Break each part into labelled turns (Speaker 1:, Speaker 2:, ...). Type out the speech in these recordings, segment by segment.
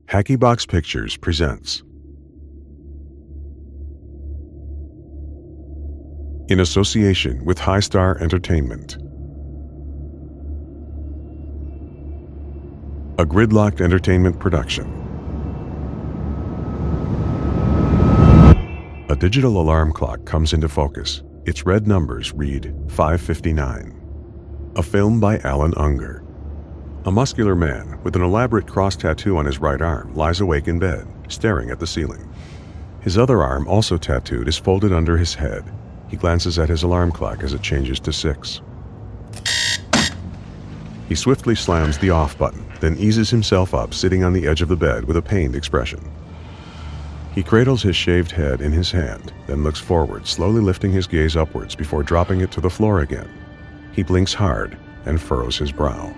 Speaker 1: Hacky Box Pictures presents. In association with High Star Entertainment. A Gridlocked Entertainment production. A digital alarm clock comes into focus. Its red numbers read 5:59. A film by Alan Unger. A muscular man with an elaborate cross tattoo on his right arm lies awake in bed, staring at the ceiling. His other arm, also tattooed, is folded under his head. He glances at his alarm clock as it changes to 6. He swiftly slams the off button, then eases himself up, sitting on the edge of the bed with a pained expression. He cradles his shaved head in his hand, then looks forward, slowly lifting his gaze upwards before dropping it to the floor again. He blinks hard and furrows his brow.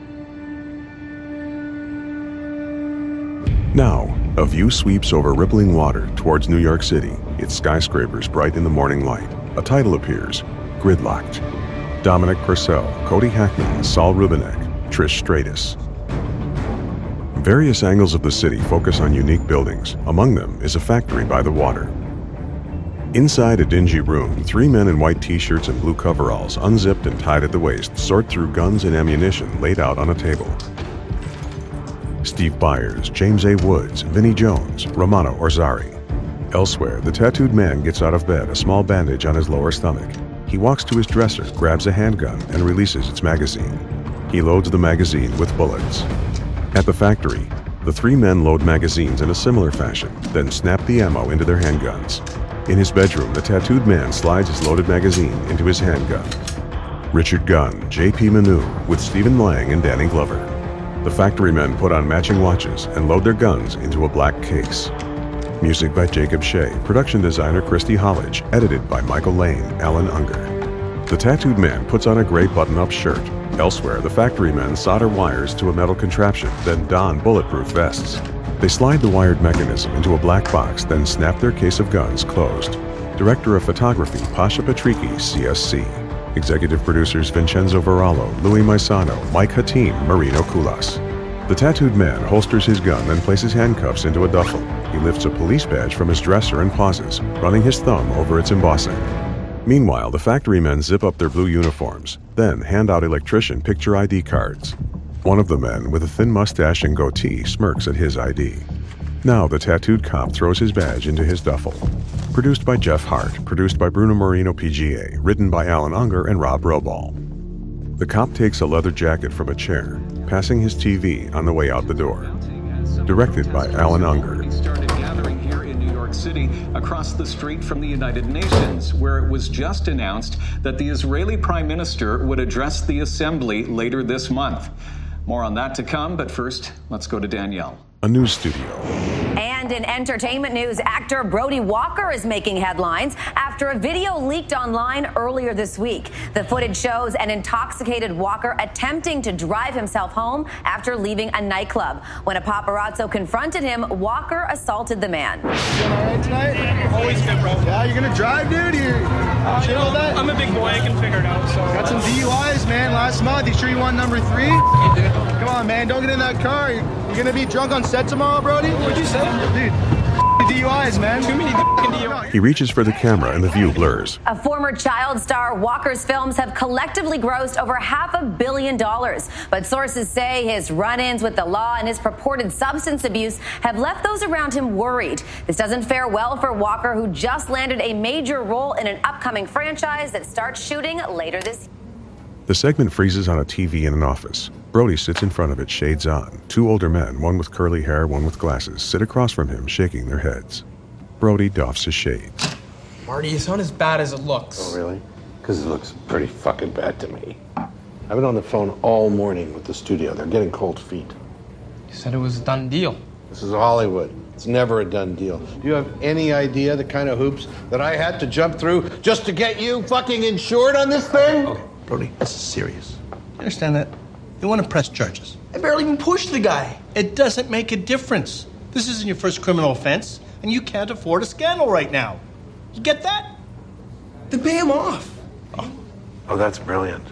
Speaker 1: Now, a view sweeps over rippling water towards New York City, its skyscrapers bright in the morning light. A title appears, Gridlocked. Dominic Purcell, Cody Hackman, Saul Rubinek, Trish Stratus. Various angles of the city focus on unique buildings. Among them is a factory by the water. Inside a dingy room, 3 men in white t-shirts and blue coveralls, unzipped and tied at the waist, sort through guns and ammunition laid out on a table. Steve Byers, James A. Woods, Vinnie Jones, Romano Orzari. Elsewhere, the tattooed man gets out of bed, a small bandage on his lower stomach. He walks to his dresser, grabs a handgun, and releases its magazine. He loads the magazine with bullets. At the factory, the 3 men load magazines in a similar fashion, then snap the ammo into their handguns. In his bedroom, the tattooed man slides his loaded magazine into his handgun. Richard Gunn, J.P. Manu, with Stephen Lang and Danny Glover. The factory men put on matching watches and load their guns into a black case. Music by Jacob Shea, production designer Christy Hollidge, edited by Michael Lane, Alan Unger. The tattooed man puts on a gray button-up shirt. Elsewhere, the factory men solder wires to a metal contraption, then don bulletproof vests. They slide the wired mechanism into a black box, then snap their case of guns closed. Director of Photography, Pasha Patrici, CSC. Executive producers Vincenzo Varallo, Louis Maisano, Mike Hatim, Marino Kulas. The tattooed man holsters his gun, then places handcuffs into a duffel. He lifts a police badge from his dresser and pauses, running his thumb over its embossing. Meanwhile, the factory men zip up their blue uniforms, then hand out electrician picture ID cards. One of the men, with a thin mustache and goatee, smirks at his ID. Now the tattooed cop throws his badge into his duffel. Produced by Jeff Hart, produced by Bruno Marino PGA, written by Alan Unger and Rob Roball. The cop takes a leather jacket from a chair, passing his TV on the way out the door. Directed by Alan Unger.
Speaker 2: Started gathering here in New York City across the street from the United Nations, where it was just announced that the Israeli Prime Minister would address the assembly later this month. More on that to come, but first, let's go to Danielle.
Speaker 1: A news studio.
Speaker 3: And in entertainment news, actor Brody Walker is making headlines after a video leaked online earlier this week. The footage shows an intoxicated Walker attempting to drive himself home after leaving a nightclub. When a paparazzo confronted him, Walker assaulted the man.
Speaker 4: You all right tonight?
Speaker 5: Always good, bro.
Speaker 4: Yeah, you're gonna drive, dude? Shit all that?
Speaker 5: I'm a big boy. I can figure it out. So
Speaker 4: Got some DUIs, man, last month. You sure you want number 3?
Speaker 5: You did.
Speaker 4: Come on, man. Don't get in that car. You're gonna be drunk on set tomorrow, Brody?
Speaker 5: What'd you say?
Speaker 4: Dude, DUIs, man.
Speaker 5: Too many DUIs.
Speaker 1: He reaches for the camera and the view blurs.
Speaker 3: A former child star, Walker's films have collectively grossed over $500 million. But sources say his run-ins with the law and his purported substance abuse have left those around him worried. This doesn't fare well for Walker, who just landed a major role in an upcoming franchise that starts shooting later this year.
Speaker 1: The segment freezes on a TV in an office. Brody sits in front of it, shades on. 2 older men, one with curly hair, one with glasses, sit across from him, shaking their heads. Brody doffs his shades.
Speaker 5: Marty, it's not as bad as it looks.
Speaker 6: Oh, really? Because it looks pretty fucking bad to me. I've been on the phone all morning with the studio. They're getting cold feet.
Speaker 5: You said it was a done deal.
Speaker 6: This is Hollywood. It's never a done deal. Do you have any idea the kind of hoops that I had to jump through just to get you fucking insured on this thing?
Speaker 5: Okay.
Speaker 7: Brody, this is serious. You understand that? You want to press charges. I barely even pushed the guy. It doesn't make a difference. This isn't your first criminal offense, and you can't afford a scandal right now. You get that? Then pay him off.
Speaker 6: Oh, that's brilliant.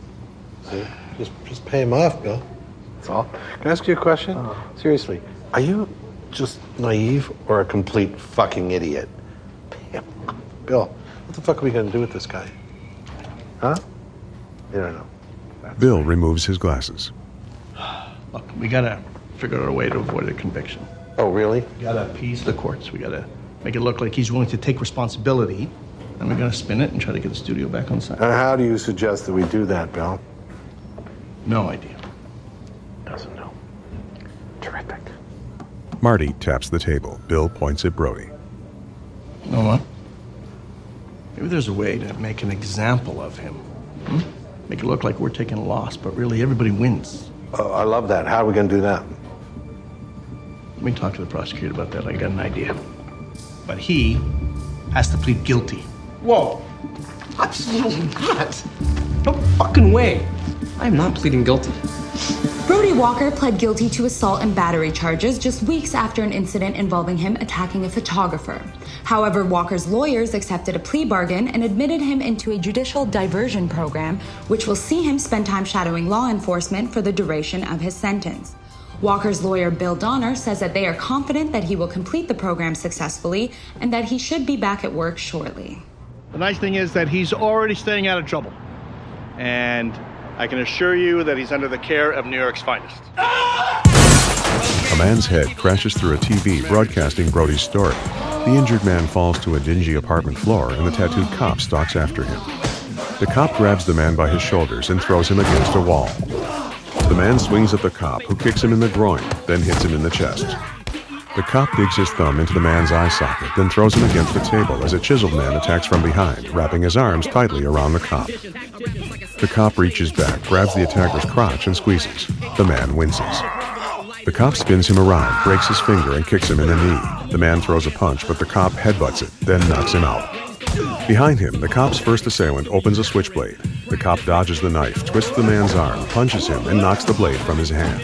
Speaker 6: See? Just pay him off, Bill. That's all. Can I ask you a question? Seriously, are you just naive or a complete fucking idiot? Bill, what the fuck are we going to do with this guy? Huh? You don't know.
Speaker 1: Bill removes his glasses.
Speaker 7: Look, we gotta figure out a way to avoid a conviction.
Speaker 6: Oh, really?
Speaker 7: We gotta appease the courts. We gotta make it look like he's willing to take responsibility. And we're gonna spin it and try to get the studio back on site.
Speaker 6: And how do you suggest that we do that, Bill?
Speaker 7: No idea.
Speaker 6: Doesn't know. Terrific.
Speaker 1: Marty taps the table. Bill points at Brody.
Speaker 7: You know what? Maybe there's a way to make an example of him. Make it look like we're taking a loss, but really everybody wins.
Speaker 6: Oh, I love that. How are we going to do that?
Speaker 7: Let me talk to the prosecutor about that. I got an idea. But he has to plead guilty.
Speaker 5: Whoa. Absolutely not. No fucking way. I am not pleading guilty.
Speaker 8: Brody Walker pled guilty to assault and battery charges just weeks after an incident involving him attacking a photographer. However, Walker's lawyers accepted a plea bargain and admitted him into a judicial diversion program, which will see him spend time shadowing law enforcement for the duration of his sentence. Walker's lawyer, Bill Donner, says that they are confident that he will complete the program successfully and that he should be back at work shortly.
Speaker 4: The nice thing is that he's already staying out of trouble. And I can assure you that he's under the care of New York's finest.
Speaker 1: A man's head crashes through a TV broadcasting Brody's story. The injured man falls to a dingy apartment floor and the tattooed cop stalks after him. The cop grabs the man by his shoulders and throws him against a wall. The man swings at the cop, who kicks him in the groin, then hits him in the chest. The cop digs his thumb into the man's eye socket, then throws him against the table as a chiseled man attacks from behind, wrapping his arms tightly around the cop. The cop reaches back, grabs the attacker's crotch, and squeezes. The man winces. The cop spins him around, breaks his finger, and kicks him in the knee. The man throws a punch, but the cop headbutts it, then knocks him out. Behind him, the cop's first assailant opens a switchblade. The cop dodges the knife, twists the man's arm, punches him, and knocks the blade from his hand.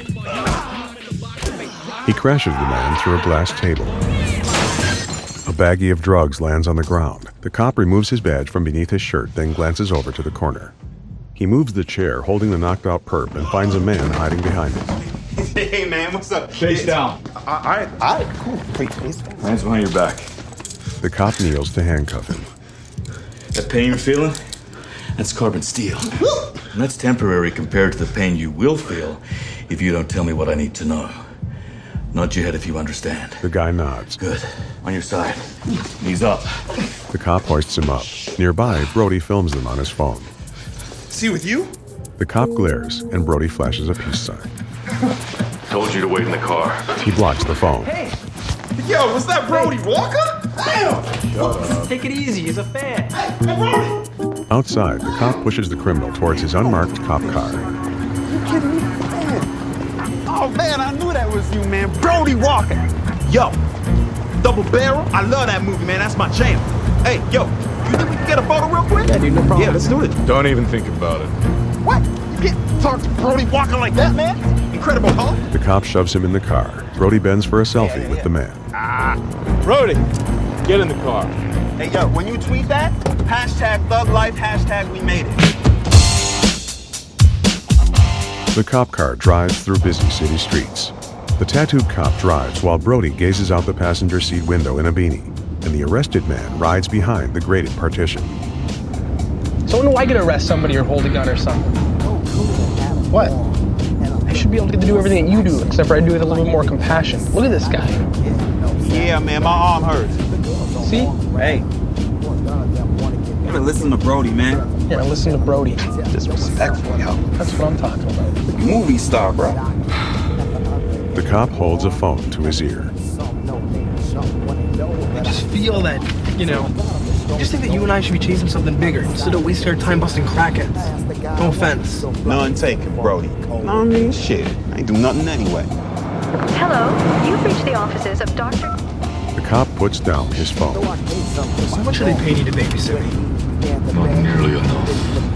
Speaker 1: He crashes the man through a glass table. A baggie of drugs lands on the ground. The cop removes his badge from beneath his shirt, then glances over to the corner. He moves the chair, holding the knocked-out perp, and finds a man hiding behind him.
Speaker 9: Hey, man, what's up?
Speaker 10: Face down.
Speaker 9: All right, cool. Wait, face down.
Speaker 10: Hands behind your back.
Speaker 1: The cop kneels to handcuff him.
Speaker 10: That pain you're feeling? That's carbon steel. And that's temporary compared to the pain you will feel if you don't tell me what I need to know. Nod your head if you understand.
Speaker 1: The guy nods.
Speaker 10: Good. On your side. Knees up.
Speaker 1: The cop hoists him up. Nearby, Brody films them on his phone.
Speaker 9: See with you?
Speaker 1: The cop glares, and Brody flashes a peace sign.
Speaker 10: Told you to wait in the car.
Speaker 1: He blocks the phone.
Speaker 9: Hey! Yo, was that Brody Walker? Damn!
Speaker 5: Take it easy. He's a fan.
Speaker 9: Hey, Brody!
Speaker 1: Outside, the cop pushes the criminal towards his unmarked cop car.
Speaker 9: You kidding me? Man. Oh, man, I knew that was you, man. Brody Walker. Yo, Double Barrel. I love that movie, man. That's my jam. Hey, yo, you think we can get a photo real quick?
Speaker 5: Yeah, dude, no problem.
Speaker 9: Yeah, let's do it.
Speaker 10: Don't even think about it.
Speaker 9: What? You can't talk to Brody Walker like that, man. Incredible Hulk.
Speaker 1: The cop shoves him in the car. Brody bends for a selfie with the man.
Speaker 10: Brody, get in the car.
Speaker 9: Hey, yo, when you tweet that, hashtag Thug Life, hashtag We Made It.
Speaker 1: The cop car drives through busy city streets. The tattooed cop drives while Brody gazes out the passenger seat window in a beanie, and the arrested man rides behind the grated partition.
Speaker 5: So when do I get to arrest somebody or hold a gun or something?
Speaker 4: What?
Speaker 5: I should be able to get to do everything that you do, except for I do it with a little bit more compassion. Look at this guy.
Speaker 9: Yeah, man, my arm hurts.
Speaker 5: See?
Speaker 9: Hey. You gotta listen to Brody, man.
Speaker 5: Yeah, listen to Brody.
Speaker 9: Disrespectful, yo.
Speaker 5: That's what I'm talking about.
Speaker 9: Movie star, bro.
Speaker 1: The cop holds a phone to his ear.
Speaker 5: I just feel that, I just think that you and I should be chasing something bigger instead of wasting our time busting crackheads. No offense.
Speaker 9: None taken, Brody. I mean, shit. I ain't do nothing anyway.
Speaker 11: Hello, you've reached the offices of Dr.
Speaker 1: The cop puts down his phone.
Speaker 5: How much are they paying you to babysit me?
Speaker 10: Not nearly enough.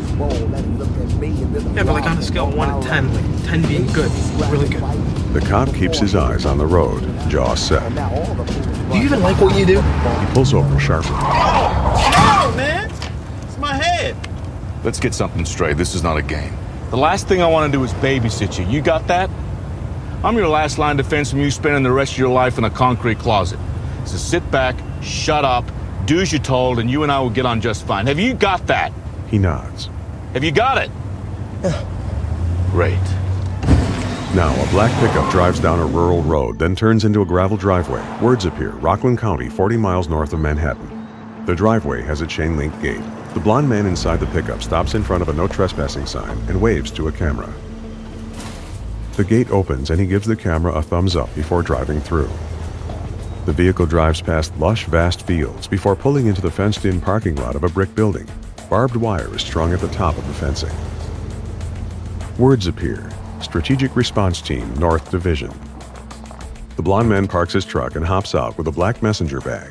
Speaker 5: Yeah, but like on a scale of 1 to 10, like 10 being good, really good.
Speaker 1: The cop keeps his eyes on the road, jaw set.
Speaker 5: Do you even like what you do?
Speaker 1: He pulls over sharply.
Speaker 9: Oh, man! It's my head.
Speaker 10: Let's get something straight. This is not a game.
Speaker 12: The last thing I want to do is babysit you. You got that? I'm your last line of defense from you spending the rest of your life in a concrete closet. So sit back, shut up, do as you're told, and you and I will get on just fine. Have you got that?
Speaker 1: He nods.
Speaker 12: Have you got it? Great.
Speaker 1: Now, a black pickup drives down a rural road, then turns into a gravel driveway. Words appear, Rockland County, 40 miles north of Manhattan. The driveway has a chain-link gate. The blond man inside the pickup stops in front of a no trespassing sign and waves to a camera. The gate opens and he gives the camera a thumbs up before driving through. The vehicle drives past lush, vast fields before pulling into the fenced-in parking lot of a brick building. Barbed wire is strung at the top of the fencing. Words appear. Strategic Response Team, North Division. The blond man parks his truck and hops out with a black messenger bag.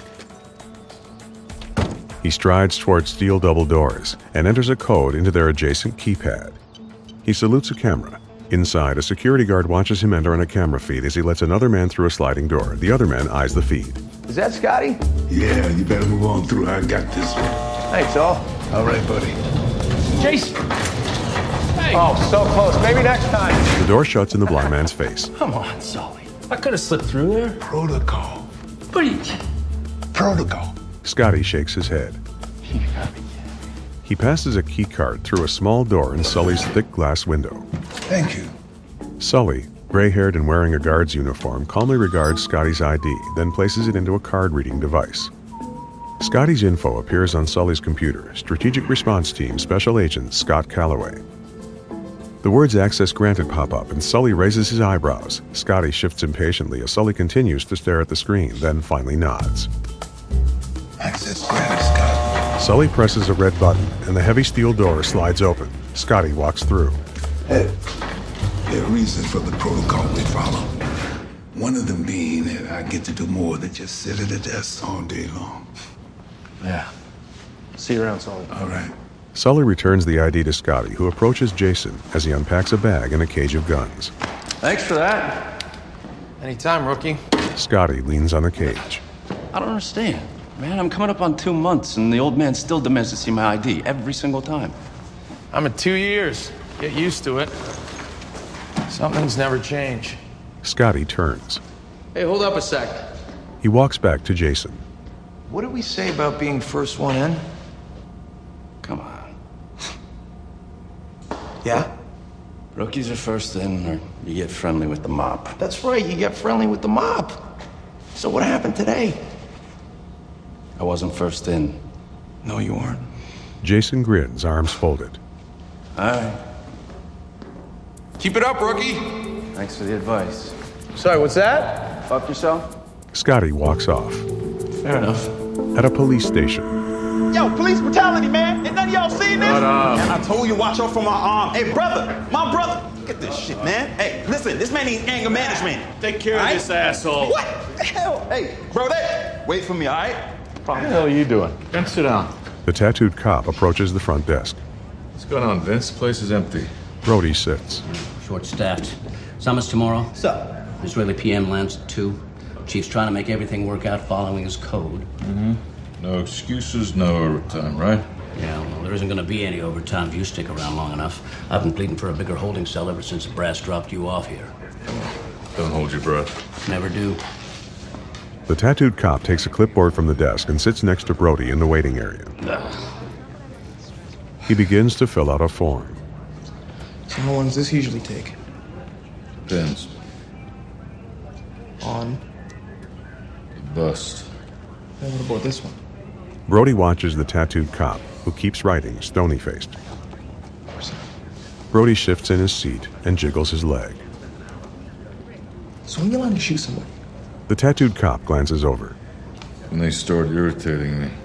Speaker 1: He strides towards steel double doors and enters a code into their adjacent keypad. He salutes a camera. Inside, a security guard watches him enter on a camera feed as he lets another man through a sliding door. The other man eyes the feed.
Speaker 13: Is that Scotty?
Speaker 14: Yeah, you better move on through. I got this one.
Speaker 13: Thanks, all.
Speaker 14: All right, buddy.
Speaker 13: Jason! Hey! Oh, so close. Maybe next time.
Speaker 1: The door shuts in the blind man's face.
Speaker 13: Come on, Sully. I could have slipped through there.
Speaker 14: Protocol.
Speaker 13: What are you...
Speaker 14: Protocol.
Speaker 1: Scotty shakes his head. He passes a key card through a small door in Sully's thick glass window.
Speaker 14: Thank you.
Speaker 1: Sully, gray-haired and wearing a guard's uniform, calmly regards Scotty's ID, then places it into a card-reading device. Scotty's info appears on Sully's computer. Strategic Response Team Special Agent Scott Calloway. The words "access granted" pop up, and Sully raises his eyebrows. Scotty shifts impatiently as Sully continues to stare at the screen, then finally nods.
Speaker 14: Access granted, Scott.
Speaker 1: Sully presses a red button, and the heavy steel door slides open. Scotty walks through.
Speaker 14: Hey, there are reasons for the protocol we follow. One of them being that I get to do more than just sit at a desk all day long.
Speaker 13: Yeah. See you around, Sully.
Speaker 14: All right.
Speaker 1: Sully returns the ID to Scotty, who approaches Jason as he unpacks a bag and a cage of guns.
Speaker 13: Thanks for that. Anytime, rookie.
Speaker 1: Scotty leans on the cage.
Speaker 15: I don't understand. Man, I'm coming up on 2 months, and the old man still demands to see my ID every single time.
Speaker 13: I'm at 2 years. Get used to it. Some things never change.
Speaker 1: Scotty turns.
Speaker 13: Hey, hold up a sec.
Speaker 1: He walks back to Jason.
Speaker 13: What did we say about being first one in?
Speaker 15: Come on.
Speaker 13: Yeah?
Speaker 15: Rookies are first in, or you get friendly with the mop.
Speaker 13: That's right, you get friendly with the mop. So what happened today?
Speaker 15: I wasn't first in.
Speaker 13: No, you weren't.
Speaker 1: Jason grins, arms folded.
Speaker 15: All right.
Speaker 13: Keep it up, rookie.
Speaker 15: Thanks for the advice.
Speaker 13: Sorry, what's that?
Speaker 15: Fuck yourself?
Speaker 1: Scotty walks off.
Speaker 15: Fair enough.
Speaker 1: At a police station.
Speaker 9: Yo, police brutality, man. Ain't none of y'all seen this? Man, I told you, watch out for my arm. Hey, brother, my brother. Look at this shit, man. Hey, listen, this man needs anger management.
Speaker 12: Take care of this asshole.
Speaker 9: What the hell? Hey, bro, wait for me, all right?
Speaker 12: What the hell are you doing? Come sit down.
Speaker 1: The tattooed cop approaches the front desk.
Speaker 10: What's going on, Vince? The place is empty.
Speaker 1: Brody sits.
Speaker 16: Short-staffed. Summit's tomorrow.
Speaker 13: Sup?
Speaker 16: Israeli PM lands at 2. Chief's trying to make everything work out following his code.
Speaker 10: Mm-hmm. No excuses, no overtime, right?
Speaker 16: Yeah, well, there isn't going to be any overtime if you stick around long enough. I've been pleading for a bigger holding cell ever since the brass dropped you off here.
Speaker 10: Don't hold your breath.
Speaker 16: Never do.
Speaker 1: The tattooed cop takes a clipboard from the desk and sits next to Brody in the waiting area. He begins to fill out a form.
Speaker 5: So how long does this usually take?
Speaker 10: Depends.
Speaker 5: On?
Speaker 10: Bust.
Speaker 5: And what about this one?
Speaker 1: Brody watches the tattooed cop, who keeps writing, stony-faced. Brody shifts in his seat and jiggles his leg.
Speaker 5: So when you allowed to shoot someone?
Speaker 1: The tattooed cop glances over.
Speaker 10: When they start irritating me.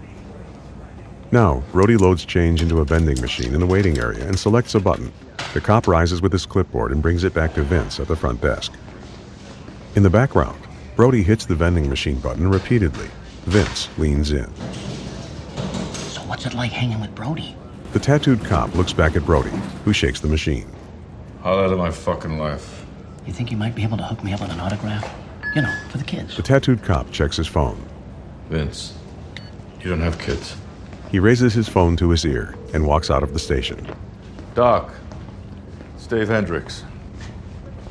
Speaker 1: Now, Brody loads change into a vending machine in the waiting area and selects a button. The cop rises with his clipboard and brings it back to Vince at the front desk. In the background, Brody hits the vending machine button repeatedly. Vince leans in.
Speaker 16: So what's it like hanging with Brody?
Speaker 1: The tattooed cop looks back at Brody, who shakes the machine.
Speaker 10: Highlight of my fucking life.
Speaker 16: You think you might be able to hook me up with an autograph? You know, for the kids.
Speaker 1: The tattooed cop checks his phone.
Speaker 10: Vince, you don't have kids.
Speaker 1: He raises his phone to his ear and walks out of the station.
Speaker 10: Doc, it's Dave Hendricks.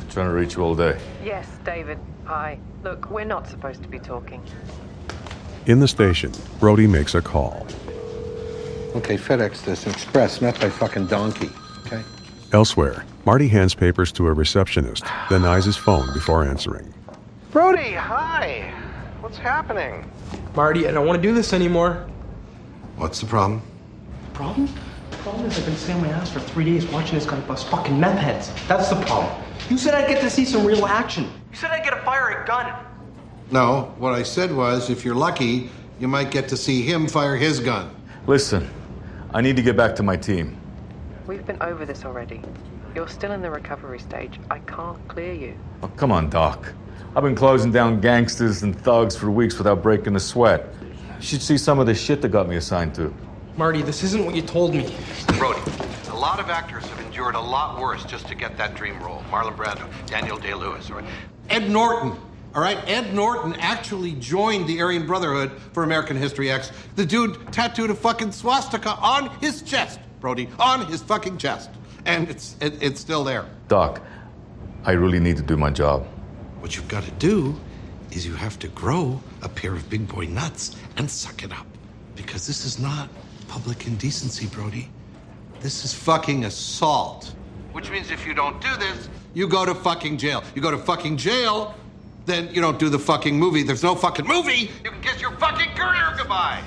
Speaker 12: Trying to reach you all day.
Speaker 17: Yes, David. Hi. Look, we're not supposed to be talking.
Speaker 1: In the station, Brody makes a call.
Speaker 6: Okay, FedEx this express, not by fucking donkey, okay?
Speaker 1: Elsewhere, Marty hands papers to a receptionist, then eyes his phone before answering.
Speaker 18: Brody, hi. What's happening?
Speaker 5: Marty, I don't want to do this anymore.
Speaker 6: What's the problem?
Speaker 5: Problem? The problem is I've been sitting on my ass for 3 days watching this guy bust fucking meth heads. That's the problem. You said I'd get to see some real action. You said I'd get to fire a gun.
Speaker 6: No, what I said was, if you're lucky, you might get to see him fire his gun.
Speaker 12: Listen, I need to get back to my team.
Speaker 17: We've been over this already. You're still in the recovery stage. I can't clear you.
Speaker 12: Oh, come on, Doc. I've been closing down gangsters and thugs for weeks without breaking a sweat. You should see some of the shit that got me assigned to.
Speaker 5: Marty, this isn't what you told me.
Speaker 6: Brody, a lot of actors have endured a lot worse just to get that dream role. Marlon Brando, Daniel Day-Lewis, or Ed Norton. All right, Ed Norton actually joined the Aryan Brotherhood for American History X. The dude tattooed a fucking swastika on his chest, Brody, on his fucking chest. And it's still there.
Speaker 12: Doc, I really need to do my job.
Speaker 6: What you've got to do is you have to grow a pair of big boy nuts and suck it up. Because this is not public indecency, Brody. This is fucking assault. Which means if you don't do this, you go to fucking jail. You go to fucking jail, then you don't do the fucking movie. There's no fucking movie. You can kiss your fucking career goodbye.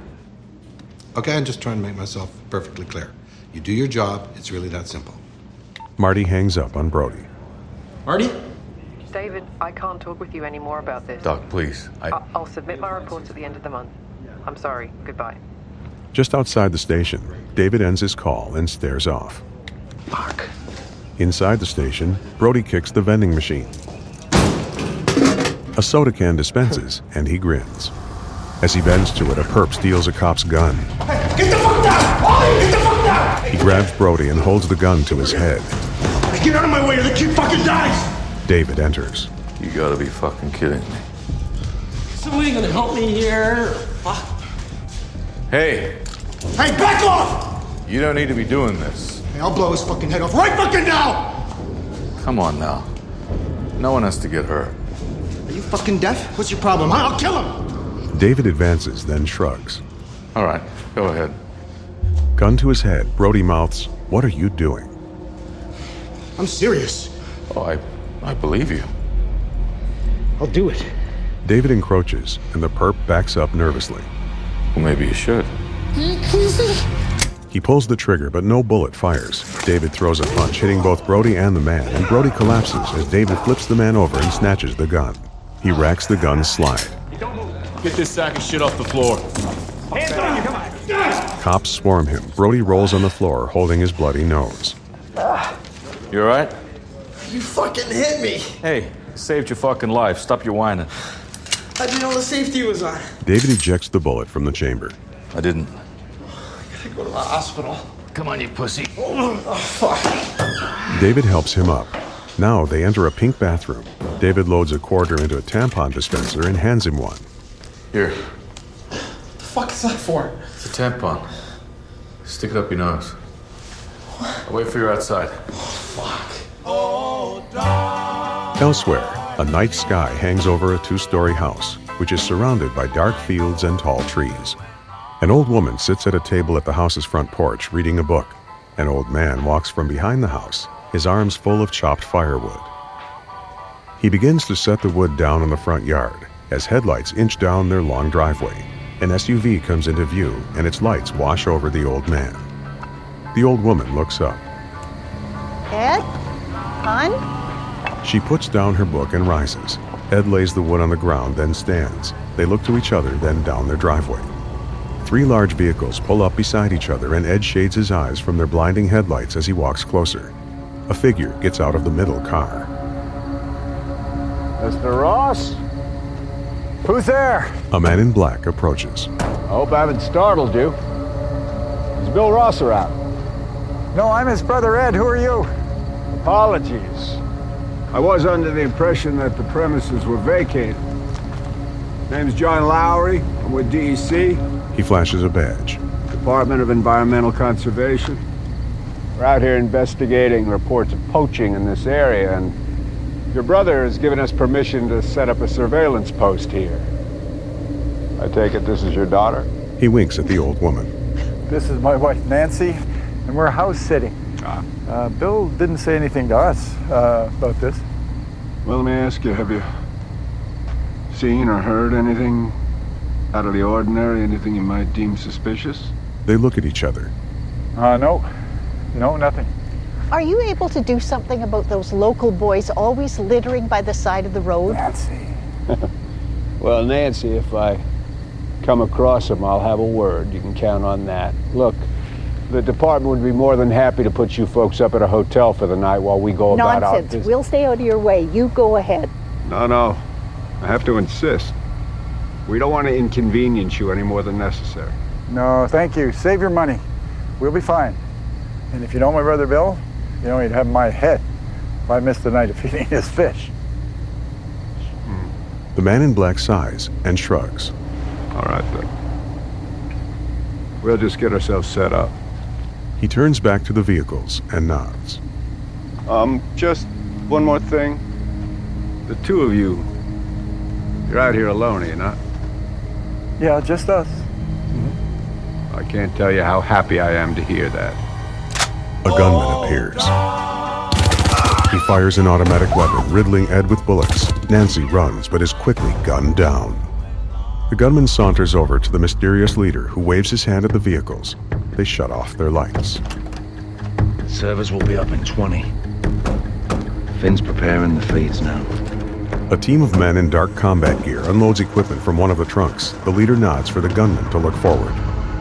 Speaker 6: Okay, I'm just trying to make myself perfectly clear. You do your job. It's really that simple.
Speaker 1: Marty hangs up on Brody.
Speaker 5: Marty?
Speaker 17: David, I can't talk with you anymore about this.
Speaker 12: Doc, please.
Speaker 17: I'll submit my reports at the end of the month. I'm sorry. Goodbye.
Speaker 1: Just outside the station, David ends his call and stares off.
Speaker 5: Fuck.
Speaker 1: Inside the station, Brody kicks the vending machine. A soda can dispenses, and he grins. As he bends to it, a perp steals a cop's gun.
Speaker 9: Hey, get the fuck down! Ollie, get the fuck down!
Speaker 1: He grabs Brody and holds the gun to his head.
Speaker 9: Get out of my way or the kid fucking dies!
Speaker 1: David enters.
Speaker 12: You gotta be fucking kidding me.
Speaker 5: Somebody gonna help me here? Fuck.
Speaker 12: Hey!
Speaker 9: Hey, back off!
Speaker 12: You don't need to be doing this.
Speaker 9: Hey, I'll blow his fucking head off right fucking now!
Speaker 12: Come on now. No one has to get hurt.
Speaker 9: Are you fucking deaf? What's your problem? I'll kill him!
Speaker 1: David advances, then shrugs.
Speaker 12: All right, go ahead.
Speaker 1: Gun to his head, Brody mouths, "What are you doing?"
Speaker 9: I'm serious.
Speaker 12: Oh, I believe you.
Speaker 9: I'll do it.
Speaker 1: David encroaches, and the perp backs up nervously.
Speaker 12: Well, maybe you should.
Speaker 1: He pulls the trigger, but no bullet fires. David throws a punch, hitting both Brody and the man, and Brody collapses as David flips the man over and snatches the gun. He racks the gun's slide.
Speaker 12: Get this sack of shit off the floor.
Speaker 9: Hands on you, come on!
Speaker 1: Cops swarm him. Brody rolls on the floor, holding his bloody nose.
Speaker 12: You all right?
Speaker 5: You fucking hit me.
Speaker 12: Hey, saved your fucking life. Stop your whining.
Speaker 5: I didn't know the safety was on.
Speaker 1: David ejects the bullet from the chamber.
Speaker 12: I didn't.
Speaker 5: I gotta go to the hospital.
Speaker 12: Come on, you pussy.
Speaker 5: Oh, fuck.
Speaker 1: David helps him up. Now they enter a pink bathroom. David loads a quarter into a tampon dispenser and hands him one.
Speaker 12: Here.
Speaker 5: What the fuck is that for?
Speaker 12: It's a tampon. Stick it up your nose. I'll wait for you outside.
Speaker 5: Fuck.
Speaker 1: Elsewhere, a night sky hangs over a two-story house, which is surrounded by dark fields and tall trees. An old woman sits at a table at the house's front porch reading a book. An old man walks from behind the house, his arms full of chopped firewood. He begins to set the wood down in the front yard as headlights inch down their long driveway. An SUV comes into view and its lights wash over the old man. The old woman looks up.
Speaker 19: Ed? Hon?
Speaker 1: She puts down her book and rises. Ed lays the wood on the ground, then stands. They look to each other, then down their driveway. 3 large vehicles pull up beside each other, and Ed shades his eyes from their blinding headlights as he walks closer. A figure gets out of the middle car.
Speaker 20: Mr. Ross? Who's there?
Speaker 1: A man in black approaches.
Speaker 20: I hope I haven't startled you. Is Bill Ross around? No, I'm his brother Ed. Who are you? Apologies. I was under the impression that the premises were vacated. Name's John Lowry. I'm with DEC.
Speaker 1: He flashes a badge.
Speaker 20: Department of Environmental Conservation. We're out here investigating reports of poaching in this area, and Your brother has given us permission to set up a surveillance post here. I take it this is your daughter?
Speaker 1: He winks at the old woman.
Speaker 21: This is my wife, Nancy, and we're house sitting. Bill didn't say anything to us about this.
Speaker 20: Well, let me ask you, have you seen or heard anything out of the ordinary, anything you might deem suspicious?
Speaker 1: They look at each other.
Speaker 21: No, nothing.
Speaker 19: Are you able to do something about those local boys always littering by the side of the road?
Speaker 21: Nancy.
Speaker 20: Well, Nancy, if I come across them, I'll have a word. You can count on that. Look, the department would be more than happy to put you folks up at a hotel for the night while we go about our business.
Speaker 19: Nonsense. We'll stay out of your way. You go ahead.
Speaker 20: No. I have to insist. We don't want to inconvenience you any more than necessary.
Speaker 21: No, thank you. Save your money. We'll be fine. And if you know my brother Bill, you know he'd have my head if I missed the night of feeding his fish.
Speaker 1: The man in black sighs and shrugs.
Speaker 20: All right, then. We'll just get ourselves set up.
Speaker 1: He turns back to the vehicles and nods.
Speaker 20: Just one more thing. The two of you, you're out here alone, are you not?
Speaker 21: Yeah, just us.
Speaker 20: I can't tell you how happy I am to hear that.
Speaker 1: A gunman appears. He fires an automatic weapon, riddling Ed with bullets. Nancy runs, but is quickly gunned down. The gunman saunters over to the mysterious leader, who waves his hand at the vehicles. They shut off their lights.
Speaker 5: Servers will be up in 20. Finn's preparing the feeds now.
Speaker 1: A team of men in dark combat gear unloads equipment from one of the trunks. The leader nods for the gunman to look forward.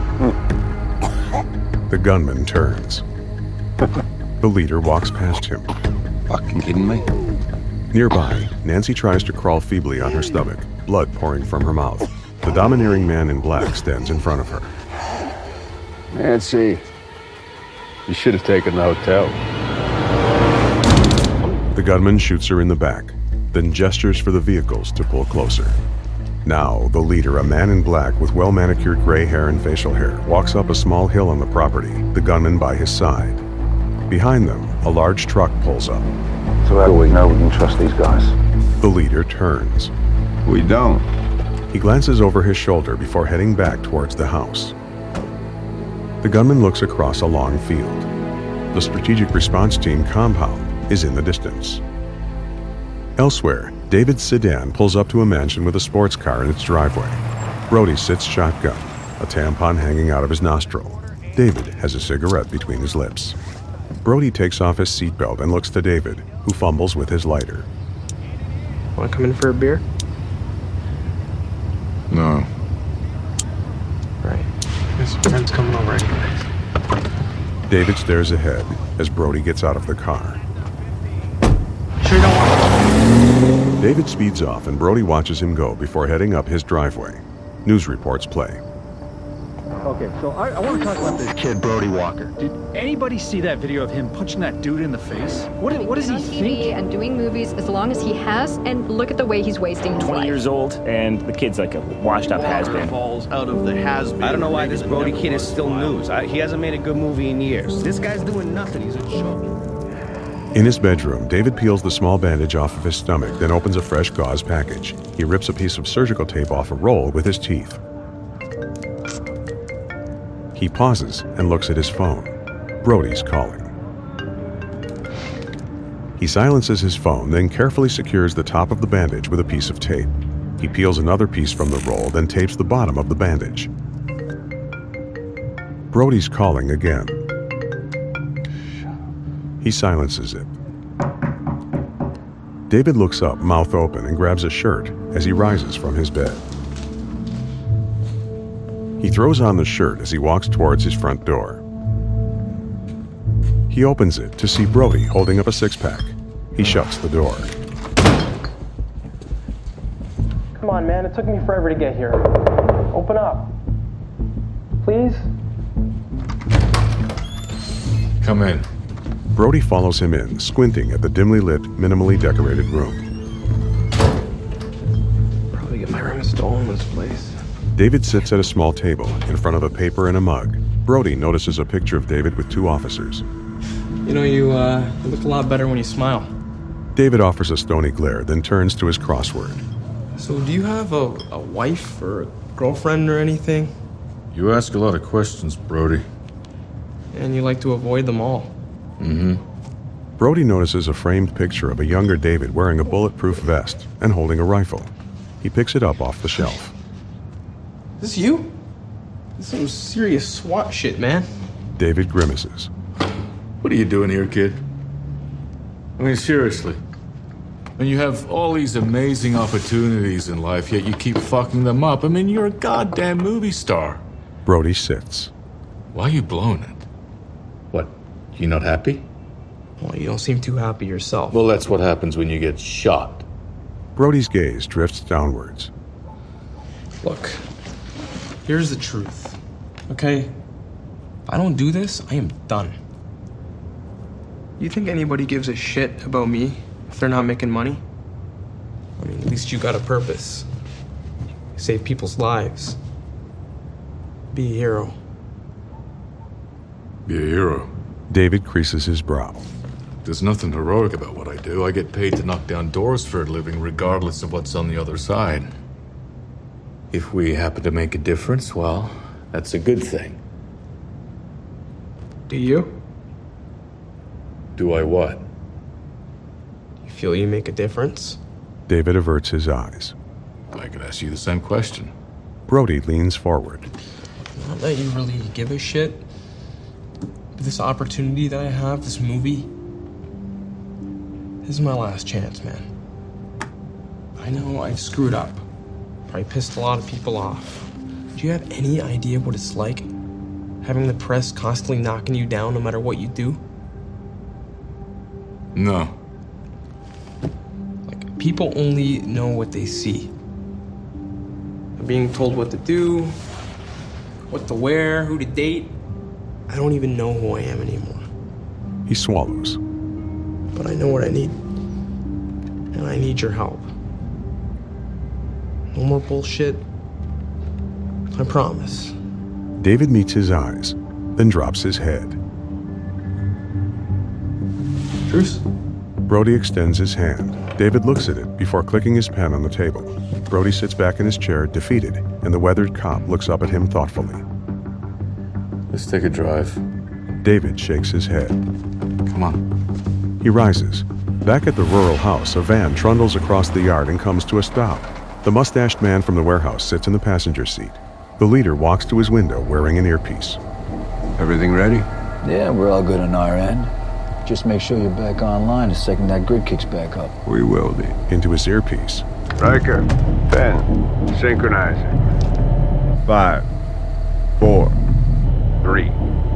Speaker 1: The gunman turns. The leader walks past him.
Speaker 6: Fucking kidding me?
Speaker 1: Nearby, Nancy tries to crawl feebly on her stomach, blood pouring from her mouth. The domineering man in black stands in front of her.
Speaker 20: Nancy, you should have taken the hotel.
Speaker 1: The gunman shoots her in the back, then gestures for the vehicles to pull closer. Now, the leader, a man in black with well-manicured gray hair and facial hair, walks up a small hill on the property, the gunman by his side. Behind them, a large truck pulls up.
Speaker 5: So how do we know we can trust these guys?
Speaker 1: The leader turns.
Speaker 20: We don't.
Speaker 1: He glances over his shoulder before heading back towards the house. The gunman looks across a long field. The Strategic Response Team compound is in the distance. Elsewhere, David's sedan pulls up to a mansion with a sports car in its driveway. Brody sits shotgun, a tampon hanging out of his nostril. David has a cigarette between his lips. Brody takes off his seatbelt and looks to David, who fumbles with his lighter.
Speaker 5: Want to come in for a beer?
Speaker 12: No.
Speaker 5: Right. His friend's coming over anyways.
Speaker 1: David stares ahead as Brody gets out of the car.
Speaker 5: Sure you don't want...
Speaker 1: David speeds off and Brody watches him go before heading up his driveway. News reports play.
Speaker 22: Okay, so I want to talk about this kid, Brody Walker. Did anybody see that video of him punching that dude in the face? What does he think?
Speaker 23: And doing movies as long as he has, and look at the way he's wasting his
Speaker 24: 20
Speaker 23: life.
Speaker 24: years old, and the kid's like a washed-up has-been.
Speaker 5: Falls out of the has-been. I don't know why this Brody kid is still news. He hasn't made a good movie in years. This guy's doing nothing. He's a joke.
Speaker 1: In his bedroom, David peels the small bandage off of his stomach, then opens a fresh gauze package. He rips a piece of surgical tape off a roll with his teeth. He pauses and looks at his phone. Brody's calling. He silences his phone, then carefully secures the top of the bandage with a piece of tape. He peels another piece from the roll, then tapes the bottom of the bandage. Brody's calling again. He silences it. David looks up, mouth open, and grabs a shirt as he rises from his bed. He throws on the shirt as he walks towards his front door. He opens it to see Brody holding up a six-pack. He shuts the door.
Speaker 5: Come on, man. It took me forever to get here. Open up. Please?
Speaker 12: Come in.
Speaker 1: Brody follows him in, squinting at the dimly lit, minimally decorated room.
Speaker 5: Probably get my room stolen in this place.
Speaker 1: David sits at a small table in front of a paper and a mug. Brody notices a picture of David with two officers.
Speaker 5: You know, you look a lot better when you smile.
Speaker 1: David offers a stony glare, then turns to his crossword.
Speaker 5: So do you have a wife or a girlfriend or anything?
Speaker 12: You ask a lot of questions, Brody.
Speaker 5: And you like to avoid them all.
Speaker 12: Mm-hmm.
Speaker 1: Brody notices a framed picture of a younger David wearing a bulletproof vest and holding a rifle. He picks it up off the shelf.
Speaker 5: This you? This is some serious SWAT shit, man.
Speaker 1: David grimaces.
Speaker 12: What are you doing here, kid? I mean, seriously. When you have all these amazing opportunities in life, yet you keep fucking them up. I mean, you're a goddamn movie star.
Speaker 1: Brody sits.
Speaker 12: Why are you blowing it? What, you not happy?
Speaker 5: Well, you don't seem too happy yourself.
Speaker 12: Well, that's what happens when you get shot.
Speaker 1: Brody's gaze drifts downwards.
Speaker 5: Look, here's the truth, okay? If I don't do this, I am done. You think anybody gives a shit about me if they're not making money? I mean, at least you got a purpose. Save people's lives. Be a hero.
Speaker 12: Be a hero.
Speaker 1: David creases his brow.
Speaker 12: There's nothing heroic about what I do. I get paid to knock down doors for a living, regardless of what's on the other side. If we happen to make a difference, well, that's a good thing.
Speaker 5: Do you?
Speaker 12: Do I what?
Speaker 5: You feel you make a difference?
Speaker 1: David averts his eyes.
Speaker 12: I could ask you the same question.
Speaker 1: Brody leans forward.
Speaker 5: Not that you really give a shit, but this opportunity that I have, this movie, this is my last chance, man. I know I've screwed up. Probably pissed a lot of people off. Do you have any idea what it's like? Having the press constantly knocking you down no matter what you do?
Speaker 12: No.
Speaker 5: Like, people only know what they see. Being told what to do, what to wear, who to date. I don't even know who I am anymore.
Speaker 1: He swallows.
Speaker 5: But I know what I need. And I need your help. No more bullshit. I promise.
Speaker 1: David meets his eyes, then drops his head.
Speaker 5: Truce?
Speaker 1: Brody extends his hand. David looks at it before clicking his pen on the table. Brody sits back in his chair, defeated, and the weathered cop looks up at him thoughtfully.
Speaker 12: Let's take a drive.
Speaker 1: David shakes his head.
Speaker 12: Come on.
Speaker 1: He rises. Back at the rural house, a van trundles across the yard and comes to a stop. The mustached man from the warehouse sits in the passenger seat. The leader walks to his window wearing an earpiece.
Speaker 21: Everything ready?
Speaker 2: Yeah, we're all good on our end. Just make sure you're back online the second that grid kicks back up.
Speaker 21: We will be.
Speaker 1: Into his earpiece.
Speaker 21: Riker, 10, synchronizing. 5, 4, 3, 2,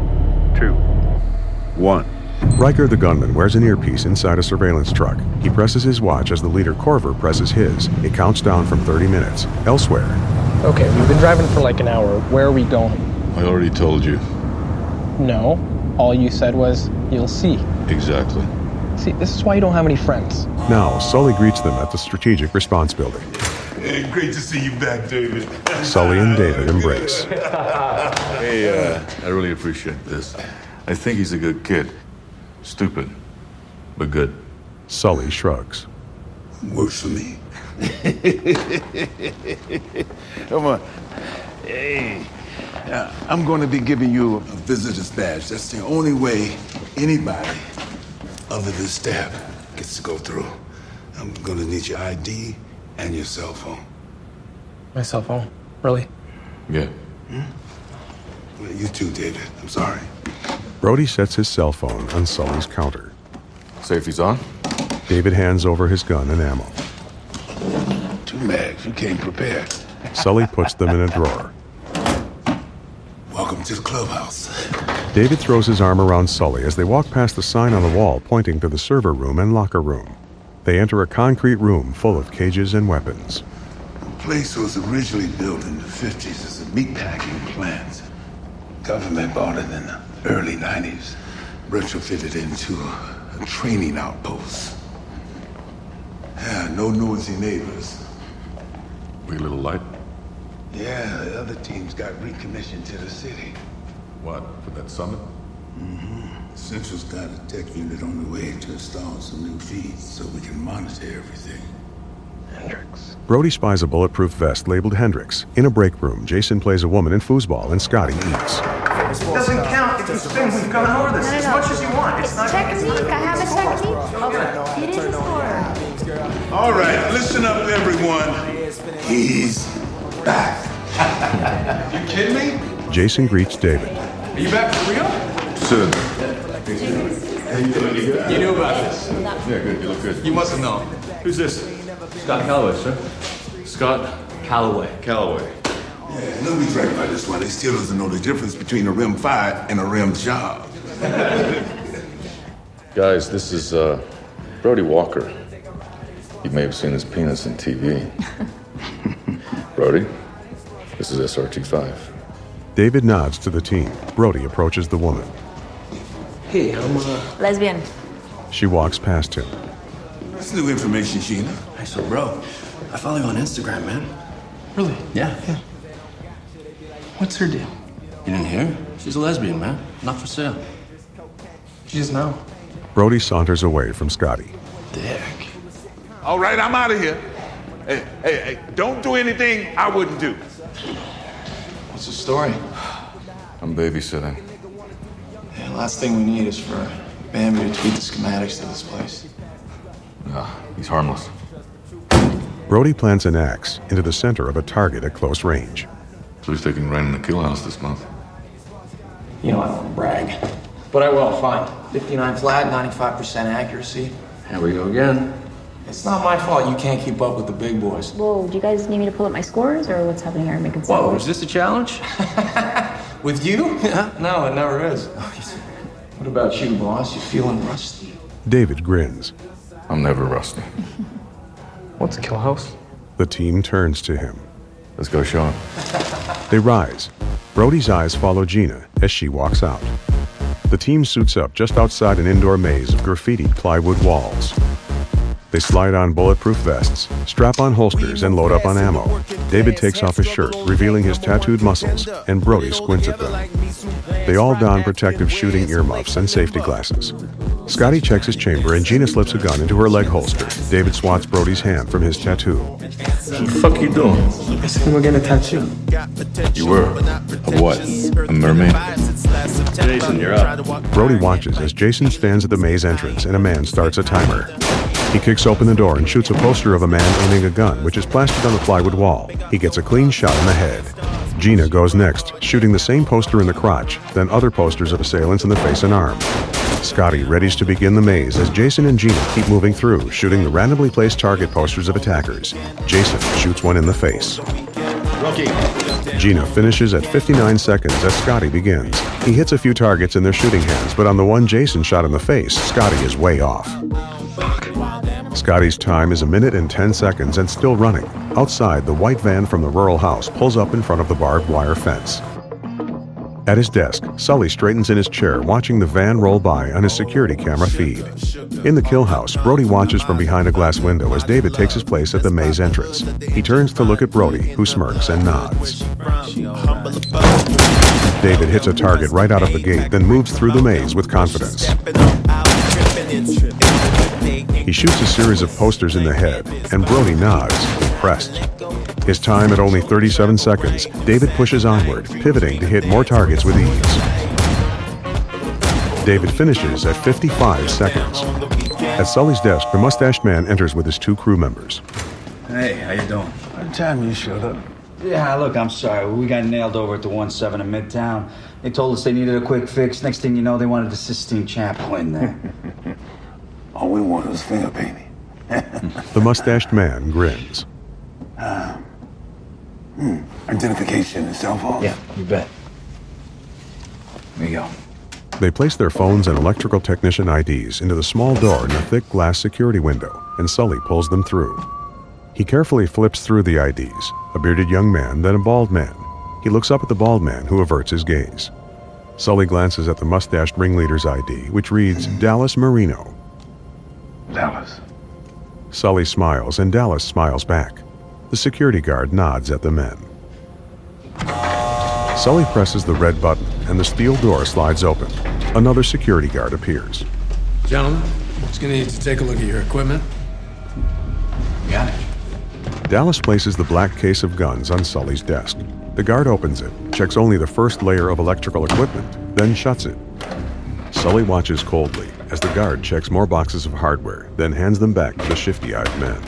Speaker 21: 1.
Speaker 1: Riker the gunman wears an earpiece inside a surveillance truck. He presses his watch as the leader Corver presses his. It counts down from 30 minutes. Elsewhere.
Speaker 5: Okay, we've been driving for like an hour. Where are we going?
Speaker 12: I already told you.
Speaker 5: No. All you said was, you'll see.
Speaker 12: Exactly.
Speaker 5: See, this is why you don't have any friends.
Speaker 1: Now, Sully greets them at the Strategic Response Building.
Speaker 14: Hey, great to see you back, David.
Speaker 1: Sully and David embrace.
Speaker 12: Hey, I really appreciate this. I think he's a good kid. Stupid, but good.
Speaker 1: Sully shrugs.
Speaker 14: Works for me. Come on. Hey, I'm going to be giving you a visitor's badge. That's the only way anybody other than staff gets to go through. I'm going to need your ID and your cell phone.
Speaker 5: My cell phone? Really?
Speaker 12: Yeah.
Speaker 14: Well, you too, David. I'm sorry.
Speaker 1: Brody sets his cell phone on Sully's counter.
Speaker 12: Safety's on?
Speaker 1: David hands over his gun and ammo.
Speaker 14: 2 mags. You came prepared.
Speaker 1: Sully puts them in a drawer.
Speaker 14: Welcome to the clubhouse.
Speaker 1: David throws his arm around Sully as they walk past the sign on the wall pointing to the server room and locker room. They enter a concrete room full of cages and weapons.
Speaker 14: The place was originally built in the 50s as a meatpacking plant. Government bought it in the early 90s, retrofitted into a training outpost. Yeah, no noisy neighbors.
Speaker 12: We a little light?
Speaker 14: Yeah, the other teams got recommissioned to the city.
Speaker 12: What, for that summit?
Speaker 14: Mm-hmm. Central's got a tech unit on the way to install some new feeds so we can monitor everything.
Speaker 18: Hendrix.
Speaker 1: Brody spies a bulletproof vest labeled Hendrix. In a break room, Jason plays a woman in foosball and Scotty eats.
Speaker 18: It doesn't count if you spin. We've gone over this as much as you want. It's not
Speaker 3: technique. I have a technique. Okay. It is a score.
Speaker 14: All right, listen up, everyone. He's back.
Speaker 18: You kidding me?
Speaker 1: Jason greets David.
Speaker 18: Are you back for real?
Speaker 12: Sir.
Speaker 13: You knew about this.
Speaker 12: Yeah, good. You look good.
Speaker 13: You must have known.
Speaker 12: Who's this?
Speaker 10: Scott Calloway, sir.
Speaker 12: Scott
Speaker 10: Calloway.
Speaker 12: Calloway.
Speaker 14: Yeah, don't be dragged by this one. They still doesn't know the difference between a rim fire and a rim job.
Speaker 12: Guys, this is Brody Walker. You may have seen his penis on TV. Brody, this is SRT-5.
Speaker 1: David nods to the team. Brody approaches the woman.
Speaker 5: Hey, I'm
Speaker 3: lesbian.
Speaker 1: She walks past him.
Speaker 14: That's new information, Sheena.
Speaker 15: Hey, so bro, I follow you on Instagram, man.
Speaker 5: Really?
Speaker 15: Yeah.
Speaker 5: What's her deal?
Speaker 15: You didn't hear? She's a lesbian, man. Not for sale.
Speaker 5: She just know.
Speaker 1: Brody saunters away from Scotty.
Speaker 15: Dick.
Speaker 9: All right, I'm out of here. Hey, don't do anything I wouldn't do.
Speaker 13: What's the story?
Speaker 12: I'm babysitting.
Speaker 13: Yeah, last thing we need is for Bambi to tweet the schematics to this place.
Speaker 12: He's harmless.
Speaker 1: Brody plants an axe into the center of a target at close range.
Speaker 12: So he's taking Rain in the kill house this month.
Speaker 13: You know, I don't want to brag, but I will. Fine. 59 flat, 95% accuracy.
Speaker 15: Here we go again.
Speaker 13: It's not my fault you can't keep up with the big boys.
Speaker 3: Whoa, do you guys need me to pull up my scores, or what's happening here? Making
Speaker 15: Whoa, is this a challenge?
Speaker 13: With you? No, it never is. What about you, boss? You feeling rusty?
Speaker 1: David grins.
Speaker 12: I'm never rusty.
Speaker 5: What's a kill house?
Speaker 1: The team turns to him.
Speaker 12: Let's go show him.
Speaker 1: They rise. Brody's eyes follow Gina as she walks out. The team suits up just outside an indoor maze of graffitied plywood walls. They slide on bulletproof vests, strap on holsters, and load up on ammo. David takes off his shirt, revealing his tattooed muscles, and Brody squints at them. They all don protective shooting earmuffs and safety glasses. Scotty checks his chamber, and Gina slips a gun into her leg holster. David swats Brody's hand from his tattoo.
Speaker 12: What the fuck you doing?
Speaker 5: I said I'm gonna get a tattoo.
Speaker 12: You were? Of what? A mermaid?
Speaker 10: Jason, you're up.
Speaker 1: Brody watches as Jason stands at the maze entrance and a man starts a timer. He kicks open the door and shoots a poster of a man aiming a gun, which is plastered on the plywood wall. He gets a clean shot in the head. Gina goes next, shooting the same poster in the crotch, then other posters of assailants in the face and arm. Scotty readies to begin the maze as Jason and Gina keep moving through, shooting the randomly placed target posters of attackers. Jason shoots one in the face.
Speaker 10: Rookie.
Speaker 1: Gina finishes at 59 seconds as Scotty begins. He hits a few targets in their shooting hands, but on the one Jason shot in the face, Scotty is way off. Scotty's time is 1 minute and 10 seconds and still running. Outside, the white van from the rural house pulls up in front of the barbed wire fence. At his desk, Sully straightens in his chair, watching the van roll by on his security camera feed. In the kill house, Brody watches from behind a glass window as David takes his place at the maze entrance. He turns to look at Brody, who smirks and nods. David hits a target right out of the gate, then moves through the maze with confidence. He shoots a series of posters in the head, and Brody nods, impressed. His time at only 37 seconds, David pushes onward, pivoting to hit more targets with ease. David finishes at 55 seconds. At Sully's desk, the mustached man enters with his 2 crew members.
Speaker 2: Hey, how you doing?
Speaker 21: What time you showed up?
Speaker 2: Yeah, look, I'm sorry. We got nailed over at the 1-7 in Midtown. They told us they needed a quick fix. Next thing you know, they wanted the Sistine Chapel in there.
Speaker 14: All we wanted was finger painting.
Speaker 1: The mustached man grins.
Speaker 14: Identification and cell phone?
Speaker 2: Yeah, you bet. Here you go.
Speaker 1: They place their phones and electrical technician IDs into the small door in a thick glass security window, and Sully pulls them through. He carefully flips through the IDs, a bearded young man, then a bald man. He looks up at the bald man, who averts his gaze. Sully glances at the mustached ringleader's ID, which reads Dallas Marino.
Speaker 14: Dallas.
Speaker 1: Sully smiles, and Dallas smiles back. The security guard nods at the men. Sully presses the red button, and the steel door slides open. Another security guard appears.
Speaker 4: Gentlemen, just gonna need to take a look at your equipment.
Speaker 2: Got it.
Speaker 1: Dallas places the black case of guns on Sully's desk. The guard opens it, checks only the first layer of electrical equipment, then shuts it. Sully watches coldly as the guard checks more boxes of hardware, then hands them back to the shifty-eyed man.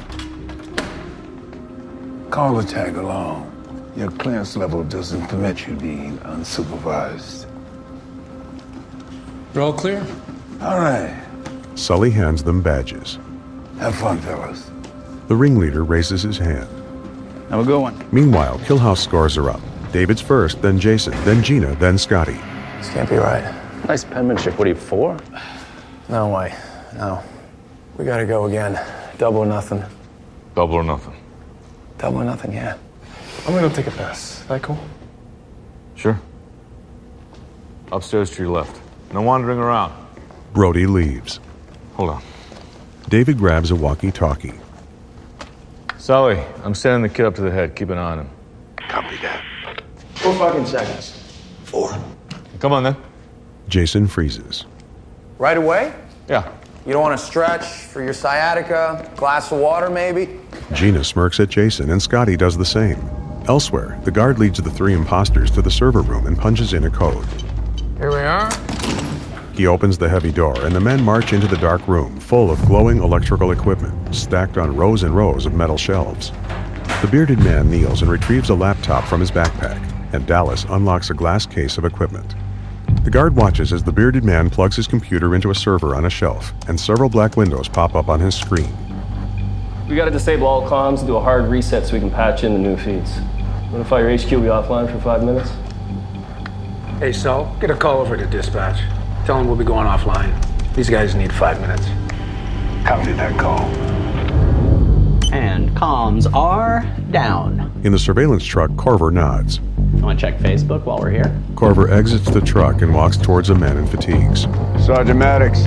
Speaker 14: Call or tag along. Your clearance level doesn't permit you being unsupervised.
Speaker 4: You're all clear?
Speaker 14: All right.
Speaker 1: Sully hands them badges.
Speaker 14: Have fun, fellas.
Speaker 1: The ringleader raises his hand.
Speaker 2: Have a good one.
Speaker 1: Meanwhile, Killhouse scores are up. David's first, then Jason, then Gina, then Scotty.
Speaker 13: This can't be right.
Speaker 15: Nice penmanship. What are you for?
Speaker 13: No way. No. We gotta go again. Double or nothing.
Speaker 12: Double or nothing.
Speaker 13: Double or nothing, yeah. I'm gonna go take a pass. Is that cool?
Speaker 12: Sure. Upstairs to your left. No wandering around.
Speaker 1: Brody leaves.
Speaker 12: Hold on.
Speaker 1: David grabs a walkie-talkie.
Speaker 12: Sully, I'm sending the kid up to the head. Keep an eye on him.
Speaker 14: Copy that.
Speaker 13: 4 fucking seconds.
Speaker 14: 4.
Speaker 12: Come on, then.
Speaker 1: Jason freezes.
Speaker 13: Right away?
Speaker 12: Yeah.
Speaker 13: You don't want to stretch for your sciatica? Glass of water, maybe?
Speaker 1: Gina smirks at Jason, and Scotty does the same. Elsewhere, the guard leads the 3 imposters to the server room and punches in a code.
Speaker 13: Here we are.
Speaker 1: He opens the heavy door, and the men march into the dark room, full of glowing electrical equipment, stacked on rows and rows of metal shelves. The bearded man kneels and retrieves a laptop from his backpack, and Dallas unlocks a glass case of equipment. The guard watches as the bearded man plugs his computer into a server on a shelf, and several black windows pop up on his screen.
Speaker 7: We gotta disable all comms and do a hard reset so we can patch in the new feeds. Notify your HQ will be offline for 5 minutes.
Speaker 4: Hey, Sal, get a call over to dispatch. Tell them we'll be going offline. These guys need 5 minutes.
Speaker 14: Copy that call.
Speaker 8: And comms are down.
Speaker 1: In the surveillance truck, Corver nods.
Speaker 8: Want to check Facebook while we're here?
Speaker 1: Corver exits the truck and walks towards a man in fatigues.
Speaker 20: Sergeant Maddox,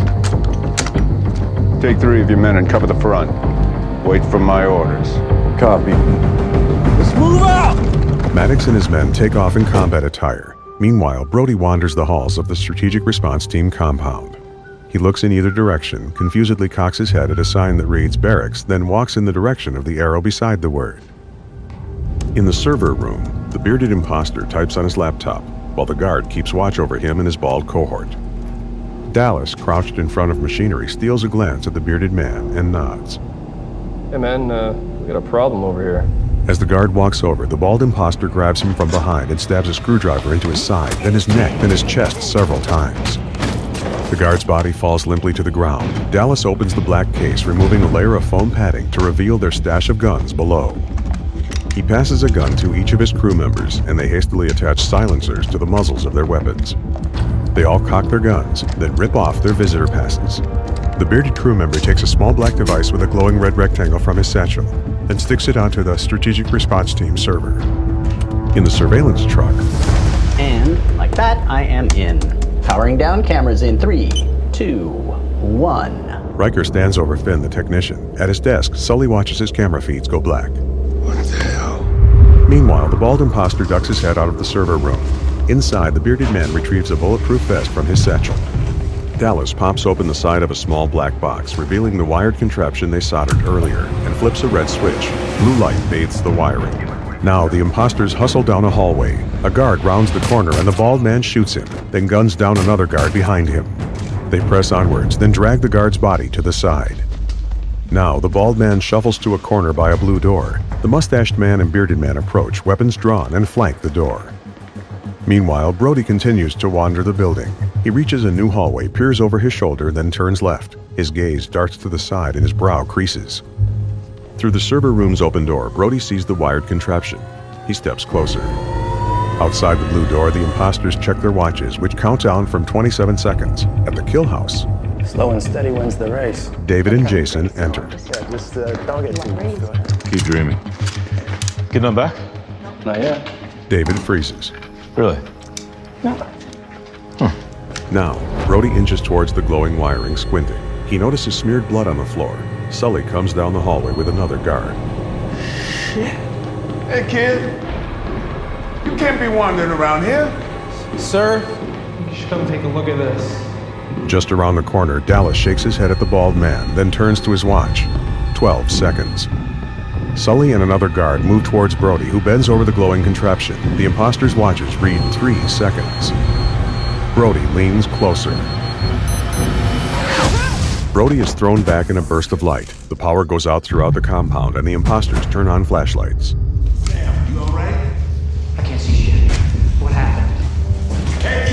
Speaker 20: take 3 of your men and cover the front. Wait for my orders. Copy.
Speaker 9: Let's move out!
Speaker 1: Maddox and his men take off in combat attire. Meanwhile, Brody wanders the halls of the Strategic Response Team compound. He looks in either direction, confusedly cocks his head at a sign that reads barracks, then walks in the direction of the arrow beside the word. In the server room, the bearded imposter types on his laptop, while the guard keeps watch over him and his bald cohort. Dallas, crouched in front of machinery, steals a glance at the bearded man and nods.
Speaker 7: Hey man, we got a problem over here.
Speaker 1: As the guard walks over, the bald imposter grabs him from behind and stabs a screwdriver into his side, then his neck, then his chest several times. The guard's body falls limply to the ground. Dallas opens the black case, removing a layer of foam padding to reveal their stash of guns below. He passes a gun to each of his crew members, and they hastily attach silencers to the muzzles of their weapons. They all cock their guns, then rip off their visitor passes. The bearded crew member takes a small black device with a glowing red rectangle from his satchel, then sticks it onto the Strategic Response Team server. In the surveillance truck.
Speaker 8: And like that, I am in. Powering down cameras in 3, 2, 1.
Speaker 1: Riker stands over Finn, the technician. At his desk, Sully watches his camera feeds go black.
Speaker 14: What the hell?
Speaker 1: Meanwhile, the bald imposter ducks his head out of the server room. Inside, the bearded man retrieves a bulletproof vest from his satchel. Dallas pops open the side of a small black box, revealing the wired contraption they soldered earlier, and flips a red switch. Blue light bathes the wiring. Now, the imposters hustle down a hallway. A guard rounds the corner and the bald man shoots him, then guns down another guard behind him. They press onwards, then drag the guard's body to the side. Now, the bald man shuffles to a corner by a blue door. The mustached man and bearded man approach, weapons drawn, and flank the door. Meanwhile, Brody continues to wander the building. He reaches a new hallway, peers over his shoulder, then turns left. His gaze darts to the side and his brow creases. Through the server room's open door, Brody sees the wired contraption. He steps closer. Outside the blue door, the imposters check their watches, which count down from 27 seconds. At the kill house,
Speaker 13: Slow and steady wins the race.
Speaker 1: David and Jason enter.
Speaker 13: Yeah, just don't get too much.
Speaker 12: Keep dreaming. Getting on back?
Speaker 7: Not yet.
Speaker 1: David freezes.
Speaker 12: Really?
Speaker 13: No.
Speaker 1: Now, Brody inches towards the glowing wiring, squinting. He notices smeared blood on the floor. Sully comes down the hallway with another guard.
Speaker 14: Hey, kid. You can't be wandering around here.
Speaker 13: Sir,
Speaker 5: Come take a look at this.
Speaker 1: Just around the corner, Dallas shakes his head at the bald man, then turns to his watch. 12 seconds. Sully and another guard move towards Brody, who bends over the glowing contraption. The imposter's watches read 3 seconds. Brody leans closer. Brody is thrown back in a burst of light. The power goes out throughout the compound, and the imposters turn on flashlights.
Speaker 9: Sam, you all right?
Speaker 13: I can't see shit. What happened?
Speaker 9: Hey,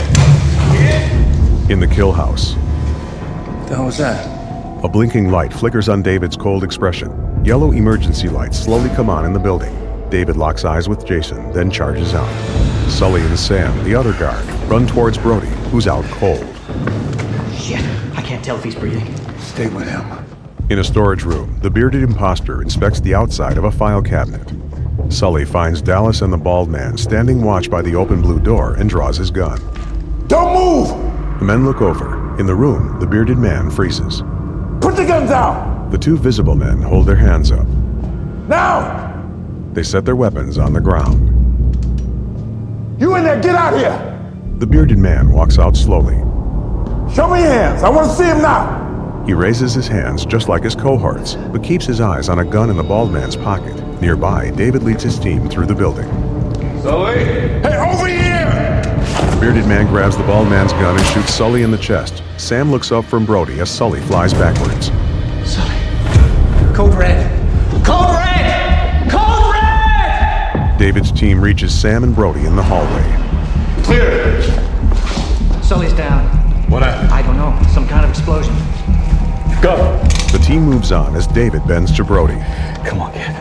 Speaker 9: kid!
Speaker 1: In the kill house,
Speaker 15: The hell was that?
Speaker 1: a blinking light flickers on David's cold expression. Yellow emergency lights slowly come on in the building. David locks eyes with Jason, then charges out. Sully and Sam, the other guard, run towards Brody, who's out cold.
Speaker 13: Shit, I can't tell if he's breathing.
Speaker 14: Stay with him.
Speaker 1: In a storage room, the bearded imposter inspects the outside of a file cabinet. Sully finds Dallas and the bald man standing watch by the open blue door and draws his gun.
Speaker 9: Don't move!
Speaker 1: The men look over. In the room, the bearded man freezes.
Speaker 9: Put the guns out!
Speaker 1: The two visible men hold their hands up.
Speaker 9: Now!
Speaker 1: They set their weapons on the ground.
Speaker 9: You in there, get out here!
Speaker 1: The bearded man walks out slowly.
Speaker 9: Show me your hands, I want to see them now!
Speaker 1: He raises his hands just like his cohorts, but keeps his eyes on a gun in the bald man's pocket. Nearby, David leads his team through the building.
Speaker 9: Sully! Hey, over here!
Speaker 1: The bearded man grabs the bald man's gun and shoots Sully in the chest. Sam looks up from Brody as Sully flies backwards.
Speaker 13: Sully. Code red! Code red! Code red!
Speaker 1: David's team reaches Sam and Brody in the hallway.
Speaker 9: Clear!
Speaker 13: Sully's down.
Speaker 9: What happened?
Speaker 13: I don't know. Some kind of explosion.
Speaker 9: Go!
Speaker 1: The team moves on as David bends to Brody.
Speaker 15: Come on, kid.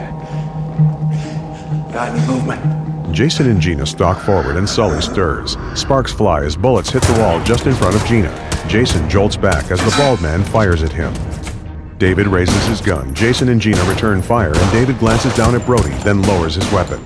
Speaker 13: Got any movement?
Speaker 1: Jason and Gina stalk forward and Sully stirs. Sparks fly as bullets hit the wall just in front of Gina. Jason jolts back as the bald man fires at him. David raises his gun. Jason and Gina return fire, and David glances down at Brody, then lowers his weapon.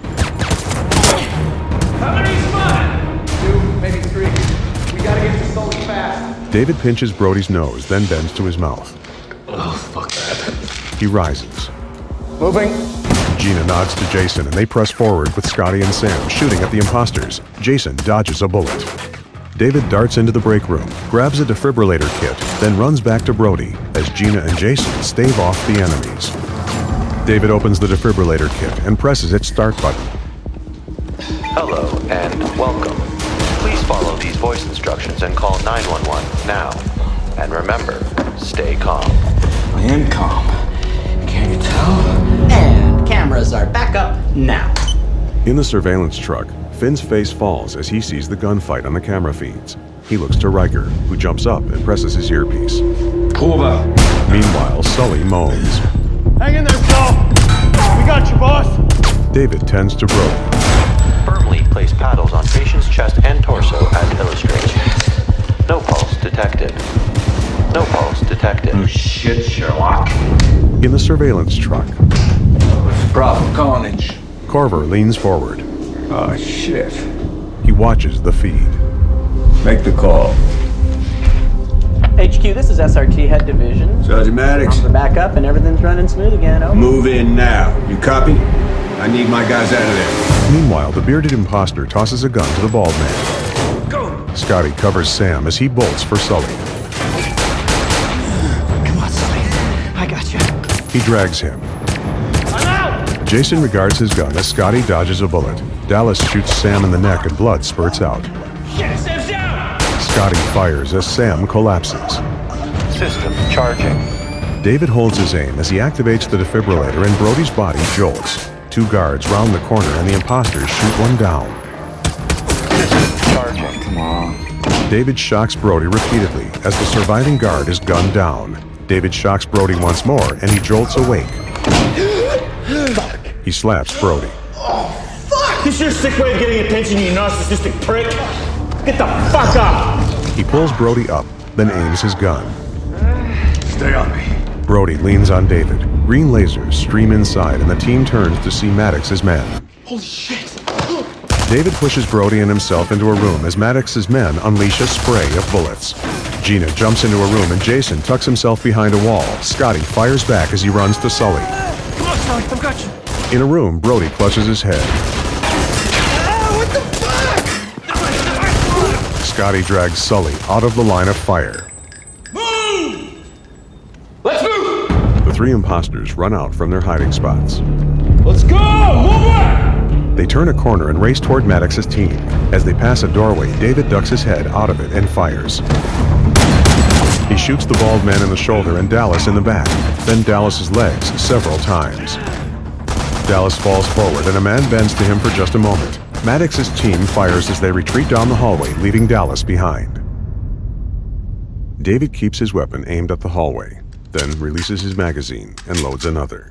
Speaker 18: How many's mine? 2, maybe 3. We gotta get to Sully fast.
Speaker 1: David pinches Brody's nose, then bends to his mouth.
Speaker 15: Oh, fuck that.
Speaker 1: He rises.
Speaker 9: Moving.
Speaker 1: Gina nods to Jason, and they press forward with Scotty and Sam shooting at the imposters. Jason dodges a bullet. David darts into the break room, grabs a defibrillator kit, then runs back to Brody as Gina and Jason stave off the enemies. David opens the defibrillator kit and presses its start button.
Speaker 11: Hello and welcome. Please follow these voice instructions and call 911 now. And remember, stay calm.
Speaker 15: I am calm. Can't you tell?
Speaker 8: And cameras are back up now.
Speaker 1: In the surveillance truck, Finn's face falls as he sees the gunfight on the camera feeds. He looks to Riker, who jumps up and presses his earpiece.
Speaker 9: Over.
Speaker 1: Meanwhile, Sully moans.
Speaker 18: Hang in there, Saul. We got you, boss.
Speaker 1: David tends to Brody.
Speaker 11: Firmly place paddles on patient's chest and torso as illustrated. No pulse detected. No pulse detected.
Speaker 15: Oh shit, Sherlock.
Speaker 1: In the surveillance truck,
Speaker 15: Bravo, Carnage.
Speaker 1: Corver leans forward.
Speaker 20: Oh, shit.
Speaker 1: He watches the feed.
Speaker 20: Make the call.
Speaker 8: HQ, this is SRT Head Division.
Speaker 20: Sergeant Maddox.
Speaker 8: We're back up and everything's running smooth again. Over.
Speaker 20: Move in now. You copy? I need my guys out of there.
Speaker 1: Meanwhile, the bearded imposter tosses a gun to the bald man.
Speaker 18: Go.
Speaker 1: Scotty covers Sam as he bolts for Sully.
Speaker 13: Come on, Sully. I got you.
Speaker 1: He drags him.
Speaker 18: I'm out.
Speaker 1: Jason regards his gun as Scotty dodges a bullet. Dallas shoots Sam in the neck and blood spurts out.
Speaker 18: Shit, Sam's down.
Speaker 1: Scotty fires as Sam collapses.
Speaker 11: Systems charging.
Speaker 1: David holds his aim as he activates the defibrillator and Brody's body jolts. Two guards round the corner and the imposters shoot one down.
Speaker 11: Systems charging.
Speaker 15: Come on.
Speaker 1: David shocks Brody repeatedly as the surviving guard is gunned down. David shocks Brody once more and he jolts awake. He slaps Brody.
Speaker 18: This your sick way of getting attention, you narcissistic prick? Get the fuck up!
Speaker 1: He pulls Brody up, then aims his gun.
Speaker 20: Stay on me.
Speaker 1: Brody leans on David. Green lasers stream inside and the team turns to see Maddox's men.
Speaker 18: Holy shit!
Speaker 1: David pushes Brody and himself into a room as Maddox's men unleash a spray of bullets. Gina jumps into a room and Jason tucks himself behind a wall. Scotty fires back as he runs to Sully.
Speaker 18: Come on, Sully, I've got you.
Speaker 1: In a room, Brody clutches his head.
Speaker 18: What the fuck?
Speaker 1: Scotty drags Sully out of the line of fire.
Speaker 18: Let's move!
Speaker 1: The three imposters run out from their hiding spots.
Speaker 18: Let's go! Move it!
Speaker 1: They turn a corner and race toward Maddox's team. As they pass a doorway, David ducks his head out of it and fires. He shoots the bald man in the shoulder and Dallas in the back, then Dallas's legs several times. Dallas falls forward and a man bends to him for just a moment. Maddox's team fires as they retreat down the hallway, leaving Dallas behind. David keeps his weapon aimed at the hallway, then releases his magazine and loads another.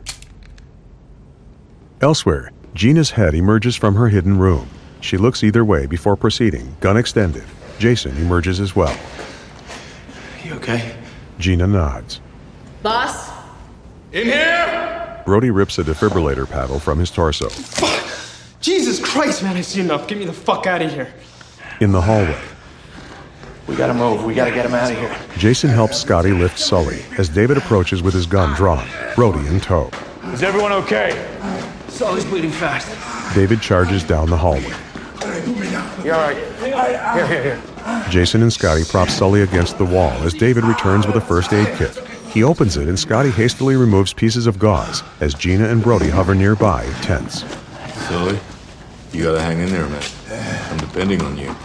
Speaker 1: Elsewhere, Gina's head emerges from her hidden room. She looks either way before proceeding, gun extended. Jason emerges as well.
Speaker 5: You okay?
Speaker 1: Gina nods.
Speaker 3: Boss?
Speaker 18: In here!
Speaker 1: Brody rips a defibrillator paddle from his torso.
Speaker 5: Fuck! Jesus Christ, man, I've seen enough. Get me the fuck out of here.
Speaker 1: In the hallway,
Speaker 13: We gotta move. We gotta get him out of here.
Speaker 1: Jason helps Scotty lift Sully as David approaches with his gun drawn, Brody in tow.
Speaker 18: Is everyone okay?
Speaker 5: Sully's bleeding fast.
Speaker 1: David charges down the hallway.
Speaker 5: You all right? Here.
Speaker 1: Jason and Scotty prop Sully against the wall as David returns with a first aid kit. He opens it and Scotty hastily removes pieces of gauze as Gina and Brody hover nearby, tense.
Speaker 12: Sully, you gotta hang in there, man. I'm depending on you.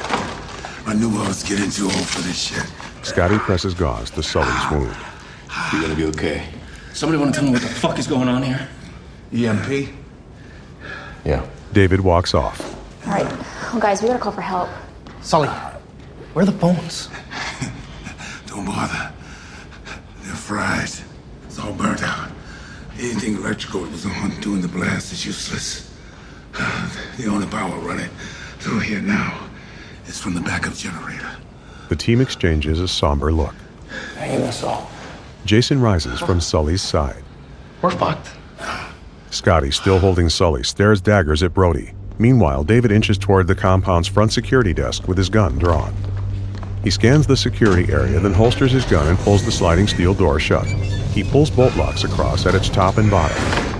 Speaker 14: I knew I was getting too old for this shit.
Speaker 1: Scotty presses gauze to Sully's wound.
Speaker 12: You're gonna be okay.
Speaker 15: Somebody want to tell me what the fuck is going on here?
Speaker 14: EMP?
Speaker 12: Yeah.
Speaker 1: David walks off.
Speaker 3: All right. Well, guys, we gotta call for help.
Speaker 5: Sully, where are the bones?
Speaker 14: Don't bother. They're fried. It's all burnt out. Anything electrical that was on during the blast is useless. The only power running through here now is from the backup generator.
Speaker 1: The team exchanges a somber look.
Speaker 5: Hang us all.
Speaker 1: Jason rises from Sully's side.
Speaker 5: We're fucked.
Speaker 1: Scotty, still holding Sully, stares daggers at Brody. Meanwhile, David inches toward the compound's front security desk with his gun drawn. He scans the security area, then holsters his gun and pulls the sliding steel door shut. He pulls bolt locks across at its top and bottom.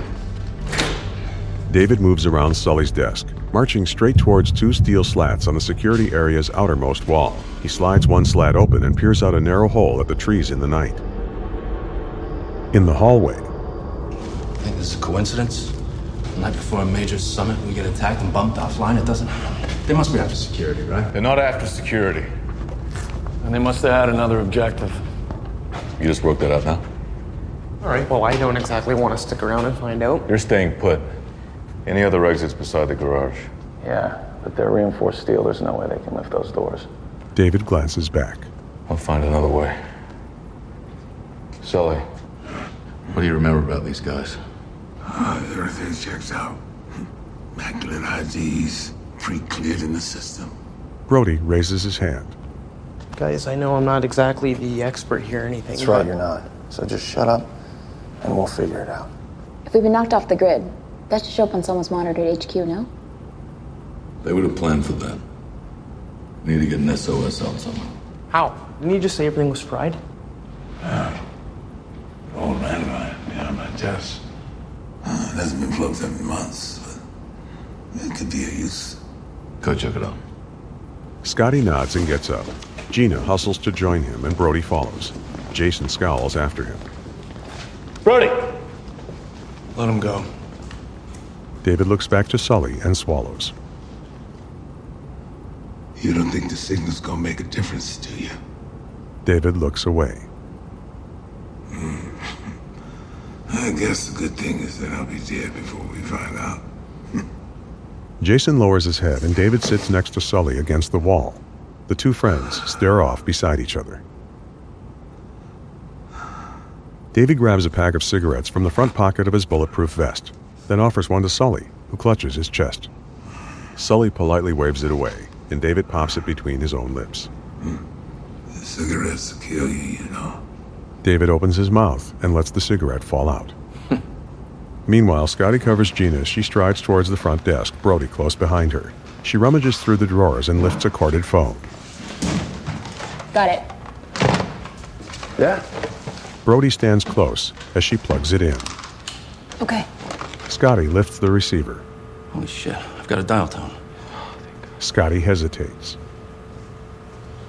Speaker 1: David moves around Sully's desk, marching straight towards two steel slats on the security area's outermost wall. He slides one slat open and peers out a narrow hole at the trees in the night. In the hallway,
Speaker 15: Think this is a coincidence? The night before a major summit, we get attacked and bumped offline. It doesn't. They must be after security, right?
Speaker 12: They're not after security.
Speaker 7: And they must have had another objective.
Speaker 12: You just broke that up now?
Speaker 5: All right, well, I don't exactly want to stick around and find out.
Speaker 12: You're staying put. Any other exits beside the garage?
Speaker 7: Yeah, but they're reinforced steel. There's no way they can lift those doors.
Speaker 1: David glances back.
Speaker 12: I'll find another way. Sully, what do you remember about these guys?
Speaker 14: Everything checks out. Immaculate IDs, pre-cleared in the system.
Speaker 1: Brody raises his hand.
Speaker 5: Guys, I know I'm not exactly the expert here or anything.
Speaker 13: That's right, you're not. So just shut up, and we'll figure it out.
Speaker 3: If we've been knocked off the grid, that should show up on someone's monitor at HQ, no?
Speaker 10: They would have planned for that. Need to get an SOS out somehow.
Speaker 5: How? Didn't you just say everything was fried?
Speaker 14: Old landline, yeah, my test. It hasn't been plugged up in months, but it could be of use.
Speaker 10: Go check it out.
Speaker 1: Scotty nods and gets up. Gina hustles to join him and Brody follows. Jason scowls after him.
Speaker 18: Brody!
Speaker 5: Let him go.
Speaker 1: David looks back to Sully and swallows.
Speaker 14: You don't think the signal's gonna make a difference, do you?
Speaker 1: David looks away.
Speaker 14: I guess the good thing is that I'll be dead before we find out.
Speaker 1: Jason lowers his head and David sits next to Sully against the wall. The two friends stare off beside each other. David grabs a pack of cigarettes from the front pocket of his bulletproof vest, then offers one to Sully, who clutches his chest. Sully politely waves it away, and David pops it between his own lips.
Speaker 14: The cigarettes will kill you, you know.
Speaker 1: David opens his mouth and lets the cigarette fall out. Meanwhile, Scotty covers Gina as she strides towards the front desk, Brody close behind her. She rummages through the drawers and lifts a corded phone.
Speaker 3: Got it.
Speaker 18: Yeah?
Speaker 1: Brody stands close as she plugs it in.
Speaker 3: Okay.
Speaker 1: Scotty lifts the receiver.
Speaker 15: Holy shit, I've got a dial tone.
Speaker 1: Scotty hesitates.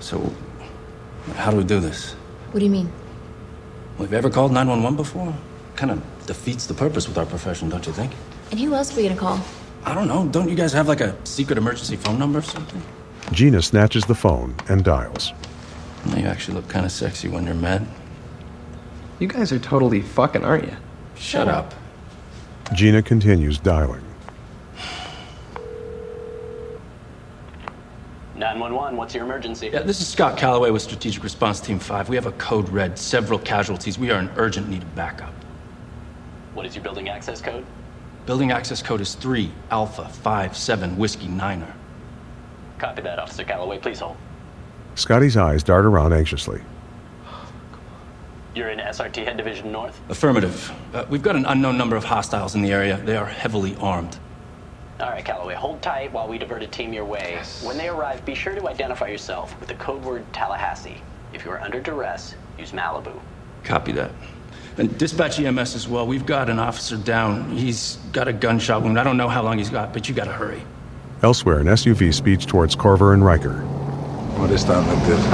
Speaker 15: So, how do we do this?
Speaker 3: What do you mean?
Speaker 15: Well, have you ever called 911 before? Kind of defeats the purpose with our profession, don't you think?
Speaker 3: And who else are we gonna call?
Speaker 15: I don't know. Don't you guys have like a secret emergency phone number or something?
Speaker 1: Gina snatches the phone and dials.
Speaker 15: Well, you actually look kind of sexy when you're mad.
Speaker 5: You guys are totally fucking, aren't you?
Speaker 15: Shut up.
Speaker 1: Gina continues dialing.
Speaker 8: 911, what's your emergency?
Speaker 15: Yeah, this is Scott Calloway with Strategic Response Team 5. We have a code red, several casualties. We are in urgent need of backup.
Speaker 8: What is your building access code?
Speaker 15: Building access code is 3 Alpha 57 Whiskey Niner.
Speaker 8: Copy that, Officer Calloway. Please hold.
Speaker 1: Scotty's eyes dart around anxiously.
Speaker 8: You're in SRT Head Division North?
Speaker 15: Affirmative. We've got an unknown number of hostiles in the area. They are heavily armed.
Speaker 8: All right, Calloway, hold tight while we divert a team your way. Yes. When they arrive, be sure to identify yourself with the code word Tallahassee. If you are under duress, use Malibu.
Speaker 15: Copy that. And dispatch EMS as well. We've got an officer down. He's got a gunshot wound. I don't know how long he's got, but you gotta hurry.
Speaker 1: Elsewhere, an SUV speeds towards Corver and Riker.
Speaker 20: Well, this time look good.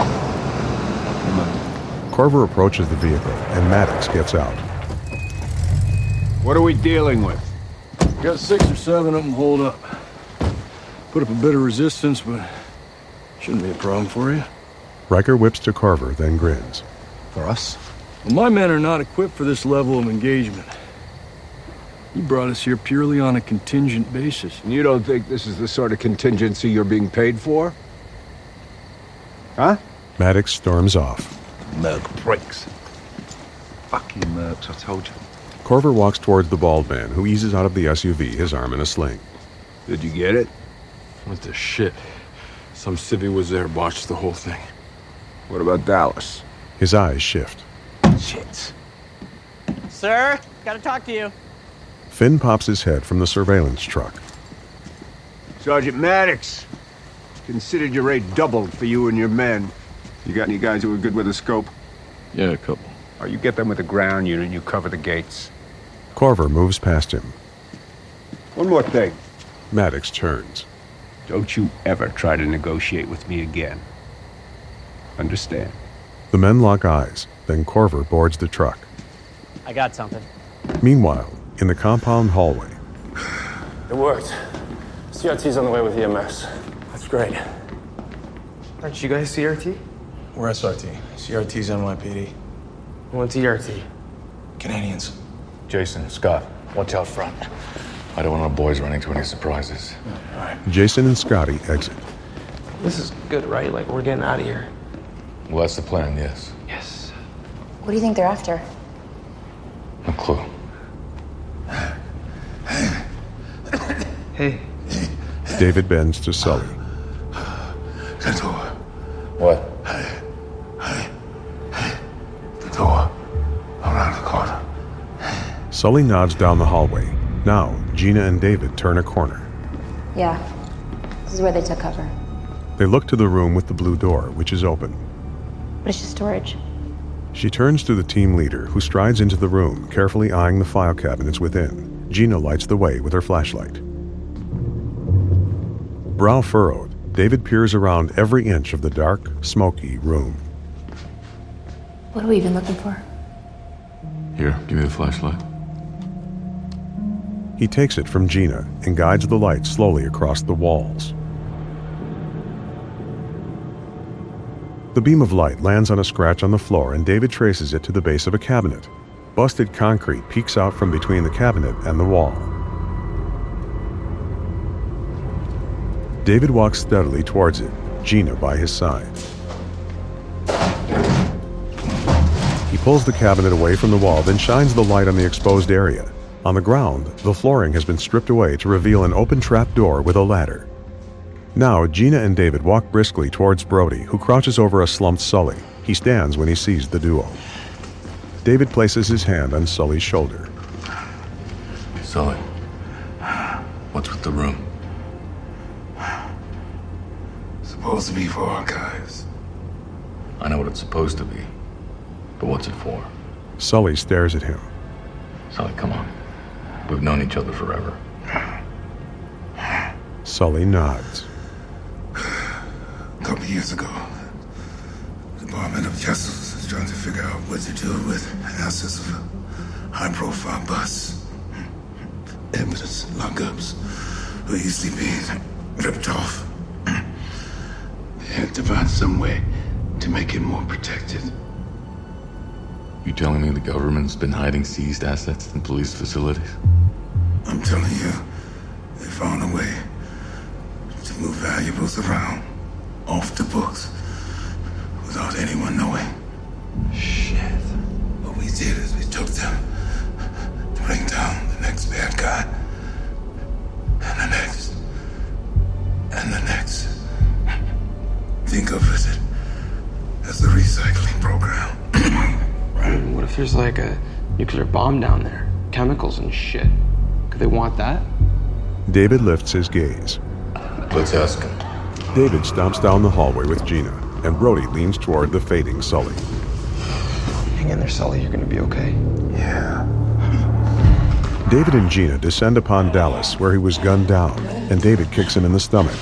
Speaker 1: Corver approaches the vehicle, and Maddox gets out.
Speaker 20: What are we dealing with?
Speaker 6: Got 6 or 7 of them holed up. Put up a bit of resistance, but shouldn't be a problem for you.
Speaker 1: Riker whips to Corver, then grins.
Speaker 6: For us? Well, my men are not equipped for this level of engagement. You brought us here purely on a contingent basis.
Speaker 20: And you don't think this is the sort of contingency you're being paid for? Huh?
Speaker 1: Maddox storms off.
Speaker 20: Merc breaks. Fuck you, Mercs, I told you.
Speaker 1: Corver walks towards the bald man, who eases out of the SUV, his arm in a sling.
Speaker 20: Did you get it?
Speaker 6: What the shit? Some civvy was there, botched the whole thing.
Speaker 20: What about Dallas?
Speaker 1: His eyes shift.
Speaker 20: Shit.
Speaker 16: Sir, gotta talk to you.
Speaker 1: Finn pops his head from the surveillance truck.
Speaker 20: Sergeant Maddox. Considered your rate doubled for you and your men. You got any guys who are good with a scope?
Speaker 6: Yeah, a couple.
Speaker 20: Or you get them with the ground unit and you cover the gates.
Speaker 1: Corver moves past him.
Speaker 20: One more thing.
Speaker 1: Maddox turns.
Speaker 20: Don't you ever try to negotiate with me again. Understand?
Speaker 1: The men lock eyes, then Corver boards the truck.
Speaker 16: I got something.
Speaker 1: Meanwhile, in the compound hallway.
Speaker 4: It worked. CRT's on the way with EMS. That's great.
Speaker 5: Aren't you guys CRT?
Speaker 13: We're SRT. CRT's NYPD.
Speaker 5: What's ERT?
Speaker 13: Canadians.
Speaker 12: Jason, Scott, watch out front. I don't want our boys running into any surprises.
Speaker 13: All right.
Speaker 1: Jason and Scotty exit.
Speaker 5: This is good, right? Like, we're getting out of here.
Speaker 12: Well, that's the plan, yes.
Speaker 5: Yes.
Speaker 3: What do you think they're after?
Speaker 12: No clue.
Speaker 5: Hey.
Speaker 1: David bends to Sully.
Speaker 14: The door.
Speaker 12: What?
Speaker 14: The door. Around the corner.
Speaker 1: Sully nods down the hallway. Now, Gina and David turn a corner.
Speaker 3: Yeah. This is where they took cover.
Speaker 1: They look to the room with the blue door, which is open.
Speaker 3: But it's just storage.
Speaker 1: She turns to the team leader, who strides into the room, carefully eyeing the file cabinets within. Gina lights the way with her flashlight. Brow furrowed, David peers around every inch of the dark, smoky room.
Speaker 3: What are we even looking for?
Speaker 12: Here, give me the flashlight.
Speaker 1: He takes it from Gina and guides the light slowly across the walls. The beam of light lands on a scratch on the floor, and David traces it to the base of a cabinet. Busted concrete peeks out from between the cabinet and the wall. David walks steadily towards it, Gina by his side. He pulls the cabinet away from the wall, then shines the light on the exposed area. On the ground, the flooring has been stripped away to reveal an open trap door with a ladder. Now, Gina and David walk briskly towards Brody, who crouches over a slumped Sully. He stands when he sees the duo. David places his hand on Sully's shoulder.
Speaker 10: Sully, what's with the room?
Speaker 14: Supposed to be for archives.
Speaker 10: I know what it's supposed to be, but what's it for?
Speaker 1: Sully stares at him.
Speaker 10: Sully, come on. We've known each other forever.
Speaker 1: Sully nods.
Speaker 14: A couple years ago, Department of Justice is trying to figure out what to do with assets of a high-profile bust. Evidence lockups were easily being ripped off. They had to find some way to make it more protected.
Speaker 12: You telling me the government's been hiding seized assets in police facilities?
Speaker 14: I'm telling you, they found a way to move valuables around, off the books, without anyone knowing. Shit. What we did is we took them to bring down the next bad guy. And the next. And the next. Think of it as a recycling program.
Speaker 5: What if there's like a nuclear bomb down there? Chemicals and shit. Could they want that?
Speaker 1: David lifts his gaze.
Speaker 12: Let's ask him.
Speaker 1: David stomps down the hallway with Gina, and Brody leans toward the fading Sully.
Speaker 5: Hang in there, Sully. You're gonna be okay.
Speaker 14: Yeah.
Speaker 1: David and Gina descend upon Dallas, where he was gunned down, and David kicks him in the stomach.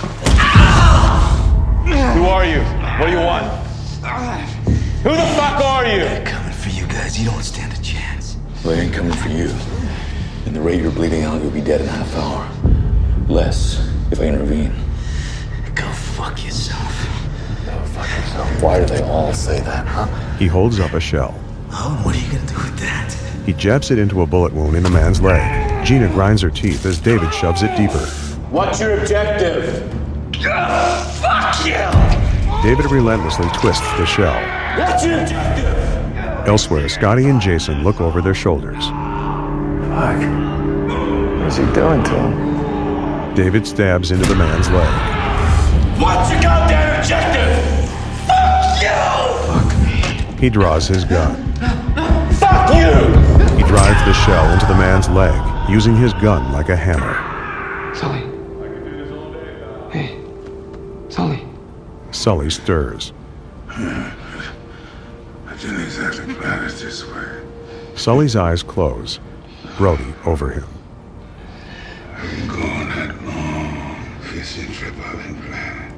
Speaker 18: Who are you? What do you want? Who the fuck are you?
Speaker 10: They're coming for you guys. You don't stand a chance. Well, they ain't coming for you. And the rate you're bleeding out, you'll be dead in a half hour. Less if I intervene. Go fuck yourself. Go fuck yourself. Why do they all say that, huh?
Speaker 1: He holds up a shell.
Speaker 10: Oh, what are you gonna do with that?
Speaker 1: He jabs it into a bullet wound in a man's leg. Gina grinds her teeth as David shoves it deeper.
Speaker 18: What's your objective?
Speaker 10: Fuck you!
Speaker 1: David relentlessly twists the shell.
Speaker 18: What's your objective?
Speaker 1: Elsewhere, Scotty and Jason look over their shoulders.
Speaker 5: Fuck. What's he doing to him?
Speaker 1: David stabs into the man's leg.
Speaker 18: What's your goddamn objective? Fuck you!
Speaker 1: Fuck me. He draws his gun.
Speaker 18: Fuck you!
Speaker 1: He drives the shell into the man's leg, using his gun like a hammer.
Speaker 5: Sully. Hey. Sully.
Speaker 1: Sully stirs.
Speaker 14: I didn't exactly plan it this way.
Speaker 1: Sully's eyes close. Brody over him.
Speaker 14: I've been going that long fishing trip I've been planning.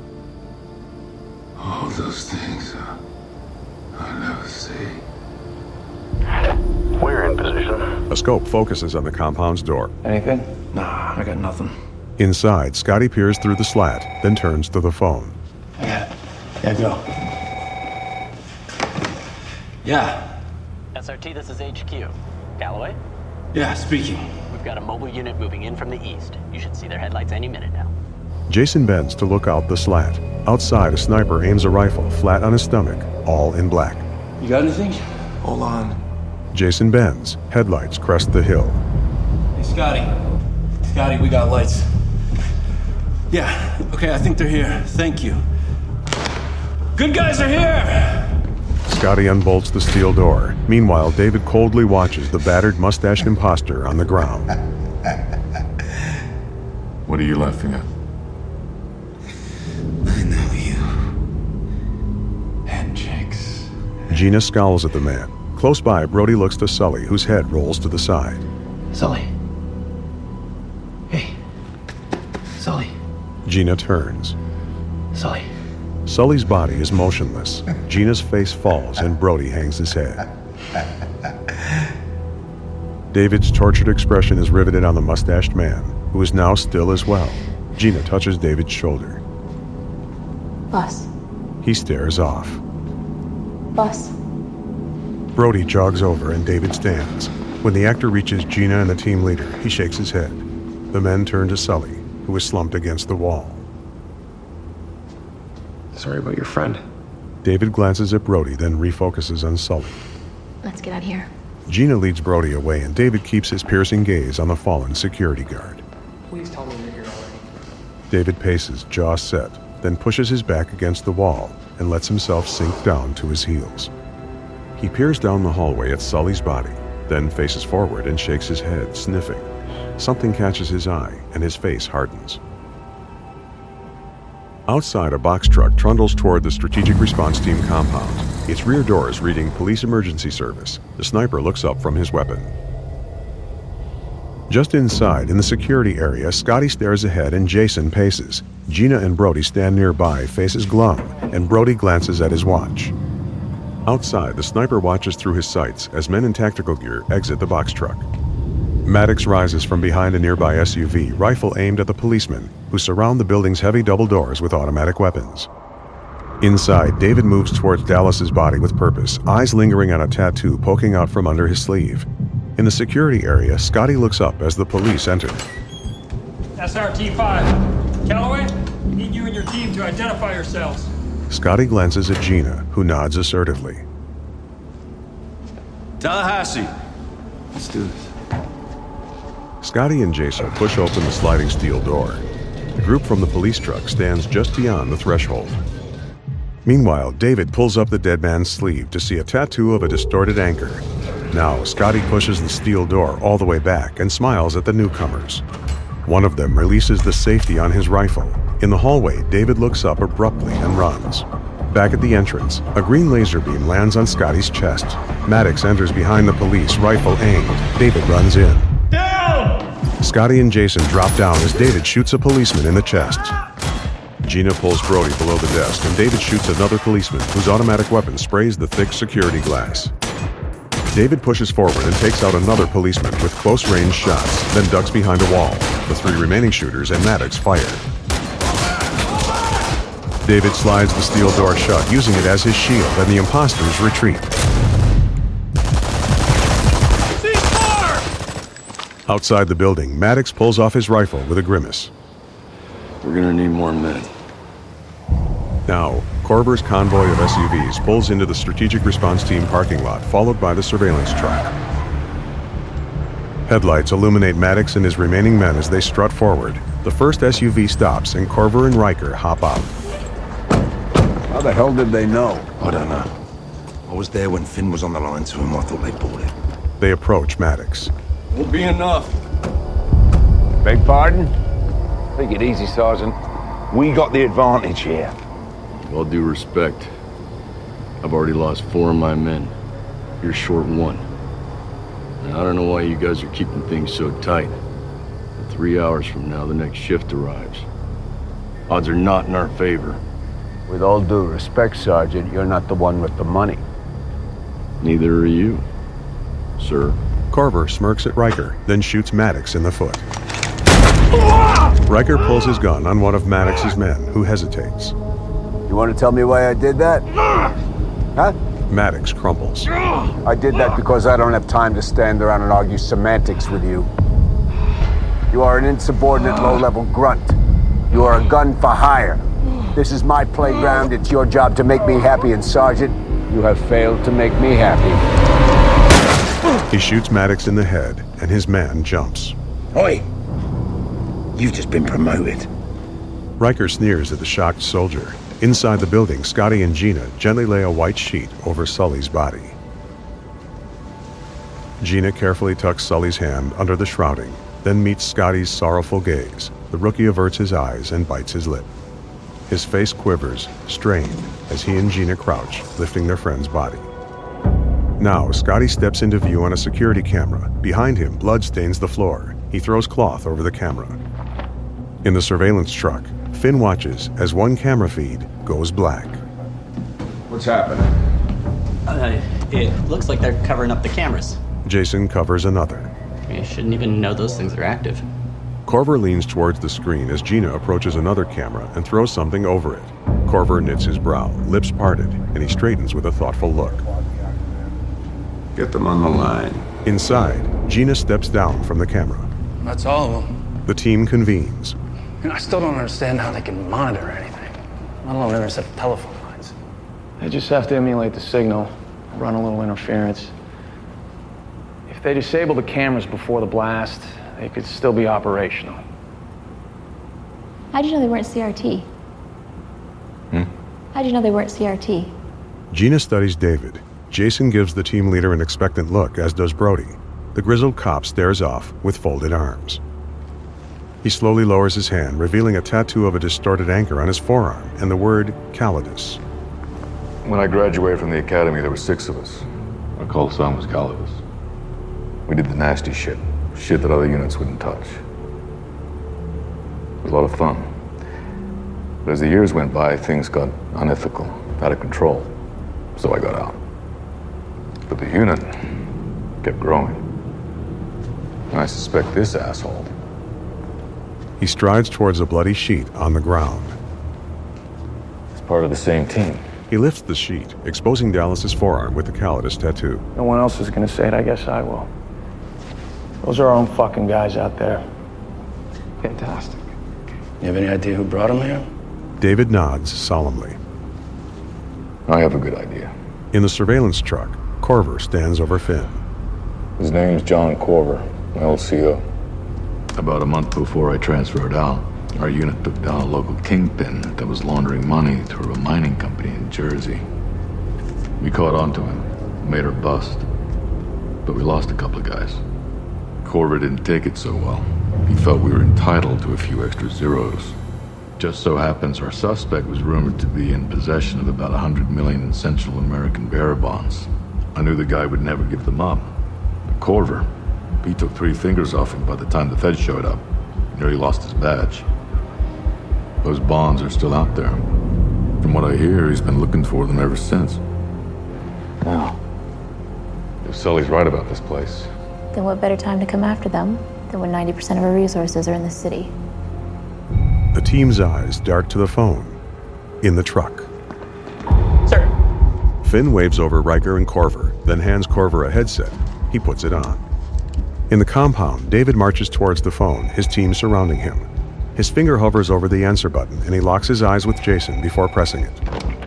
Speaker 14: All those things I'll never see.
Speaker 11: We're in position.
Speaker 1: A scope focuses on the compound's door.
Speaker 13: Anything? Nah, I got nothing.
Speaker 1: Inside, Scotty peers through the slat, then turns to the phone.
Speaker 13: I got it. Yeah, go. Yeah.
Speaker 8: SRT, this is HQ. Galloway?
Speaker 13: Yeah, speaking.
Speaker 8: We've got a mobile unit moving in from the east. You should see their headlights any minute now.
Speaker 1: Jason bends to look out the slat. Outside, a sniper aims a rifle flat on his stomach, all in black.
Speaker 13: You got anything? Hold on.
Speaker 1: Jason bends. Headlights crest the hill.
Speaker 13: Hey, Scotty. Scotty, we got lights. Yeah, okay, I think they're here. Thank you. Good guys are here!
Speaker 1: Scotty unbolts the steel door. Meanwhile, David coldly watches the battered mustached imposter on the ground.
Speaker 12: What are you laughing at?
Speaker 10: I know you.
Speaker 13: Handshakes.
Speaker 1: Gina scowls at the man. Close by, Brody looks to Sully, whose head rolls to the side.
Speaker 13: Sully. Hey. Sully.
Speaker 1: Gina turns.
Speaker 13: Sully.
Speaker 1: Sully's body is motionless. Gina's face falls and Brody hangs his head. David's tortured expression is riveted on the mustached man, who is now still as well. Gina touches David's shoulder.
Speaker 3: Boss.
Speaker 1: He stares off.
Speaker 3: Boss.
Speaker 1: Brody jogs over and David stands. When the actor reaches Gina and the team leader, he shakes his head. The men turn to Sully, who is slumped against the wall.
Speaker 5: Sorry about your friend.
Speaker 1: David glances at Brody, then refocuses on Sully.
Speaker 3: Let's get out of here.
Speaker 1: Gina leads Brody away, and David keeps his piercing gaze on the fallen security guard.
Speaker 5: Please tell me you're here already.
Speaker 1: David paces, jaw set, then pushes his back against the wall and lets himself sink down to his heels. He peers down the hallway at Sully's body, then faces forward and shakes his head, sniffing. Something catches his eye, and his face hardens. Outside, a box truck trundles toward the Strategic Response Team compound. Its rear doors reading Police Emergency Service. The sniper looks up from his weapon. Just inside, in the security area, Scotty stares ahead and Jason paces. Gina and Brody stand nearby, faces glum, and Brody glances at his watch. Outside, the sniper watches through his sights as men in tactical gear exit the box truck. Maddox rises from behind a nearby SUV, rifle aimed at the policemen, who surround the building's heavy double doors with automatic weapons. Inside, David moves towards Dallas's body with purpose, eyes lingering on a tattoo poking out from under his sleeve. In the security area, Scotty looks up as the police enter.
Speaker 6: SRT-5. Calloway, we need you and your team to identify yourselves.
Speaker 1: Scotty glances at Gina, who nods assertively.
Speaker 13: Tallahassee. Let's do this.
Speaker 1: Scotty and Jason push open the sliding steel door. The group from the police truck stands just beyond the threshold. Meanwhile, David pulls up the dead man's sleeve to see a tattoo of a distorted anchor. Now, Scotty pushes the steel door all the way back and smiles at the newcomers. One of them releases the safety on his rifle. In the hallway, David looks up abruptly and runs. Back at the entrance, a green laser beam lands on Scotty's chest. Maddox enters behind the police, rifle aimed. David runs in.
Speaker 6: Down!
Speaker 1: Scotty and Jason drop down as David shoots a policeman in the chest. Gina pulls Brody below the desk, and David shoots another policeman whose automatic weapon sprays the thick security glass. David pushes forward and takes out another policeman with close-range shots, then ducks behind a wall. The three remaining shooters and Maddox fire. David slides the steel door shut, using it as his shield, and the imposters retreat. Outside the building, Maddox pulls off his rifle with a grimace.
Speaker 6: We're gonna need more men.
Speaker 1: Now, Corver's convoy of SUVs pulls into the Strategic Response Team parking lot, followed by the surveillance truck. Headlights illuminate Maddox and his remaining men as they strut forward. The first SUV stops, and Corver and Riker hop out.
Speaker 20: How the hell did they know?
Speaker 17: I don't know. I was there when Finn was on the line to him. I thought they bought it.
Speaker 1: They approach Maddox.
Speaker 6: Won't be enough.
Speaker 20: Beg pardon?
Speaker 17: Take it easy, Sergeant. We got the advantage here.
Speaker 6: With all due respect, I've already lost 4 of my men. You're short 1. And I don't know why you guys are keeping things so tight. But 3 hours from now, the next shift arrives. Odds are not in our favor.
Speaker 20: With all due respect, Sergeant, you're not the one with the money.
Speaker 6: Neither are you, sir.
Speaker 1: Corver smirks at Riker, then shoots Maddox in the foot. Riker pulls his gun on one of Maddox's men, who hesitates.
Speaker 21: You want to tell me why I did that? Huh?
Speaker 1: Maddox crumples.
Speaker 21: I did that because I don't have time to stand around and argue semantics with you. You are an insubordinate, low-level grunt. You are a gun for hire. This is my playground. It's your job to make me happy, and Sergeant, you have failed to make me happy.
Speaker 1: He shoots Maddox in the head, and his man jumps.
Speaker 17: Oi! You've just been promoted.
Speaker 1: Riker sneers at the shocked soldier. Inside the building, Scotty and Gina gently lay a white sheet over Sully's body. Gina carefully tucks Sully's hand under the shrouding, then meets Scotty's sorrowful gaze. The rookie averts his eyes and bites his lip. His face quivers, strained, as he and Gina crouch, lifting their friend's body. Now, Scotty steps into view on a security camera. Behind him, blood stains the floor. He throws cloth over the camera. In the surveillance truck, Finn watches as one camera feed goes black.
Speaker 21: What's happening?
Speaker 16: It looks like they're covering up the cameras.
Speaker 1: Jason covers another.
Speaker 16: You shouldn't even know those things are active.
Speaker 1: Corver leans towards the screen as Gina approaches another camera and throws something over it. Corver knits his brow, lips parted, and he straightens with a thoughtful look.
Speaker 20: Get them on the line.
Speaker 1: Inside, Gina steps down from the camera.
Speaker 13: That's all of them.
Speaker 1: The team convenes.
Speaker 13: I still don't understand how they can monitor anything, let alone intercept telephone lines.
Speaker 7: They just have to emulate the signal, run a little interference. If they disable the cameras before the blast, they could still be operational.
Speaker 3: How'd you know they weren't CRT? How'd you know they weren't CRT?
Speaker 1: Gina studies David. Jason gives the team leader an expectant look, as does Brody. The grizzled cop stares off with folded arms. He slowly lowers his hand, revealing a tattoo of a distorted anchor on his forearm and the word Calidus.
Speaker 10: When I graduated from the academy, there were 6 of us. Our call sign was Calidus. We did the nasty shit.
Speaker 12: Shit that other units wouldn't touch. It was a lot of fun. But as the years went by, things got unethical, out of control. So I got out. But the unit kept growing. And I suspect this asshole.
Speaker 1: He strides towards a bloody sheet on the ground.
Speaker 12: It's part of the same team.
Speaker 1: He lifts the sheet, exposing Dallas's forearm with the Calidus tattoo.
Speaker 7: No one else is gonna say it, I guess I will. Those are our own fucking guys out there.
Speaker 15: Fantastic. You have any idea who brought him here?
Speaker 1: David nods solemnly.
Speaker 12: I have a good idea.
Speaker 1: In the surveillance truck, Corver stands over Finn.
Speaker 12: His name's John Corver, my old CO. About a month before I transferred out, our unit took down a local kingpin that was laundering money through a mining company in Jersey. We caught on to him, made her bust. But we lost a couple of guys. Corver didn't take it so well. He felt we were entitled to a few extra zeros. Just so happens our suspect was rumored to be in possession of about 100 million in Central American bearer bonds. I knew the guy would never give them up. But Corver, he took 3 fingers off him by the time the feds showed up. He nearly lost his badge. Those bonds are still out there. From what I hear, he's been looking for them ever since. Now, if Sully's right about this place,
Speaker 3: Then what better time to come after them than when 90% of our resources are in the city?
Speaker 1: The team's eyes dart to the phone in the truck.
Speaker 7: Sir.
Speaker 1: Finn waves over Riker and Corver, then hands Corver a headset. He puts it on. In the compound, David marches towards the phone, his team surrounding him. His finger hovers over the answer button, and he locks his eyes with Jason before pressing it.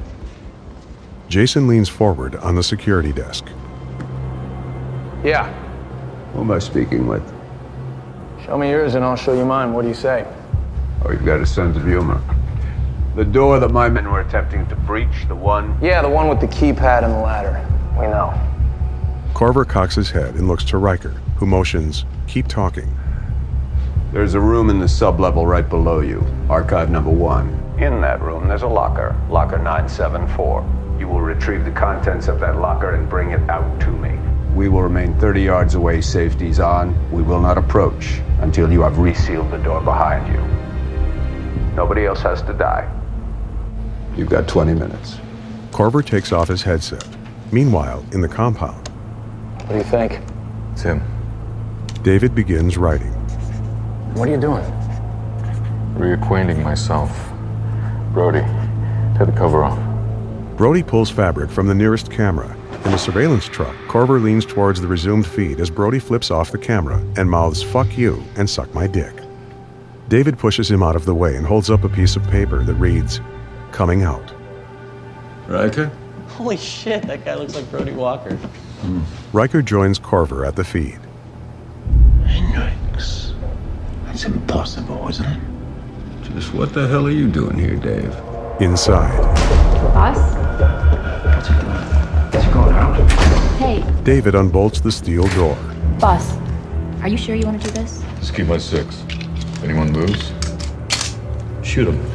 Speaker 1: Jason leans forward on the security desk.
Speaker 7: Yeah.
Speaker 21: Who am I speaking with?
Speaker 7: Show me yours and I'll show you mine. What do you say?
Speaker 21: Oh, you've got a sense of humor. The door that my men were attempting to breach, the one...
Speaker 7: Yeah, the one with the keypad and the ladder. We know.
Speaker 1: Corver cocks his head and looks to Riker, who motions, "Keep talking."
Speaker 21: There's a room in the sub-level right below you, archive number 1. In that room, there's a locker, locker 974. You will retrieve the contents of that locker and bring it out to me. We will remain 30 yards away, safety's on. We will not approach until you have resealed the door behind you. Nobody else has to die. You've got 20 minutes.
Speaker 1: Corver takes off his headset. Meanwhile, in the compound.
Speaker 7: What do you think?
Speaker 12: It's him.
Speaker 1: David begins writing.
Speaker 7: What are you doing?
Speaker 12: Reacquainting myself. Brody, take the cover off.
Speaker 1: Brody pulls fabric from the nearest camera. In the surveillance truck, Corver leans towards the resumed feed as Brody flips off the camera and mouths "fuck you" and "suck my dick." David pushes him out of the way and holds up a piece of paper that reads, "Coming out."
Speaker 12: Riker?
Speaker 16: Holy shit, that guy looks like Brody Walker.
Speaker 1: Riker joins Corver at the feed.
Speaker 17: Hendricks. That's impossible, isn't it?
Speaker 21: Just what the hell are you doing here, Dave?
Speaker 1: Inside,
Speaker 3: Boss?
Speaker 17: What's he doing? Is he going out?
Speaker 3: Hey,
Speaker 1: David unbolts the steel door.
Speaker 3: boss. Are you sure you want to do this?
Speaker 12: Just keep my 6. If anyone moves, shoot him.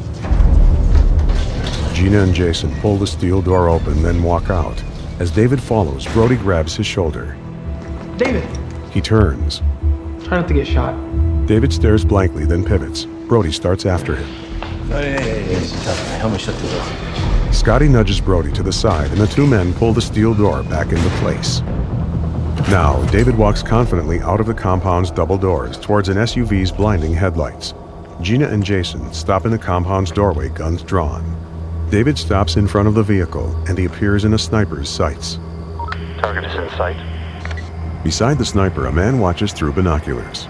Speaker 1: Gina and Jason pull the steel door open, then walk out. As David follows, Brody grabs his shoulder.
Speaker 5: David,
Speaker 1: He turns.
Speaker 5: try not to get shot.
Speaker 1: David stares blankly, then pivots. Brody starts after him.
Speaker 15: Hey, help me shut the door.
Speaker 1: Scotty nudges Brody to the side, and the two men pull the steel door back into place. Now, David walks confidently out of the compound's double doors towards an SUV's blinding headlights. Gina and Jason stop in the compound's doorway, guns drawn. David stops in front of the vehicle, and he appears in a sniper's sights.
Speaker 11: Target is in sight.
Speaker 1: Beside the sniper, a man watches through binoculars.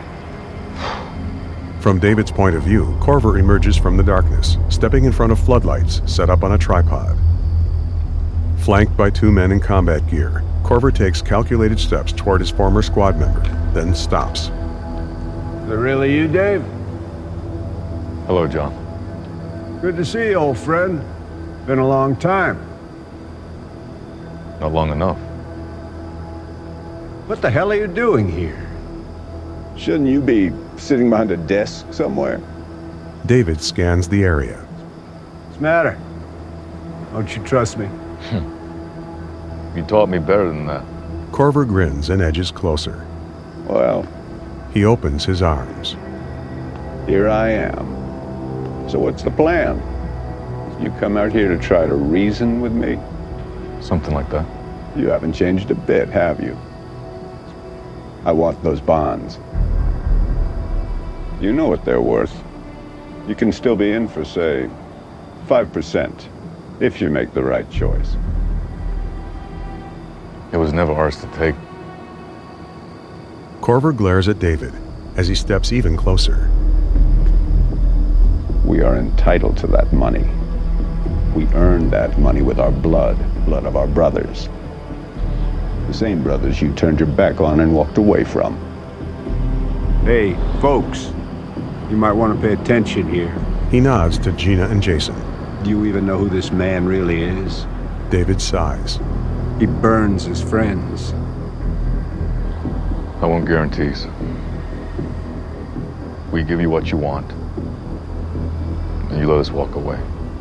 Speaker 1: From David's point of view, Corver emerges from the darkness, stepping in front of floodlights set up on a tripod. Flanked by 2 men in combat gear, Corver takes calculated steps toward his former squad member, then stops.
Speaker 21: Is it really you, Dave?
Speaker 12: Hello, John.
Speaker 21: Good to see you, old friend. Been a long time.
Speaker 12: Not long enough.
Speaker 21: What the hell are you doing here? Shouldn't you be sitting behind a desk somewhere?
Speaker 1: David scans the area.
Speaker 21: What's the matter? Don't you trust me?
Speaker 12: You taught me better than that.
Speaker 1: Corver grins and edges closer.
Speaker 21: Well,
Speaker 1: He opens his arms.
Speaker 21: here I am. So what's the plan? You come out here to try to reason with me?
Speaker 10: Something like that.
Speaker 21: You haven't changed a bit, have you? I want those bonds. You know what they're worth. You can still be in for, say, 5%, if you make the right choice.
Speaker 10: It was never ours to take.
Speaker 1: Corver glares at David as he steps even closer.
Speaker 21: We are entitled to that money. We earned that money with our blood of our brothers. The same brothers you turned your back on and walked away from. Hey, folks, you might want to pay attention here.
Speaker 1: He nods to Gina and Jason.
Speaker 21: Do you even know who this man really is?
Speaker 1: David sighs.
Speaker 21: He burns his friends.
Speaker 10: I want guarantees. We give you what you want, and you let us walk away.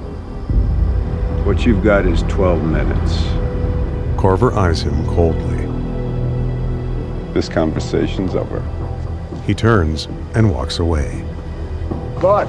Speaker 21: What you've got is 12 minutes.
Speaker 1: Corver eyes him coldly.
Speaker 21: This conversation's over.
Speaker 1: He turns and walks away.
Speaker 21: But,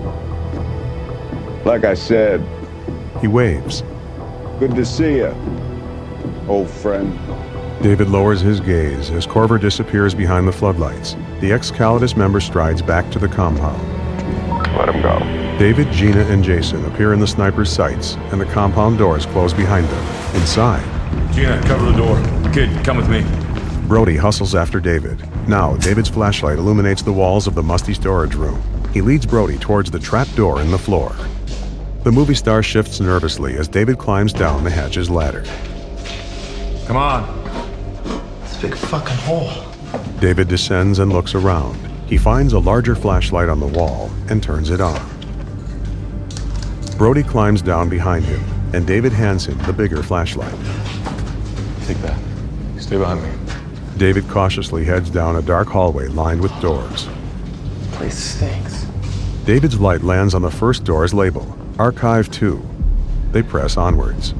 Speaker 21: like I said,
Speaker 1: He waves.
Speaker 21: good to see you, old friend.
Speaker 1: David lowers his gaze as Corver disappears behind the floodlights. The ex-Calidus member strides back to the compound.
Speaker 21: Let him go.
Speaker 1: David, Gina, and Jason appear in the sniper's sights, and the compound doors close behind them. Inside,
Speaker 12: Gina, cover the door. Kid, come with me.
Speaker 1: Brody hustles after David. Now, David's flashlight illuminates the walls of the musty storage room. He leads Brody towards the trap door in the floor. The movie star shifts nervously as David climbs down the hatch's ladder.
Speaker 12: Come on.
Speaker 15: It's a big fucking hole.
Speaker 1: David descends and looks around. He finds a larger flashlight on the wall and turns it on. Brody climbs down behind him, and David hands him the bigger flashlight.
Speaker 10: Take that. Stay behind me.
Speaker 1: David cautiously heads down a dark hallway lined with doors.
Speaker 5: This place stinks.
Speaker 1: David's light lands on the first door's label, Archive 2. They press onwards.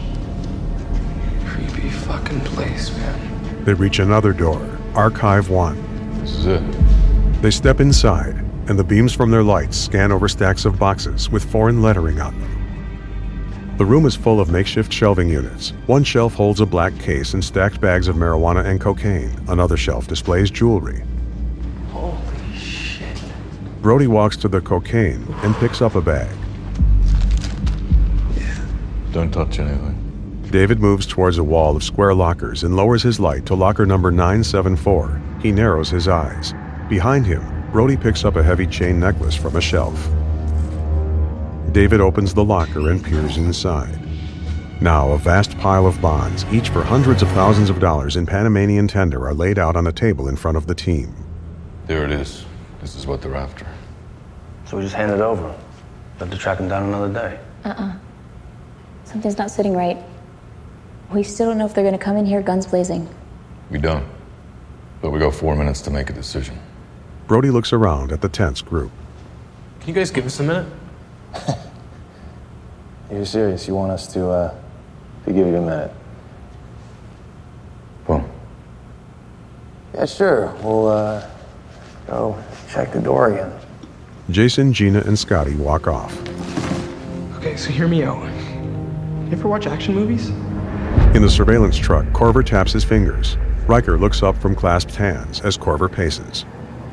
Speaker 5: Creepy fucking place, man.
Speaker 1: They reach another door, Archive 1.
Speaker 10: This is it.
Speaker 1: They step inside, and the beams from their lights scan over stacks of boxes with foreign lettering on them. The room is full of makeshift shelving units. One shelf holds a black case and stacked bags of marijuana and cocaine. Another shelf displays jewelry.
Speaker 5: Holy shit.
Speaker 1: Brody walks to the cocaine and picks up a bag.
Speaker 10: Don't touch anything.
Speaker 1: David moves towards a wall of square lockers and lowers his light to locker number 974. He narrows his eyes. Behind him, Brody picks up a heavy chain necklace from a shelf. David opens the locker and peers inside. Now, a vast pile of bonds, each for hundreds of thousands of dollars in Panamanian tender, are laid out on a table in front of the team.
Speaker 10: There it is. This is what they're after.
Speaker 15: So we just hand it over. Have to track him down another day.
Speaker 3: Something's not sitting right. We still don't know if they're gonna come in here guns blazing.
Speaker 10: We don't. But we got 4 minutes to make a decision.
Speaker 1: Brody looks around at the tense group.
Speaker 5: Can you guys give us a minute?
Speaker 7: You're serious? You want us to give you a minute?
Speaker 10: Well.
Speaker 7: Yeah, sure. We'll, go check the door again.
Speaker 1: Jason, Gina, and Scotty walk off.
Speaker 5: Okay, so hear me out. You ever watch action movies?
Speaker 1: In the surveillance truck, Corver taps his fingers. Riker looks up from clasped hands as Corver paces.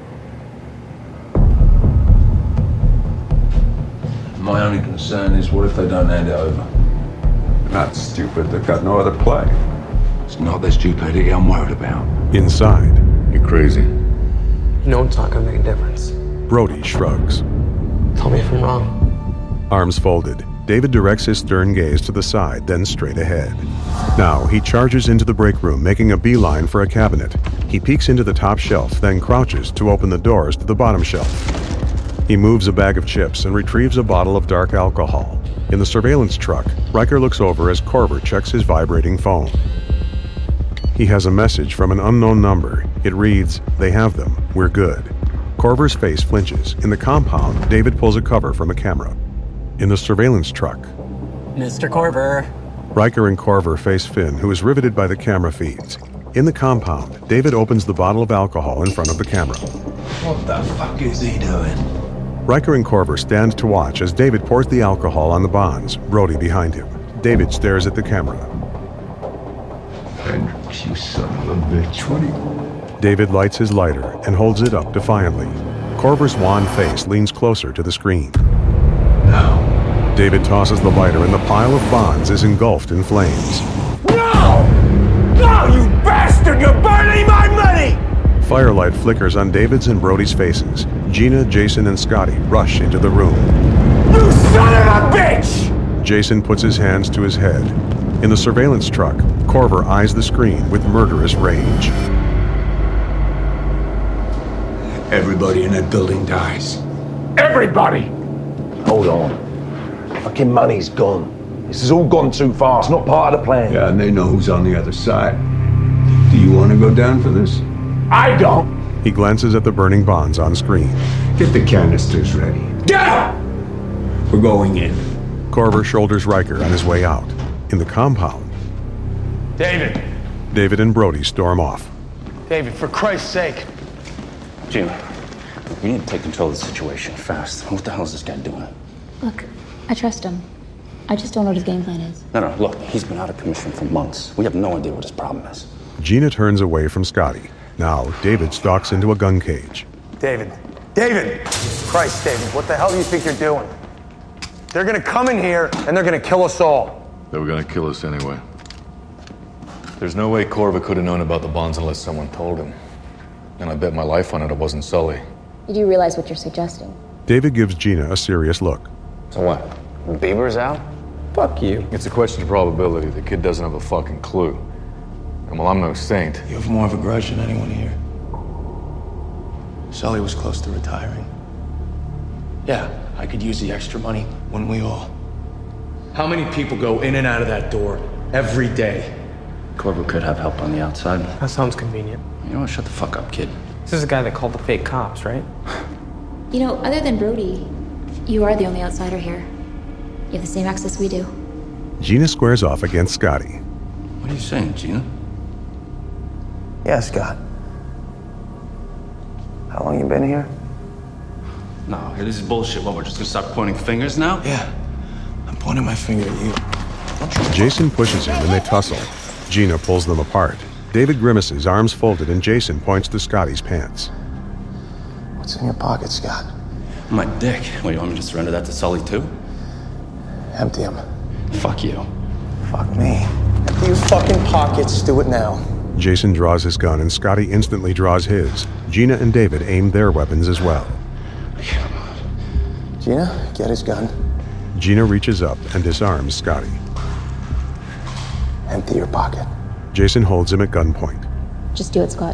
Speaker 17: My only concern is what if they don't hand it over?
Speaker 21: They're not stupid. They've got no other play.
Speaker 17: It's not their stupidity I'm worried about.
Speaker 1: Inside,
Speaker 10: You're crazy.
Speaker 5: You know it's not gonna make a difference.
Speaker 1: Brody shrugs.
Speaker 5: Tell me if I'm wrong.
Speaker 1: Arms folded, David directs his stern gaze to the side, then straight ahead. Now, he charges into the break room, making a beeline for a cabinet. He peeks into the top shelf, then crouches to open the doors to the bottom shelf. He moves a bag of chips and retrieves a bottle of dark alcohol. In the surveillance truck, Riker looks over as Corver checks his vibrating phone. He has a message from an unknown number. It reads, "They have them. We're good." Corver's face flinches. In the compound, David pulls a cover from a camera. In the surveillance truck,
Speaker 16: Mr. Corver.
Speaker 1: Riker and Corver face Finn, who is riveted by the camera feeds. In the compound, David opens the bottle of alcohol in front of the camera.
Speaker 17: What the fuck is he doing?
Speaker 1: Riker and Corver stand to watch as David pours the alcohol on the bonds, Brody behind him. David stares at the camera.
Speaker 14: Hendricks, you son of a bitch. What are you...
Speaker 1: David lights his lighter and holds it up defiantly. Corver's wan face leans closer to the screen.
Speaker 14: Now.
Speaker 1: David tosses the lighter and the pile of bonds is engulfed in flames.
Speaker 18: No! No, you bastard! You're burning my money!
Speaker 1: Firelight flickers on David's and Brody's faces. Gina, Jason, and Scotty rush into the room.
Speaker 18: You son of a bitch!
Speaker 1: Jason puts his hands to his head. In the surveillance truck, Corver eyes the screen with murderous rage.
Speaker 17: Everybody in that building dies.
Speaker 18: Everybody!
Speaker 17: Hold on. Fucking money's gone. This has all gone too far. It's not part of the plan.
Speaker 14: Yeah, and they know who's on the other side. Do you want to go down for this?
Speaker 18: I don't.
Speaker 1: He glances at the burning bonds on screen.
Speaker 14: Get the canisters ready.
Speaker 18: Get up!
Speaker 14: We're going in.
Speaker 1: Corver shoulders Riker on his way out. In the compound,
Speaker 18: David.
Speaker 1: David and Brody storm off.
Speaker 7: David, for Christ's sake.
Speaker 15: Gina, we need to take control of the situation fast. What the hell is this guy doing?
Speaker 3: Look, I trust him. I just don't know what his game plan is.
Speaker 15: No, look, he's been out of commission for months. We have no idea what his problem is.
Speaker 1: Gina turns away from Scotty. Now, David stalks into a gun cage.
Speaker 7: David. David! Christ, David, what the hell do you think you're doing? They're gonna come in here and they're gonna kill us all.
Speaker 12: They were gonna kill us anyway.
Speaker 19: There's no way Corva could have known about the bonds unless someone told him. And I bet my life on it wasn't Sully.
Speaker 3: You do realize what you're suggesting?
Speaker 1: David gives Gina a serious look.
Speaker 15: So what? Bieber's out? Fuck you.
Speaker 19: It's a question of probability. The kid doesn't have a fucking clue. And while I'm no saint...
Speaker 13: You have more of a grudge than anyone here. Sully was close to retiring. Yeah, I could use the extra money, wouldn't we all? How many people go in and out of that door every day?
Speaker 15: Corva could have help on the outside.
Speaker 5: That sounds convenient.
Speaker 15: You know what? Shut the fuck up, kid.
Speaker 5: This is the guy that called the fake cops, right?
Speaker 3: You know, other than Brody, you are the only outsider here. You have the same access we do.
Speaker 1: Gina squares off against Scotty.
Speaker 15: What are you saying, Gina?
Speaker 7: Yeah, Scott. How long you been here?
Speaker 15: No, this is bullshit. What, we're just gonna start pointing fingers now?
Speaker 13: Yeah. I'm pointing my finger at you.
Speaker 1: Jason pushes him and they tussle. Gina pulls them apart. David grimaces, arms folded, and Jason points to Scotty's pants.
Speaker 7: What's in your pocket, Scott?
Speaker 15: My dick. What, you want me to surrender that to Sully too?
Speaker 7: Empty them.
Speaker 15: Fuck you.
Speaker 7: Fuck me. Empty your fucking pockets. Do it now.
Speaker 1: Jason draws his gun and Scotty instantly draws his. Gina and David aim their weapons as well.
Speaker 7: Gina, get his gun.
Speaker 1: Gina reaches up and disarms Scotty.
Speaker 7: Empty your pocket.
Speaker 1: Jason holds him at gunpoint.
Speaker 3: Just do it, Scott.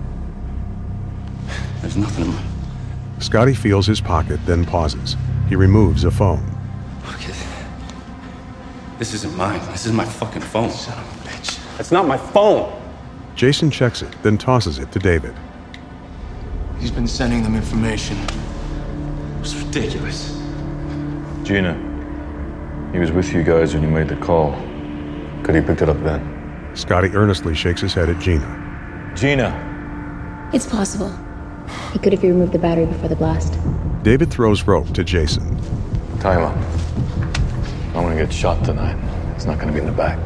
Speaker 15: There's nothing in my...
Speaker 1: Scotty feels his pocket, then pauses. He removes a phone.
Speaker 15: Okay. This isn't mine. This is my fucking phone.
Speaker 7: Son of a bitch. That's not my phone.
Speaker 1: Jason checks it, then tosses it to David.
Speaker 13: He's been sending them information.
Speaker 15: It's ridiculous.
Speaker 19: Gina, he was with you guys when you made the call. Could he picked it up then?
Speaker 1: Scotty earnestly shakes his head at Gina.
Speaker 19: Gina!
Speaker 3: It's possible. He could if you removed the battery before the blast.
Speaker 1: David throws rope to Jason.
Speaker 19: Tie him up. I'm gonna get shot tonight. It's not gonna be in the back.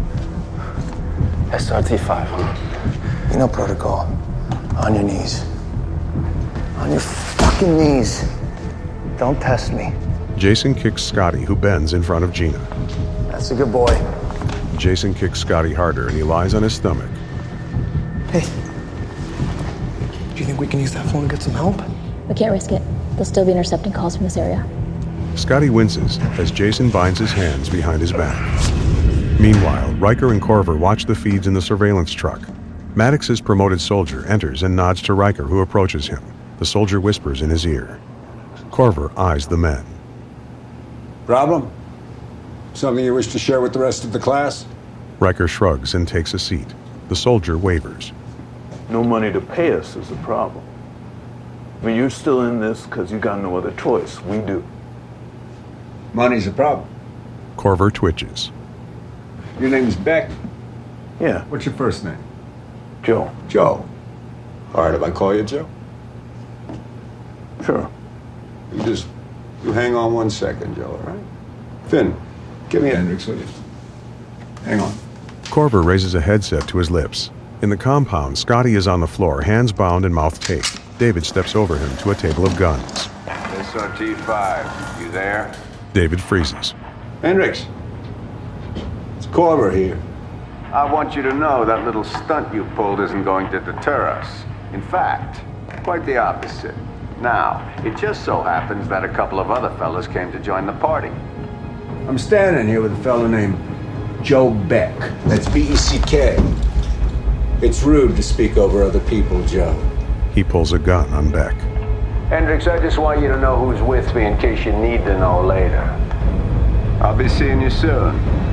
Speaker 15: SRT-5, huh?
Speaker 7: You know protocol. On your knees. On your fucking knees. Don't test me.
Speaker 1: Jason kicks Scotty, who bends in front of Gina.
Speaker 7: That's a good boy.
Speaker 1: Jason kicks Scotty harder, and he lies on his stomach.
Speaker 5: Hey. Do you think we can use that phone to get some help?
Speaker 3: We can't risk it. They'll still be intercepting calls from this area.
Speaker 1: Scotty winces as Jason binds his hands behind his back. Meanwhile, Riker and Corver watch the feeds in the surveillance truck. Maddox's promoted soldier enters and nods to Riker, who approaches him. The soldier whispers in his ear. Corver eyes the men.
Speaker 20: Problem? Something you wish to share with the rest of the class?
Speaker 1: Riker shrugs and takes a seat. The soldier wavers.
Speaker 22: No money to pay us is the problem. I mean, you're still in this because you got no other choice. We do.
Speaker 20: Money's a problem.
Speaker 1: Corver twitches.
Speaker 20: Your name's Beck?
Speaker 22: Yeah.
Speaker 20: What's your first name?
Speaker 22: Joe.
Speaker 21: Joe. All right, if I call you Joe?
Speaker 22: Sure.
Speaker 21: You hang on 1 second, Joe, all right? Finn, give me Hendricks, will you? Hang on.
Speaker 1: Corver raises a headset to his lips. In the compound, Scotty is on the floor, hands bound and mouth taped. David steps over him to a table of guns.
Speaker 21: SRT-5, you there?
Speaker 1: David freezes.
Speaker 21: Hendricks. It's Corver here. I want you to know that little stunt you pulled isn't going to deter us. In fact, quite the opposite. Now, it just so happens that a couple of other fellas came to join the party. I'm standing here with a fellow named Joe Beck.
Speaker 2: That's B-E-C-K. It's rude to speak over other people, Joe.
Speaker 1: He pulls a gun on Beck.
Speaker 21: Hendricks, I just want you to know who's with me in case you need to know later. I'll be seeing you soon,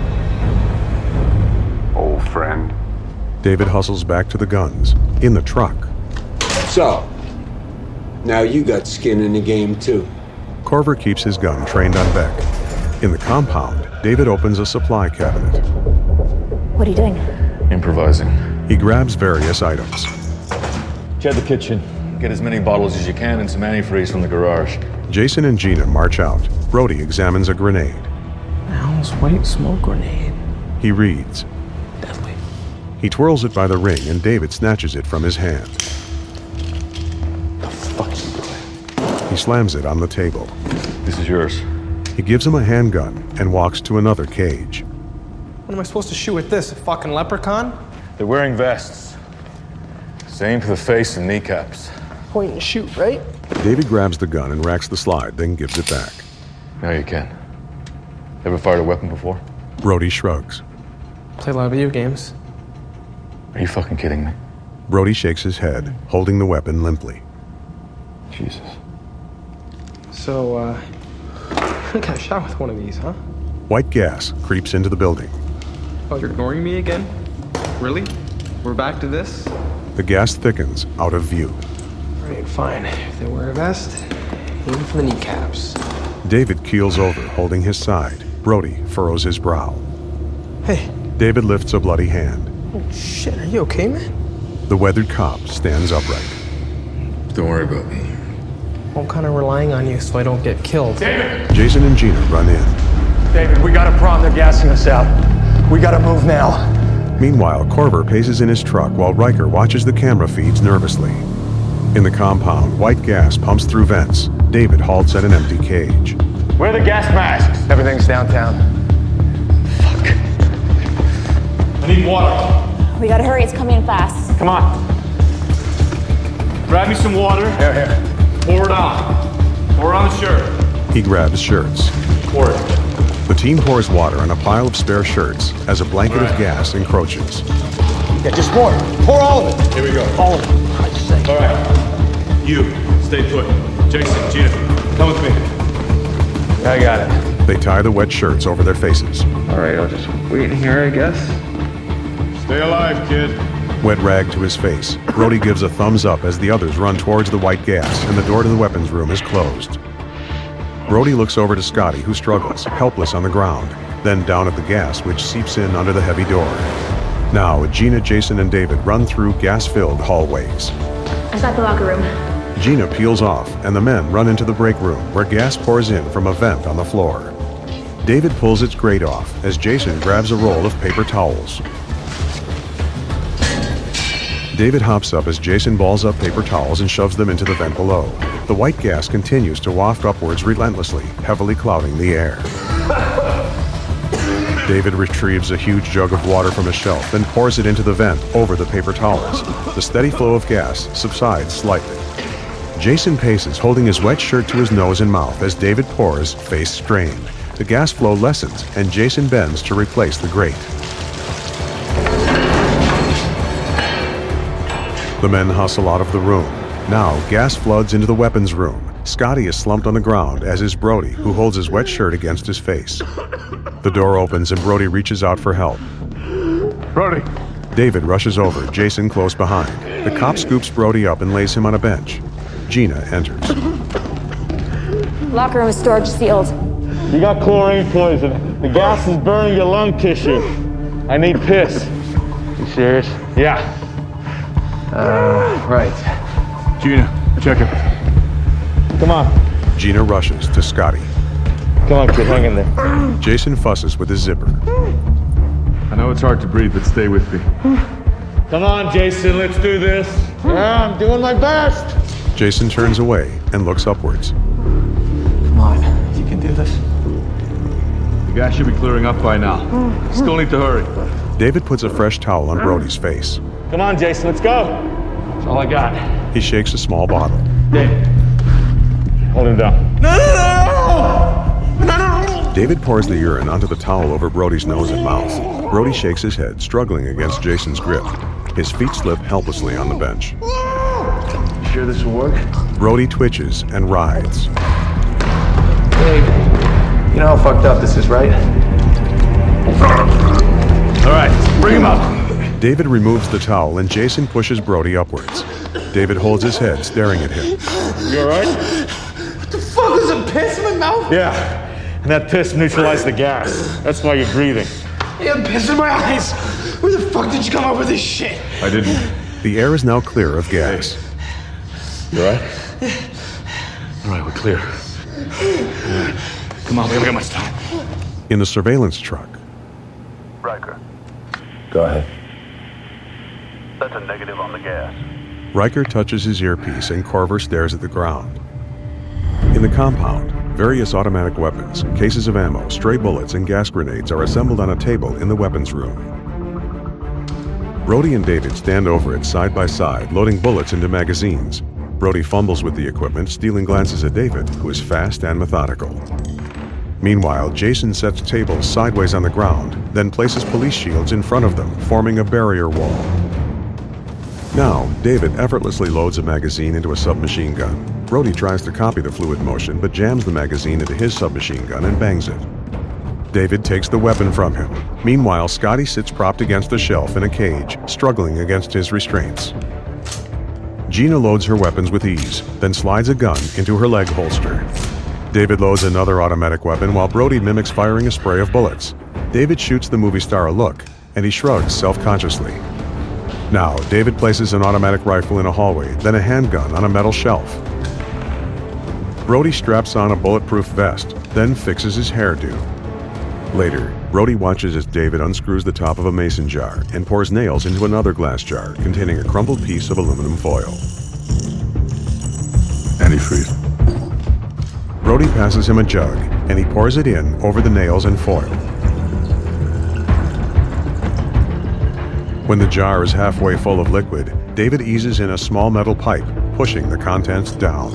Speaker 21: old friend.
Speaker 1: David hustles back to the guns, in the truck.
Speaker 2: So, now you got skin in the game, too.
Speaker 1: Corver keeps his gun trained on Beck. In the compound, David opens a supply cabinet.
Speaker 3: What are you doing?
Speaker 19: Improvising.
Speaker 1: He grabs various items.
Speaker 19: Check the kitchen. Get as many bottles as you can and some antifreeze from the garage.
Speaker 1: Jason and Gina march out. Brody examines a grenade.
Speaker 5: Hell's white smoke grenade.
Speaker 1: He reads.
Speaker 5: Deadly.
Speaker 1: He twirls it by the ring and David snatches it from his hand.
Speaker 19: The fuck you doing?
Speaker 1: He slams it on the table.
Speaker 19: This is yours.
Speaker 1: He gives him a handgun and walks to another cage.
Speaker 5: What am I supposed to shoot with this? A fucking leprechaun?
Speaker 19: They're wearing vests. Same for the face and kneecaps.
Speaker 5: Point and shoot, right?
Speaker 1: David grabs the gun and racks the slide, then gives it back.
Speaker 19: Now you can. Ever fired a weapon before?
Speaker 1: Brody shrugs.
Speaker 5: Play a lot of video games.
Speaker 19: Are you fucking kidding me?
Speaker 1: Brody shakes his head, holding the weapon limply.
Speaker 19: Jesus.
Speaker 5: So, I got shot with one of these, huh?
Speaker 1: White gas creeps into the building.
Speaker 5: Oh, you're ignoring me again? Really? We're back to this?
Speaker 1: The gas thickens, out of view.
Speaker 5: Alright, fine. If they wear a vest, aim for the kneecaps.
Speaker 1: David keels over, holding his side. Brody furrows his brow.
Speaker 5: Hey.
Speaker 1: David lifts a bloody hand.
Speaker 5: Oh, shit. Are you okay, man?
Speaker 1: The weathered cop stands upright.
Speaker 19: Don't worry about me.
Speaker 5: I'm kind of relying on you so I don't get killed.
Speaker 13: David!
Speaker 1: Jason and Gina run in.
Speaker 18: David, we got a problem. They're gassing us out. We gotta move now.
Speaker 1: Meanwhile, Corver paces in his truck while Riker watches the camera feeds nervously. In the compound, white gas pumps through vents. David halts at an empty cage.
Speaker 18: Where are the gas masks?
Speaker 7: Everything's downtown.
Speaker 18: Fuck. I need water.
Speaker 3: We gotta hurry, it's coming in fast.
Speaker 18: Come on. Grab me some water.
Speaker 7: Here.
Speaker 18: Pour it on. Pour it on the shirt.
Speaker 1: He grabs shirts.
Speaker 18: Pour it.
Speaker 1: The team pours water on a pile of spare shirts as a blanket of gas encroaches.
Speaker 18: Yeah, just pour. Pour all of it.
Speaker 13: Here we go.
Speaker 18: All of it. I just say.
Speaker 13: All right. You, stay put. Jason, Gina, come with me.
Speaker 7: I got it.
Speaker 1: They tie the wet shirts over their faces.
Speaker 5: All right, I'll just wait in here, I guess.
Speaker 13: Stay alive, kid.
Speaker 1: Wet rag to his face. Brody gives a thumbs up as the others run towards the white gas and the door to the weapons room is closed. Brody looks over to Scotty, who struggles, helpless on the ground, then down at the gas, which seeps in under the heavy door. Now, Gina, Jason, and David run through gas-filled hallways.
Speaker 3: I got the locker room.
Speaker 1: Gina peels off, and the men run into the break room, where gas pours in from a vent on the floor. David pulls its grate off, as Jason grabs a roll of paper towels. David hops up as Jason balls up paper towels and shoves them into the vent below. The white gas continues to waft upwards relentlessly, heavily clouding the air. David retrieves a huge jug of water from a shelf and pours it into the vent over the paper towels. The steady flow of gas subsides slightly. Jason paces, holding his wet shirt to his nose and mouth as David pours, face strained. The gas flow lessens, and Jason bends to replace the grate. The men hustle out of the room. Now, gas floods into the weapons room. Scotty is slumped on the ground, as is Brody, who holds his wet shirt against his face. The door opens and Brody reaches out for help.
Speaker 20: Brody.
Speaker 1: David rushes over, Jason close behind. The cop scoops Brody up and lays him on a bench. Gina enters.
Speaker 3: Locker room is storage sealed.
Speaker 18: You got chlorine poison. The gas is burning your lung tissue. I need piss.
Speaker 7: You serious?
Speaker 18: Yeah.
Speaker 7: Right.
Speaker 12: Gina, check her.
Speaker 7: Come on.
Speaker 1: Gina rushes to Scotty.
Speaker 7: Come on, kid, hang in there.
Speaker 1: Jason fusses with his zipper.
Speaker 12: I know it's hard to breathe, but stay with me.
Speaker 18: Come on, Jason, let's do this.
Speaker 7: Yeah, I'm doing my best.
Speaker 1: Jason turns away and looks upwards.
Speaker 7: Come on, you can do this.
Speaker 12: The gas should be clearing up by now. Still need to hurry.
Speaker 1: David puts a fresh towel on Brody's face.
Speaker 18: Come on, Jason, let's go.
Speaker 7: That's all I got.
Speaker 1: He shakes a small bottle.
Speaker 18: Dave, hold him down.
Speaker 1: David pours the urine onto the towel over Brody's nose and mouth. Brody shakes his head, struggling against Jason's grip. His feet slip helplessly on the bench.
Speaker 7: You sure this will work?
Speaker 1: Brody twitches and writhes.
Speaker 7: Dave, you know how fucked up this is, right?
Speaker 12: All right, bring him up.
Speaker 1: David removes the towel and Jason pushes Brody upwards. David holds his head, staring at him.
Speaker 18: You all right?
Speaker 7: What the fuck is it, piss in my mouth?
Speaker 18: Yeah, and that piss neutralized the gas. That's why you're breathing.
Speaker 7: You have piss in my eyes. Where the fuck did you come up with this shit?
Speaker 12: I didn't.
Speaker 1: The air is now clear of gas.
Speaker 12: You all right? All right, we're clear. Come on, we haven't got much time.
Speaker 1: In the surveillance truck,
Speaker 4: Riker,
Speaker 21: Go ahead.
Speaker 4: that's a negative on the gas.
Speaker 1: Riker touches his earpiece and Corver stares at the ground. In the compound, various automatic weapons, cases of ammo, stray bullets, and gas grenades are assembled on a table in the weapons room. Brody and David stand over it side by side, loading bullets into magazines. Brody fumbles with the equipment, stealing glances at David, who is fast and methodical. Meanwhile, Jason sets tables sideways on the ground, then places police shields in front of them, forming a barrier wall. Now, David effortlessly loads a magazine into a submachine gun. Brody tries to copy the fluid motion, but jams the magazine into his submachine gun and bangs it. David takes the weapon from him. Meanwhile, Scotty sits propped against a shelf in a cage, struggling against his restraints. Gina loads her weapons with ease, then slides a gun into her leg holster. David loads another automatic weapon while Brody mimics firing a spray of bullets. David shoots the movie star a look, and he shrugs self-consciously. Now, David places an automatic rifle in a hallway, then a handgun on a metal shelf. Brody straps on a bulletproof vest, then fixes his hairdo. Later, Brody watches as David unscrews the top of a mason jar and pours nails into another glass jar containing a crumpled piece of aluminum foil.
Speaker 12: Antifreeze.
Speaker 1: Brody passes him a jug, and he pours it in over the nails and foil. When the jar is halfway full of liquid, David eases in a small metal pipe, pushing the contents down.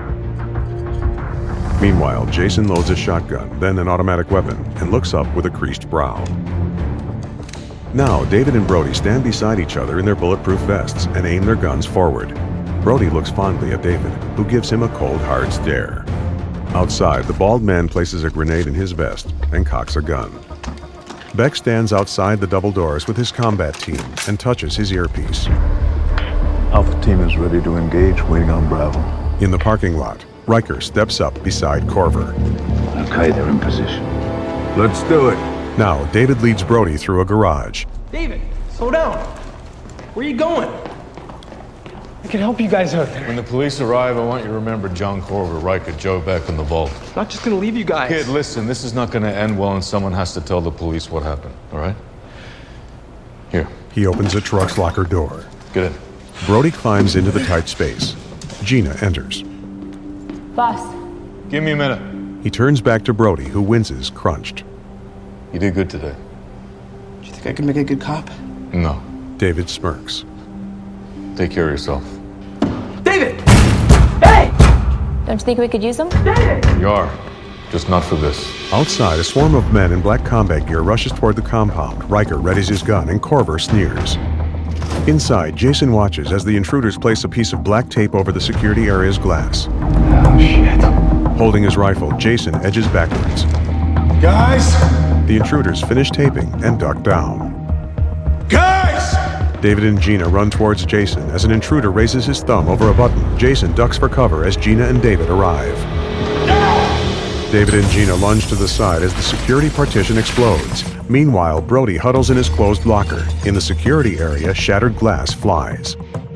Speaker 1: Meanwhile, Jason loads a shotgun, then an automatic weapon, and looks up with a creased brow. Now, David and Brody stand beside each other in their bulletproof vests and aim their guns forward. Brody looks fondly at David, who gives him a cold, hard stare. Outside, the bald man places a grenade in his vest and cocks a gun. Beck stands outside the double doors with his combat team and touches his earpiece.
Speaker 22: Alpha team is ready to engage, waiting on Bravo.
Speaker 1: In the parking lot, Riker steps up beside Corver.
Speaker 21: Okay, they're in position.
Speaker 1: Let's do it. Now, David leads Brody through a garage.
Speaker 7: David, slow down. Where are you going? I can help you guys out there.
Speaker 19: When the police arrive, I want you to remember John Corver, Riker, Joe Beck, and the vault.
Speaker 7: I'm not just gonna leave you guys.
Speaker 19: Kid, listen, this is not gonna end well and someone has to tell the police what happened, all right? Here.
Speaker 1: He opens a truck's locker door.
Speaker 19: Get in.
Speaker 1: Brody climbs into the tight space. Gina enters.
Speaker 3: Boss.
Speaker 19: Give me a minute.
Speaker 1: He turns back to Brody, who winces, crunched.
Speaker 19: You did good today.
Speaker 7: Do you think I can make a good cop?
Speaker 19: No.
Speaker 1: David smirks.
Speaker 19: Take care of yourself.
Speaker 7: David! Hey!
Speaker 3: Don't you think we could use them?
Speaker 19: You are. Just not for this.
Speaker 1: Outside, a swarm of men in black combat gear rushes toward the compound. Riker readies his gun and Corver sneers. Inside, Jason watches as the intruders place a piece of black tape over the security area's glass.
Speaker 21: Oh, shit.
Speaker 1: Holding his rifle, Jason edges backwards.
Speaker 21: Guys!
Speaker 1: The intruders finish taping and duck down.
Speaker 21: Guys!
Speaker 1: David and Gina run towards Jason as an intruder raises his thumb over a button. Jason ducks for cover as Gina and David arrive. David and Gina lunge to the side as the security partition explodes. Meanwhile, Brody huddles in his closed locker. In the security area, shattered glass flies.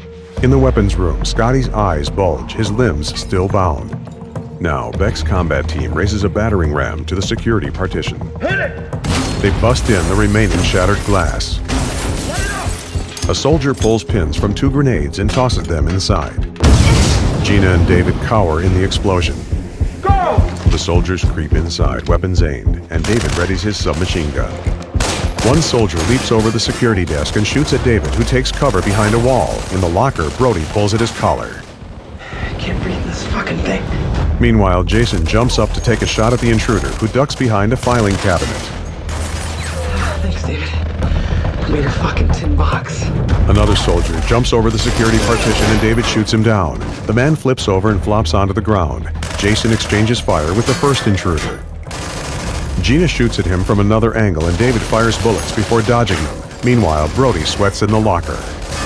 Speaker 1: In the weapons room, Scotty's eyes bulge, his limbs still bound. Now, Beck's combat team raises a battering ram to the security partition.
Speaker 18: Hit it!
Speaker 1: They bust in the remaining shattered glass. A soldier pulls pins from 2 grenades and tosses them inside. Gina and David cower in the explosion.
Speaker 18: Go!
Speaker 1: The soldiers creep inside, weapons aimed, and David readies his submachine gun. One soldier leaps over the security desk and shoots at David, who takes cover behind a wall. In the locker, Brody pulls at his collar.
Speaker 5: I can't breathe in this fucking thing.
Speaker 1: Meanwhile, Jason jumps up to take a shot at the intruder, who ducks behind a filing cabinet.
Speaker 5: Thanks, David. I made a fucking tin box.
Speaker 1: Another soldier jumps over the security partition and David shoots him down. The man flips over and flops onto the ground. Jason exchanges fire with the first intruder. Gina shoots at him from another angle and David fires bullets before dodging them. Meanwhile, Brody sweats in the locker.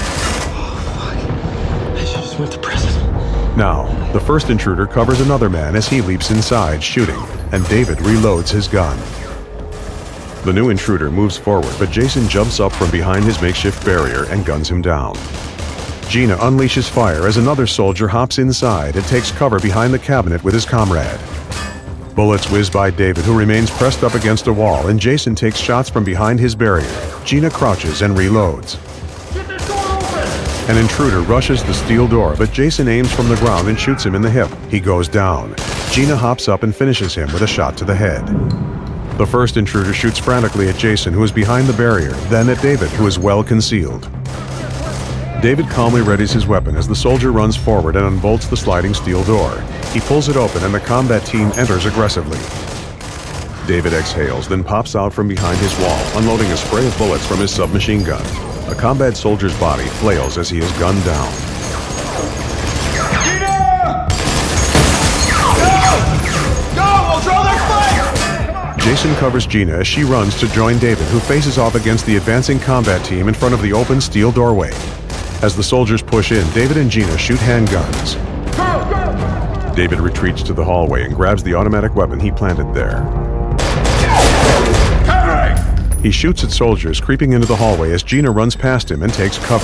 Speaker 5: I should just went to prison.
Speaker 1: Now, the first intruder covers another man as he leaps inside, shooting, and David reloads his gun. The new intruder moves forward, but Jason jumps up from behind his makeshift barrier and guns him down. Gina unleashes fire as another soldier hops inside and takes cover behind the cabinet with his comrade. Bullets whiz by David, who remains pressed up against a wall, and Jason takes shots from behind his barrier. Gina crouches and reloads. An intruder rushes the steel door, but Jason aims from the ground and shoots him in the hip. He goes down. Gina hops up and finishes him with a shot to the head. The first intruder shoots frantically at Jason, who is behind the barrier, then at David, who is well concealed. David calmly readies his weapon as the soldier runs forward and unbolts the sliding steel door. He pulls it open and the combat team enters aggressively. David exhales, then pops out from behind his wall, unloading a spray of bullets from his submachine gun. A combat soldier's body flails as he is gunned down. Jason covers Gina as she runs to join David, who faces off against the advancing combat team in front of the open steel doorway. As the soldiers push in, David and Gina shoot handguns. David retreats to the hallway and grabs the automatic weapon he planted there. He shoots at soldiers creeping into the hallway as Gina runs past him and takes cover.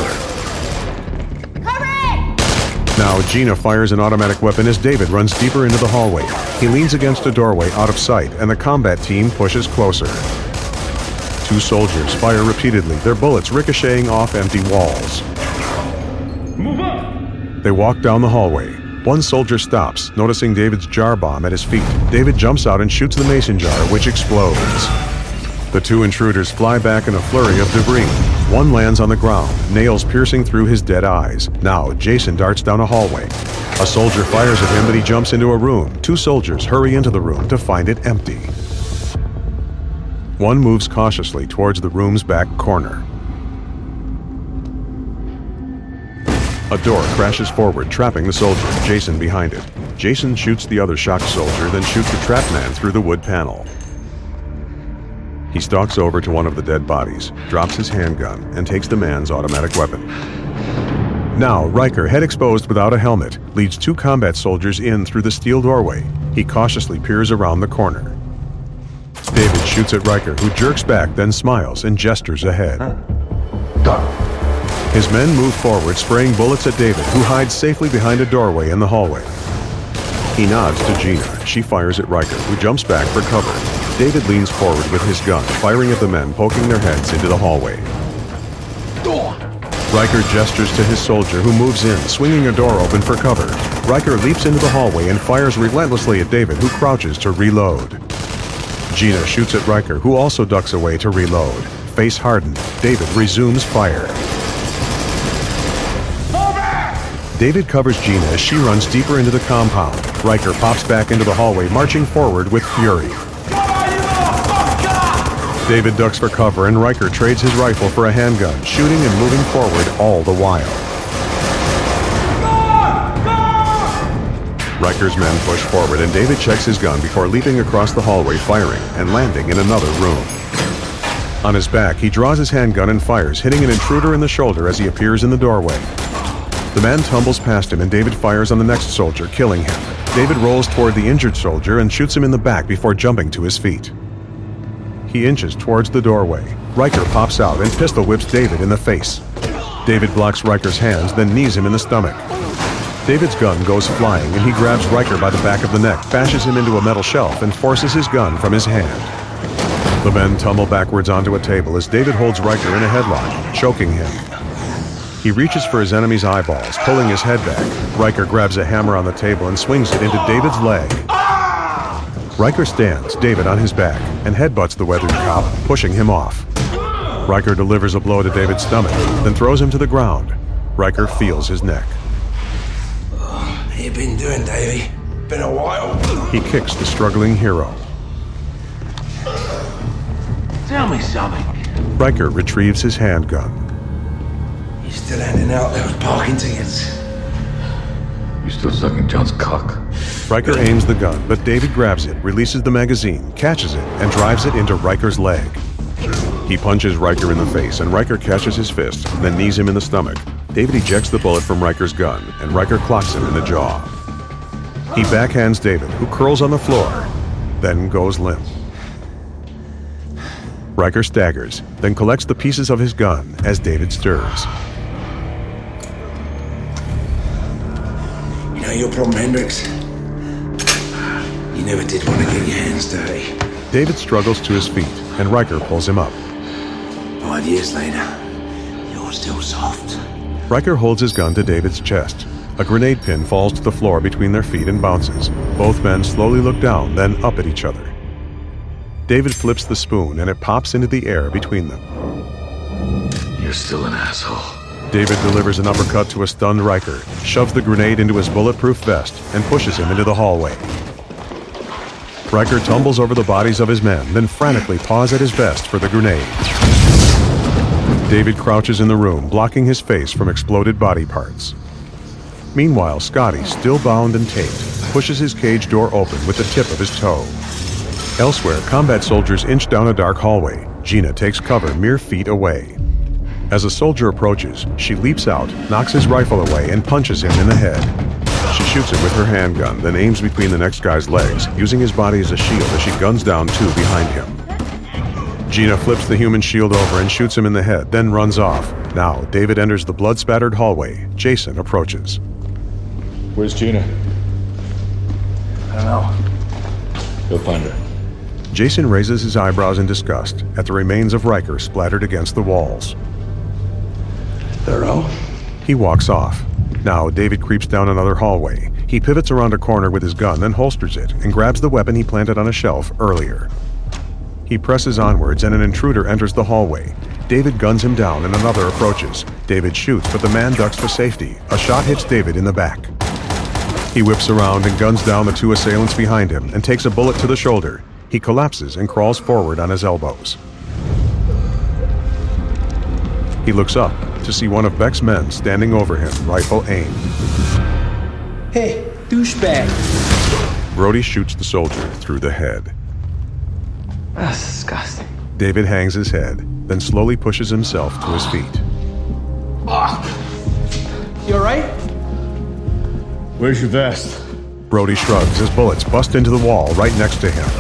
Speaker 1: Now Gina fires an automatic weapon as David runs deeper into the hallway. He leans against a doorway out of sight, and the combat team pushes closer. 2 soldiers fire repeatedly, their bullets ricocheting off empty walls.
Speaker 18: Move up!
Speaker 1: They walk down the hallway. One soldier stops, noticing David's jar bomb at his feet. David jumps out and shoots the mason jar, which explodes. The 2 intruders fly back in a flurry of debris. One lands on the ground, nails piercing through his dead eyes. Now, Jason darts down a hallway. A soldier fires at him, but he jumps into a room. 2 soldiers hurry into the room to find it empty. One moves cautiously towards the room's back corner. A door crashes forward, trapping the soldier, Jason behind it. Jason shoots the other shocked soldier, then shoots the trapped man through the wood panel. He stalks over to one of the dead bodies, drops his handgun, and takes the man's automatic weapon. Now, Riker, head exposed without a helmet, leads 2 combat soldiers in through the steel doorway. He cautiously peers around the corner. David shoots at Riker, who jerks back, then smiles and gestures ahead. His men move forward, spraying bullets at David, who hides safely behind a doorway in the hallway. He nods to Gina. She fires at Riker, who jumps back for cover. David leans forward with his gun, firing at the men poking their heads into the hallway. Riker gestures to his soldier, who moves in, swinging a door open for cover. Riker leaps into the hallway and fires relentlessly at David, who crouches to reload. Gina shoots at Riker, who also ducks away to reload. Face hardened, David resumes fire. David covers Gina as she runs deeper into the compound. Riker pops back into the hallway, marching forward with fury. David ducks for cover, and Riker trades his rifle for a handgun, shooting and moving forward all the while. Riker's men push forward, and David checks his gun before leaping across the hallway, firing, and landing in another room. On his back, he draws his handgun and fires, hitting an intruder in the shoulder as he appears in the doorway. The man tumbles past him, and David fires on the next soldier, killing him. David rolls toward the injured soldier and shoots him in the back before jumping to his feet. He inches towards the doorway. Riker pops out and pistol whips David in the face. David blocks Riker's hands, then knees him in the stomach. David's gun goes flying, and he grabs Riker by the back of the neck, bashes him into a metal shelf, and forces his gun from his hand. The men tumble backwards onto a table as David holds Riker in a headlock, choking him. He reaches for his enemy's eyeballs, pulling his head back. Riker grabs a hammer on the table and swings it into David's leg. Riker stands, David on his back, and headbutts the weathered cop, pushing him off. Riker delivers a blow to David's stomach, then throws him to the ground. Riker feels his neck.
Speaker 8: How you been doing, Davey? Been a while.
Speaker 1: He kicks the struggling hero.
Speaker 8: Tell me something.
Speaker 1: Riker retrieves his handgun.
Speaker 8: You still handing out those parking tickets?
Speaker 19: You still sucking John's cock?
Speaker 1: Riker aims the gun, but David grabs it, releases the magazine, catches it, and drives it into Riker's leg. He punches Riker in the face, and Riker catches his fist, then knees him in the stomach. David ejects the bullet from Riker's gun, and Riker clocks him in the jaw. He backhands David, who curls on the floor, then goes limp. Riker staggers, then collects the pieces of his gun as David stirs.
Speaker 8: You know your problem, Hendricks? You never did want to get your hands dirty.
Speaker 1: David struggles to his feet, and Riker pulls him up.
Speaker 8: 5 years later, you're still soft.
Speaker 1: Riker holds his gun to David's chest. A grenade pin falls to the floor between their feet and bounces. Both men slowly look down, then up at each other. David flips the spoon, and it pops into the air between them.
Speaker 19: You're still an asshole.
Speaker 1: David delivers an uppercut to a stunned Riker, shoves the grenade into his bulletproof vest, and pushes him into the hallway. Riker tumbles over the bodies of his men, then frantically paws at his vest for the grenade. David crouches in the room, blocking his face from exploded body parts. Meanwhile, Scotty, still bound and taped, pushes his cage door open with the tip of his toe. Elsewhere, combat soldiers inch down a dark hallway. Gina takes cover mere feet away. As a soldier approaches, she leaps out, knocks his rifle away, and punches him in the head. She shoots him with her handgun, then aims between the next guy's legs, using his body as a shield as she guns down two behind him. Gina flips the human shield over and shoots him in the head, then runs off. Now, David enters the blood-spattered hallway. Jason approaches.
Speaker 19: Where's Gina?
Speaker 7: I don't know.
Speaker 19: Go find her.
Speaker 1: Jason raises his eyebrows in disgust at the remains of Riker splattered against the walls.
Speaker 8: Thorough.
Speaker 1: He walks off. Now, David creeps down another hallway. He pivots around a corner with his gun, then holsters it, and grabs the weapon he planted on a shelf earlier. He presses onwards, and an intruder enters the hallway. David guns him down, and another approaches. David shoots, but the man ducks for safety. A shot hits David in the back. He whips around and guns down the two assailants behind him, and takes a bullet to the shoulder. He collapses and crawls forward on his elbows. He looks up to see one of Beck's men standing over him, rifle aimed.
Speaker 8: Hey, douchebag.
Speaker 1: Brody shoots the soldier through the head.
Speaker 5: That's disgusting.
Speaker 1: David hangs his head, then slowly pushes himself to his feet.
Speaker 5: You alright?
Speaker 12: Where's your vest?
Speaker 1: Brody shrugs as bullets bust into the wall right next to him.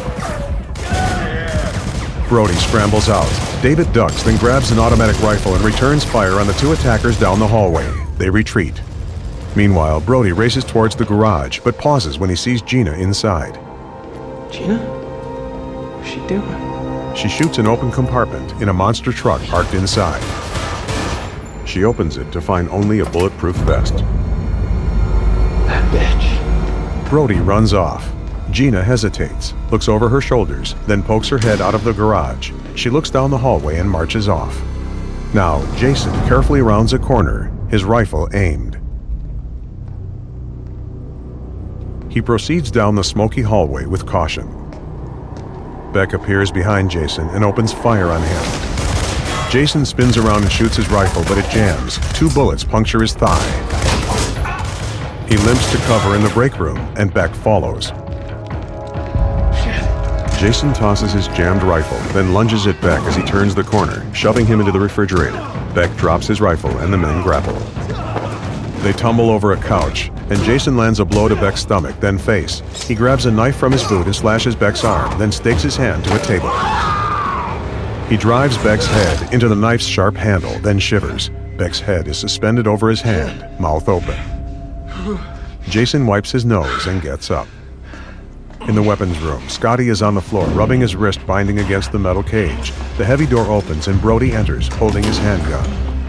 Speaker 1: Brody scrambles out. David ducks, then grabs an automatic rifle and returns fire on the two attackers down the hallway. They retreat. Meanwhile, Brody races towards the garage, but pauses when he sees Gina inside.
Speaker 5: Gina? What's she doing?
Speaker 1: She shoots an open compartment in a monster truck parked inside. She opens it to find only a bulletproof vest.
Speaker 5: That bitch.
Speaker 1: Brody runs off. Gina hesitates, looks over her shoulders, then pokes her head out of the garage. She looks down the hallway and marches off. Now, Jason carefully rounds a corner, his rifle aimed. He proceeds down the smoky hallway with caution. Beck appears behind Jason and opens fire on him. Jason spins around and shoots his rifle, but it jams. 2 bullets puncture his thigh. He limps to cover in the break room, and Beck follows. Jason tosses his jammed rifle, then lunges at Beck as he turns the corner, shoving him into the refrigerator. Beck drops his rifle, and the men grapple. They tumble over a couch, and Jason lands a blow to Beck's stomach, then face. He grabs a knife from his boot and slashes Beck's arm, then stakes his hand to a table. He drives Beck's head into the knife's sharp handle, then shivers. Beck's head is suspended over his hand, mouth open. Jason wipes his nose and gets up. In the weapons room, Scotty is on the floor, rubbing his wrist binding against the metal cage. The heavy door opens and Brody enters, holding his handgun.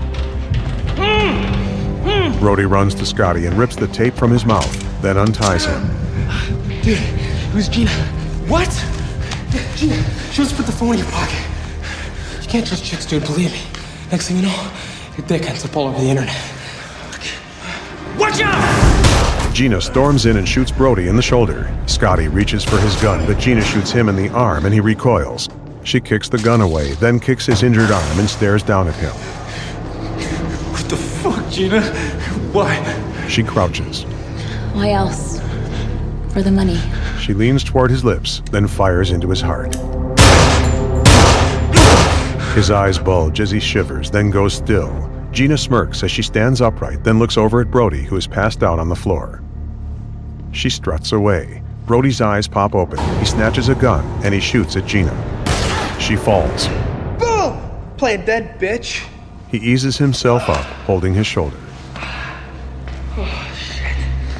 Speaker 1: Brody runs to Scotty and rips the tape from his mouth, then unties him.
Speaker 5: Dude, it was Gina. What? Gina, she just put the phone in your pocket. You can't trust chicks, dude, believe me. Next thing you know, your dick ends up all over the internet. Watch out!
Speaker 1: Gina storms in and shoots Brody in the shoulder. Scotty reaches for his gun, but Gina shoots him in the arm and he recoils. She kicks the gun away, then kicks his injured arm and stares down at him.
Speaker 5: What the fuck, Gina? Why?
Speaker 1: She crouches.
Speaker 3: Why else? For the money.
Speaker 1: She leans toward his lips, then fires into his heart. His eyes bulge as he shivers, then goes still. Gina smirks as she stands upright, then looks over at Brody, who is passed out on the floor. She struts away. Brody's eyes pop open. He snatches a gun, and he shoots at Gina. She falls.
Speaker 5: Boom! Playing dead, bitch.
Speaker 1: He eases himself up, holding his shoulder.
Speaker 5: Oh, shit.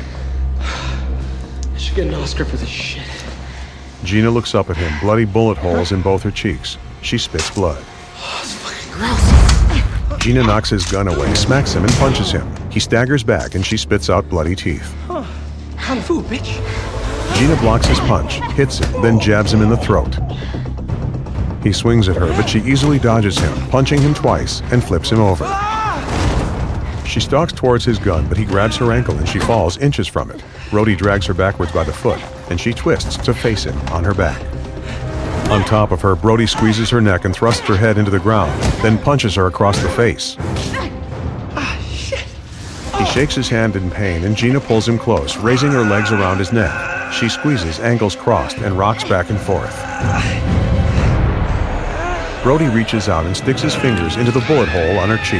Speaker 5: I should get an Oscar for this shit.
Speaker 1: Gina looks up at him, bloody bullet holes in both her cheeks. She spits blood.
Speaker 5: Oh, it's fucking gross.
Speaker 1: Gina knocks his gun away, smacks him, and punches him. He staggers back, and she spits out bloody teeth.
Speaker 5: Kung fu, bitch.
Speaker 1: Gina blocks his punch, hits him, then jabs him in the throat. He swings at her, but she easily dodges him, punching him twice, and flips him over. She stalks towards his gun, but he grabs her ankle and she falls inches from it. Brody drags her backwards by the foot, and she twists to face him on her back. On top of her, Brody squeezes her neck and thrusts her head into the ground, then punches her across the face. He shakes his hand in pain, and Gina pulls him close, raising her legs around his neck. She squeezes, ankles crossed, and rocks back and forth. Brody reaches out and sticks his fingers into the bullet hole on her cheek.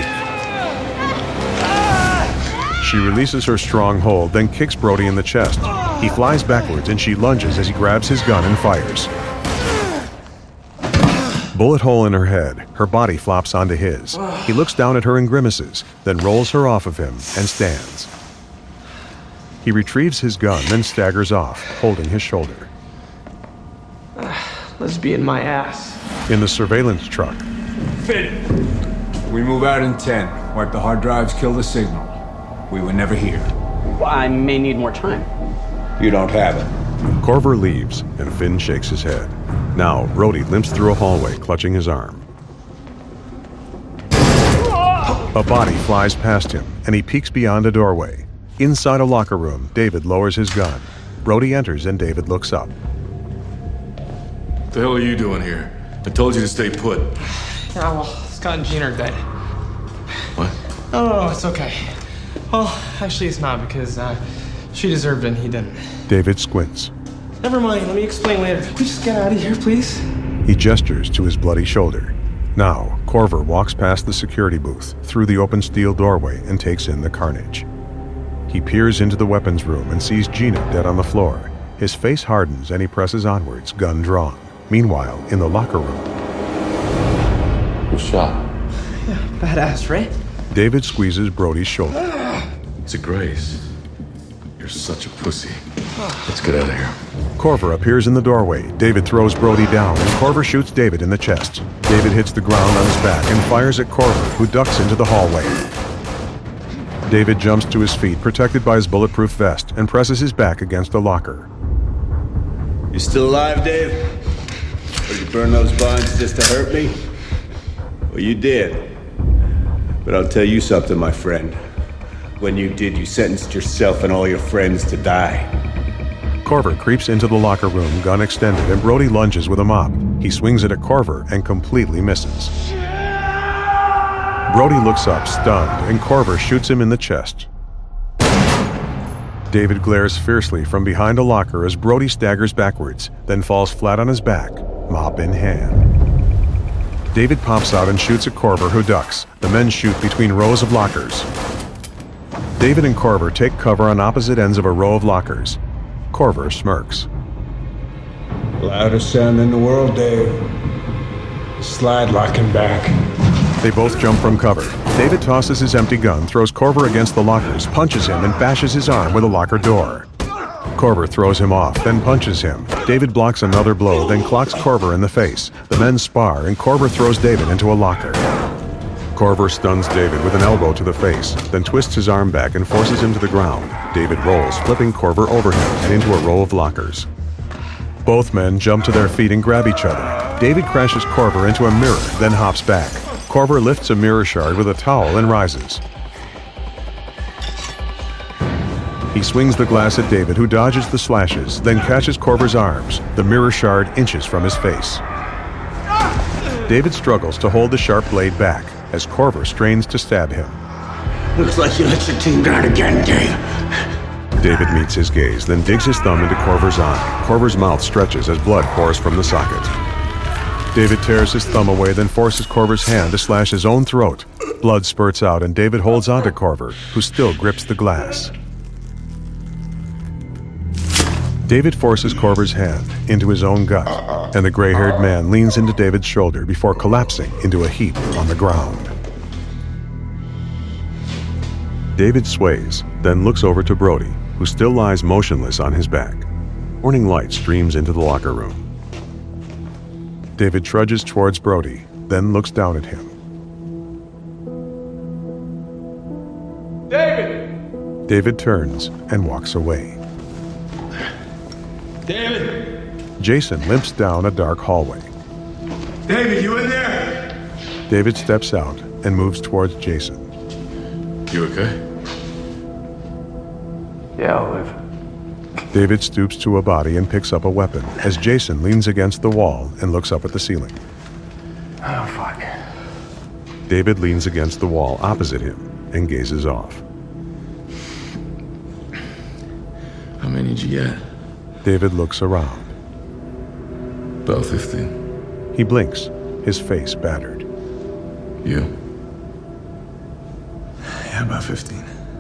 Speaker 1: She releases her strong hold, then kicks Brody in the chest. He flies backwards, and she lunges as he grabs his gun and fires. Bullet hole in her head. Her body flops onto his. He looks down at her and grimaces, then rolls her off of him and stands. He retrieves his gun, then staggers off, holding his shoulder.
Speaker 5: Lesbian my ass.
Speaker 1: In the surveillance truck.
Speaker 20: Fit. We move out in 10. Wipe the hard drives, kill the signal. We were never here.
Speaker 16: Well, I may need more time.
Speaker 2: You don't have it.
Speaker 1: Corver leaves, and Finn shakes his head. Now, Brody limps through a hallway, clutching his arm. A body flies past him, and he peeks beyond a doorway. Inside a locker room, David lowers his gun. Brody enters, and David looks up.
Speaker 12: What the hell are you doing here? I told you to stay put.
Speaker 5: Yeah, well, Scott and Gina are dead.
Speaker 12: What?
Speaker 5: Oh, it's okay. Well, actually, it's not, because she deserved it and he didn't.
Speaker 1: David squints.
Speaker 5: Never mind, let me explain later. Can we just get out of here, please?
Speaker 1: He gestures to his bloody shoulder. Now, Corver walks past the security booth, through the open steel doorway, and takes in the carnage. He peers into the weapons room and sees Gina dead on the floor. His face hardens and he presses onwards, gun drawn. Meanwhile, in the locker room...
Speaker 10: Good shot.
Speaker 5: Yeah, badass, right?
Speaker 1: David squeezes Brody's shoulder.
Speaker 12: It's a grace. You're such a pussy. Let's get out of here.
Speaker 1: Corver appears in the doorway. David throws Brody down, and Corver shoots David in the chest. David hits the ground on his back and fires at Corver, who ducks into the hallway. David jumps to his feet, protected by his bulletproof vest, and presses his back against a locker.
Speaker 2: You still alive, Dave? Or did you burn those bonds just to hurt me? Well, you did. But I'll tell you something, my friend. When you did, you sentenced yourself and all your friends to die.
Speaker 1: Corver creeps into the locker room, gun extended, and Brody lunges with a mop. He swings it at Corver and completely misses. Brody looks up, stunned, and Corver shoots him in the chest. David glares fiercely from behind a locker as Brody staggers backwards, then falls flat on his back, mop in hand. David pops out and shoots at Corver, who ducks. The men shoot between rows of lockers. David and Corver take cover on opposite ends of a row of lockers. Corver smirks.
Speaker 20: Loudest sound in the world, Dave. Slide locking back.
Speaker 1: They both jump from cover. David tosses his empty gun, throws Korver against the lockers, punches him, and bashes his arm with a locker door. Korver throws him off, then punches him. David blocks another blow, then clocks Korver in the face. The men spar, and Korver throws David into a locker. Korver stuns David with an elbow to the face, then twists his arm back and forces him to the ground. David rolls, flipping Korver over him and into a row of lockers. Both men jump to their feet and grab each other. David crashes Korver into a mirror, then hops back. Korver lifts a mirror shard with a towel and rises. He swings the glass at David, who dodges the slashes, then catches Korver's arms. The mirror shard inches from his face. David struggles to hold the sharp blade back as Korver strains to stab him.
Speaker 8: Looks like you let your team down again, Dave.
Speaker 1: David meets his gaze, then digs his thumb into Korver's eye. Korver's mouth stretches as blood pours from the socket. David tears his thumb away, then forces Korver's hand to slash his own throat. Blood spurts out, and David holds onto Korver, who still grips the glass. David forces Korver's hand into his own gut, and the gray-haired man leans into David's shoulder before collapsing into a heap on the ground. David sways, then looks over to Brody, who still lies motionless on his back. Morning light streams into the locker room. David trudges towards Brody, then looks down at him.
Speaker 18: David!
Speaker 1: David turns and walks away.
Speaker 18: David!
Speaker 1: Jason limps down a dark hallway.
Speaker 18: David, you in there?
Speaker 1: David steps out and moves towards Jason.
Speaker 12: You okay?
Speaker 7: Yeah, I'll live.
Speaker 1: David stoops to a body and picks up a weapon as Jason leans against the wall and looks up at the ceiling.
Speaker 7: Oh, fuck.
Speaker 1: David leans against the wall opposite him and gazes off.
Speaker 12: How many did you get?
Speaker 1: David looks around.
Speaker 12: About 15.
Speaker 1: He blinks, his face battered.
Speaker 12: You?
Speaker 5: Yeah, about 15.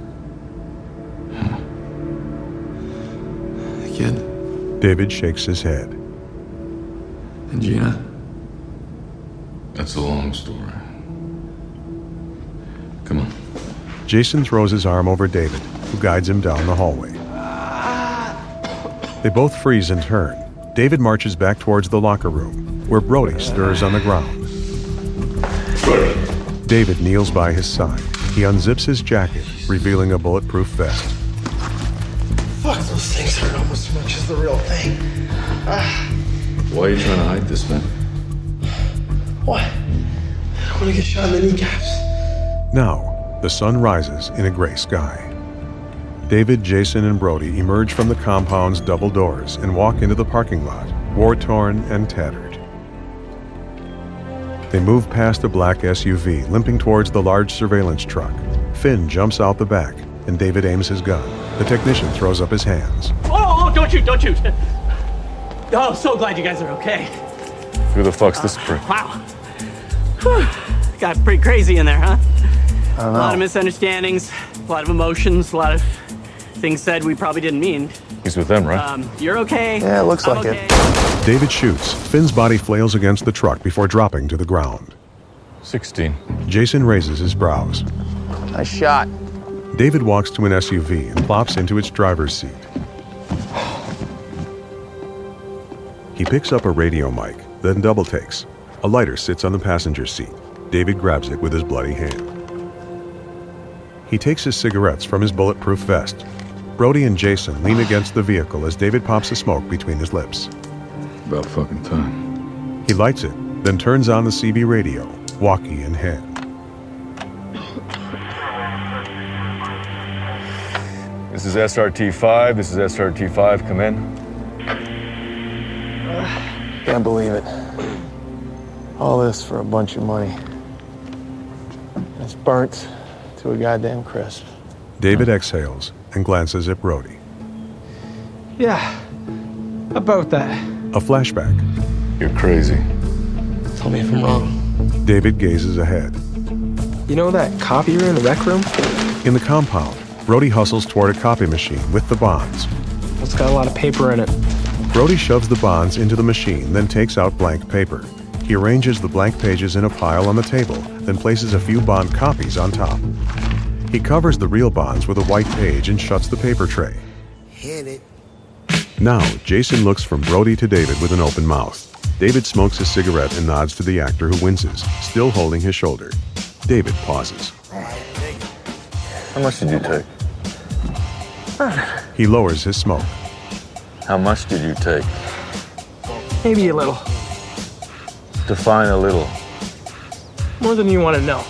Speaker 5: Kid?
Speaker 1: David shakes his head.
Speaker 5: And Gina?
Speaker 12: That's a long story. Come on.
Speaker 1: Jason throws his arm over David, who guides him down the hallway. They both freeze and turn. David marches back towards the locker room, where Brody stirs on the ground.
Speaker 12: Brody.
Speaker 1: David kneels by his side. He unzips his jacket, revealing a bulletproof vest.
Speaker 5: Fuck, those things hurt almost as much as the real thing.
Speaker 12: Why are you trying to hide this, man?
Speaker 5: What? I want to get shot in the kneecaps.
Speaker 1: Now, the sun rises in a gray sky. David, Jason, and Brody emerge from the compound's double doors and walk into the parking lot, war-torn and tattered. They move past a black SUV, limping towards the large surveillance truck. Finn jumps out the back, and David aims his gun. The technician throws up his hands.
Speaker 16: Oh, don't shoot, don't shoot. Oh, so glad you guys are okay.
Speaker 19: Who the fuck's this prick?
Speaker 16: Wow. Whew. Got pretty crazy in there, huh?
Speaker 7: I don't know.
Speaker 16: A lot of misunderstandings, a lot of emotions, a lot of things said we probably didn't mean.
Speaker 19: He's with them, right?
Speaker 16: You're okay.
Speaker 7: Yeah, it looks
Speaker 16: I'm
Speaker 7: like
Speaker 16: okay.
Speaker 7: it.
Speaker 1: David shoots. Finn's body flails against the truck before dropping to the ground.
Speaker 19: 16.
Speaker 1: Jason raises his brows.
Speaker 7: Nice shot.
Speaker 1: David walks to an SUV and plops into its driver's seat. He picks up a radio mic, then double takes. A lighter sits on the passenger seat. David grabs it with his bloody hand. He takes his cigarettes from his bulletproof vest. Brody and Jason lean against the vehicle as David pops a smoke between his lips.
Speaker 12: About fucking time.
Speaker 1: He lights it, then turns on the CB radio, walkie in hand.
Speaker 19: This is SRT-5. This is SRT-5. Come in.
Speaker 7: Can't believe it. All this for a bunch of money. It's burnt to a goddamn crisp.
Speaker 1: David exhales and glances at Brody.
Speaker 5: Yeah, about that.
Speaker 1: A flashback.
Speaker 19: You're crazy.
Speaker 5: Tell me if I'm wrong.
Speaker 1: David gazes ahead.
Speaker 5: You know that copier in the rec room?
Speaker 1: In the compound, Brody hustles toward a copy machine with the bonds.
Speaker 5: It's got a lot of paper in it.
Speaker 1: Brody shoves the bonds into the machine, then takes out blank paper. He arranges the blank pages in a pile on the table, then places a few Bond copies on top. He covers the real Bonds with a white page and shuts the paper tray. Now, Jason looks from Brody to David with an open mouth. David smokes his cigarette and nods to the actor who winces, still holding his shoulder. David pauses.
Speaker 19: How much did you take?
Speaker 1: He lowers his smoke.
Speaker 19: How much did you take?
Speaker 5: Maybe a little.
Speaker 19: Define a little.
Speaker 5: More than you want to know.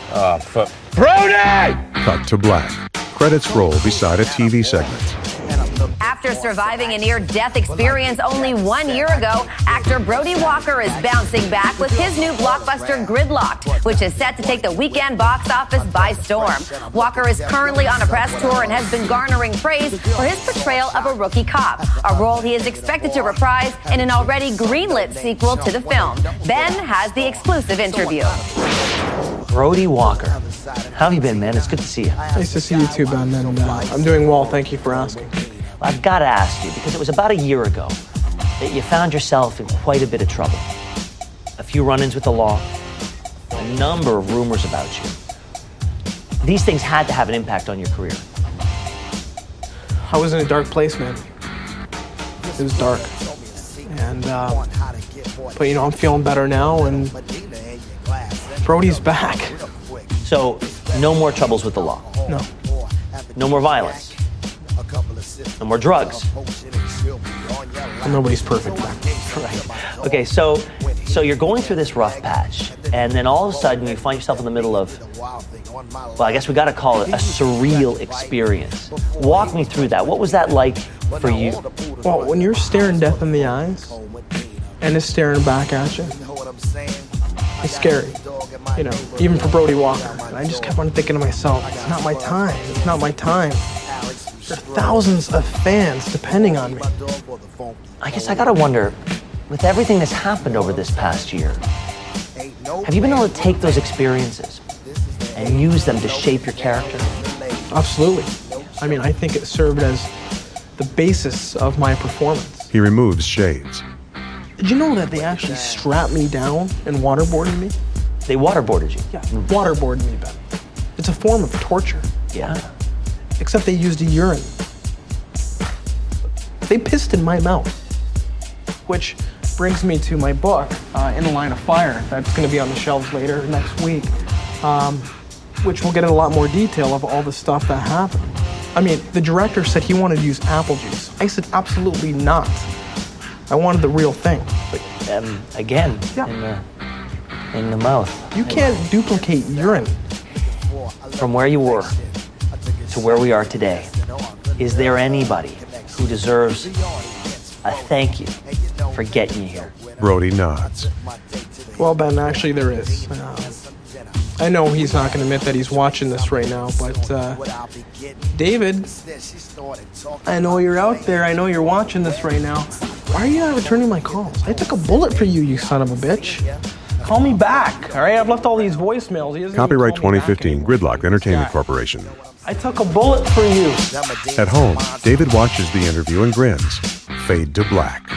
Speaker 19: Brody!
Speaker 1: Cut to black. Credits roll beside a TV segment.
Speaker 6: After surviving a near-death experience only 1 year ago, actor Brody Walker is bouncing back with his new blockbuster Gridlocked, which is set to take the weekend box office by storm. Walker is currently on a press tour and has been garnering praise for his portrayal of a rookie cop, a role he is expected to reprise in an already greenlit sequel to the film. Ben has the exclusive interview.
Speaker 9: Brody Walker. How have you been, man? It's good to see you.
Speaker 5: Nice to see you too, Ben. And I'm doing well. Thank you for asking.
Speaker 9: I've got to ask you, because it was about a year ago that you found yourself in quite a bit of trouble. A few run-ins with the law, a number of rumors about you. These things had to have an impact on your career.
Speaker 5: I was in a dark place, man. It was dark. And, but, you know, I'm feeling better now, and Brody's back.
Speaker 9: So, no more troubles with the law?
Speaker 5: No.
Speaker 9: No more violence? No more drugs?
Speaker 5: Well, nobody's perfect, man.
Speaker 9: Right. Okay, so you're going through this rough patch, and then all of a sudden you find yourself in the middle of, well, I guess we got to call it a surreal experience. Walk me through that. What was that like for you?
Speaker 5: Well, when you're staring death in the eyes, and it's staring back at you, it's scary. You know, even for Brody Walker. And I just kept on thinking to myself, it's not my time. It's not my time. There are thousands of fans depending on me.
Speaker 9: I guess I gotta wonder, with everything that's happened over this past year, have you been able to take those experiences and use them to shape your character?
Speaker 5: Absolutely. I mean, I think it served as the basis of my performance.
Speaker 1: He removes shades.
Speaker 5: Did you know that they actually strapped me down and waterboarded me?
Speaker 9: They waterboarded you?
Speaker 5: Yeah, waterboarded me, Ben. It's a form of torture.
Speaker 9: Yeah.
Speaker 5: Except they used a urine. They pissed in my mouth. Which brings me to my book, In the Line of Fire, that's going to be on the shelves later next week, which will get in a lot more detail of all the stuff that happened. I mean, the director said he wanted to use apple juice. I said, absolutely not. I wanted the real thing.
Speaker 9: But, again,
Speaker 5: yeah.
Speaker 9: in the mouth.
Speaker 5: You can't duplicate urine.
Speaker 9: From where you were to where we are today, is there anybody who deserves a thank you for getting you here?
Speaker 1: Brody nods.
Speaker 5: Well, Ben, actually there is. I know he's not going to admit that he's watching this right now, but David, I know you're out there. I know you're watching this right now. Why are you not returning my calls? I took a bullet for you, you son of a bitch. Call me back, all right? I've left all these voicemails.
Speaker 1: Copyright 2015, Gridlocked Entertainment Corporation.
Speaker 5: I took a bullet for you.
Speaker 1: At home, David watches the interview and grins. Fade to black.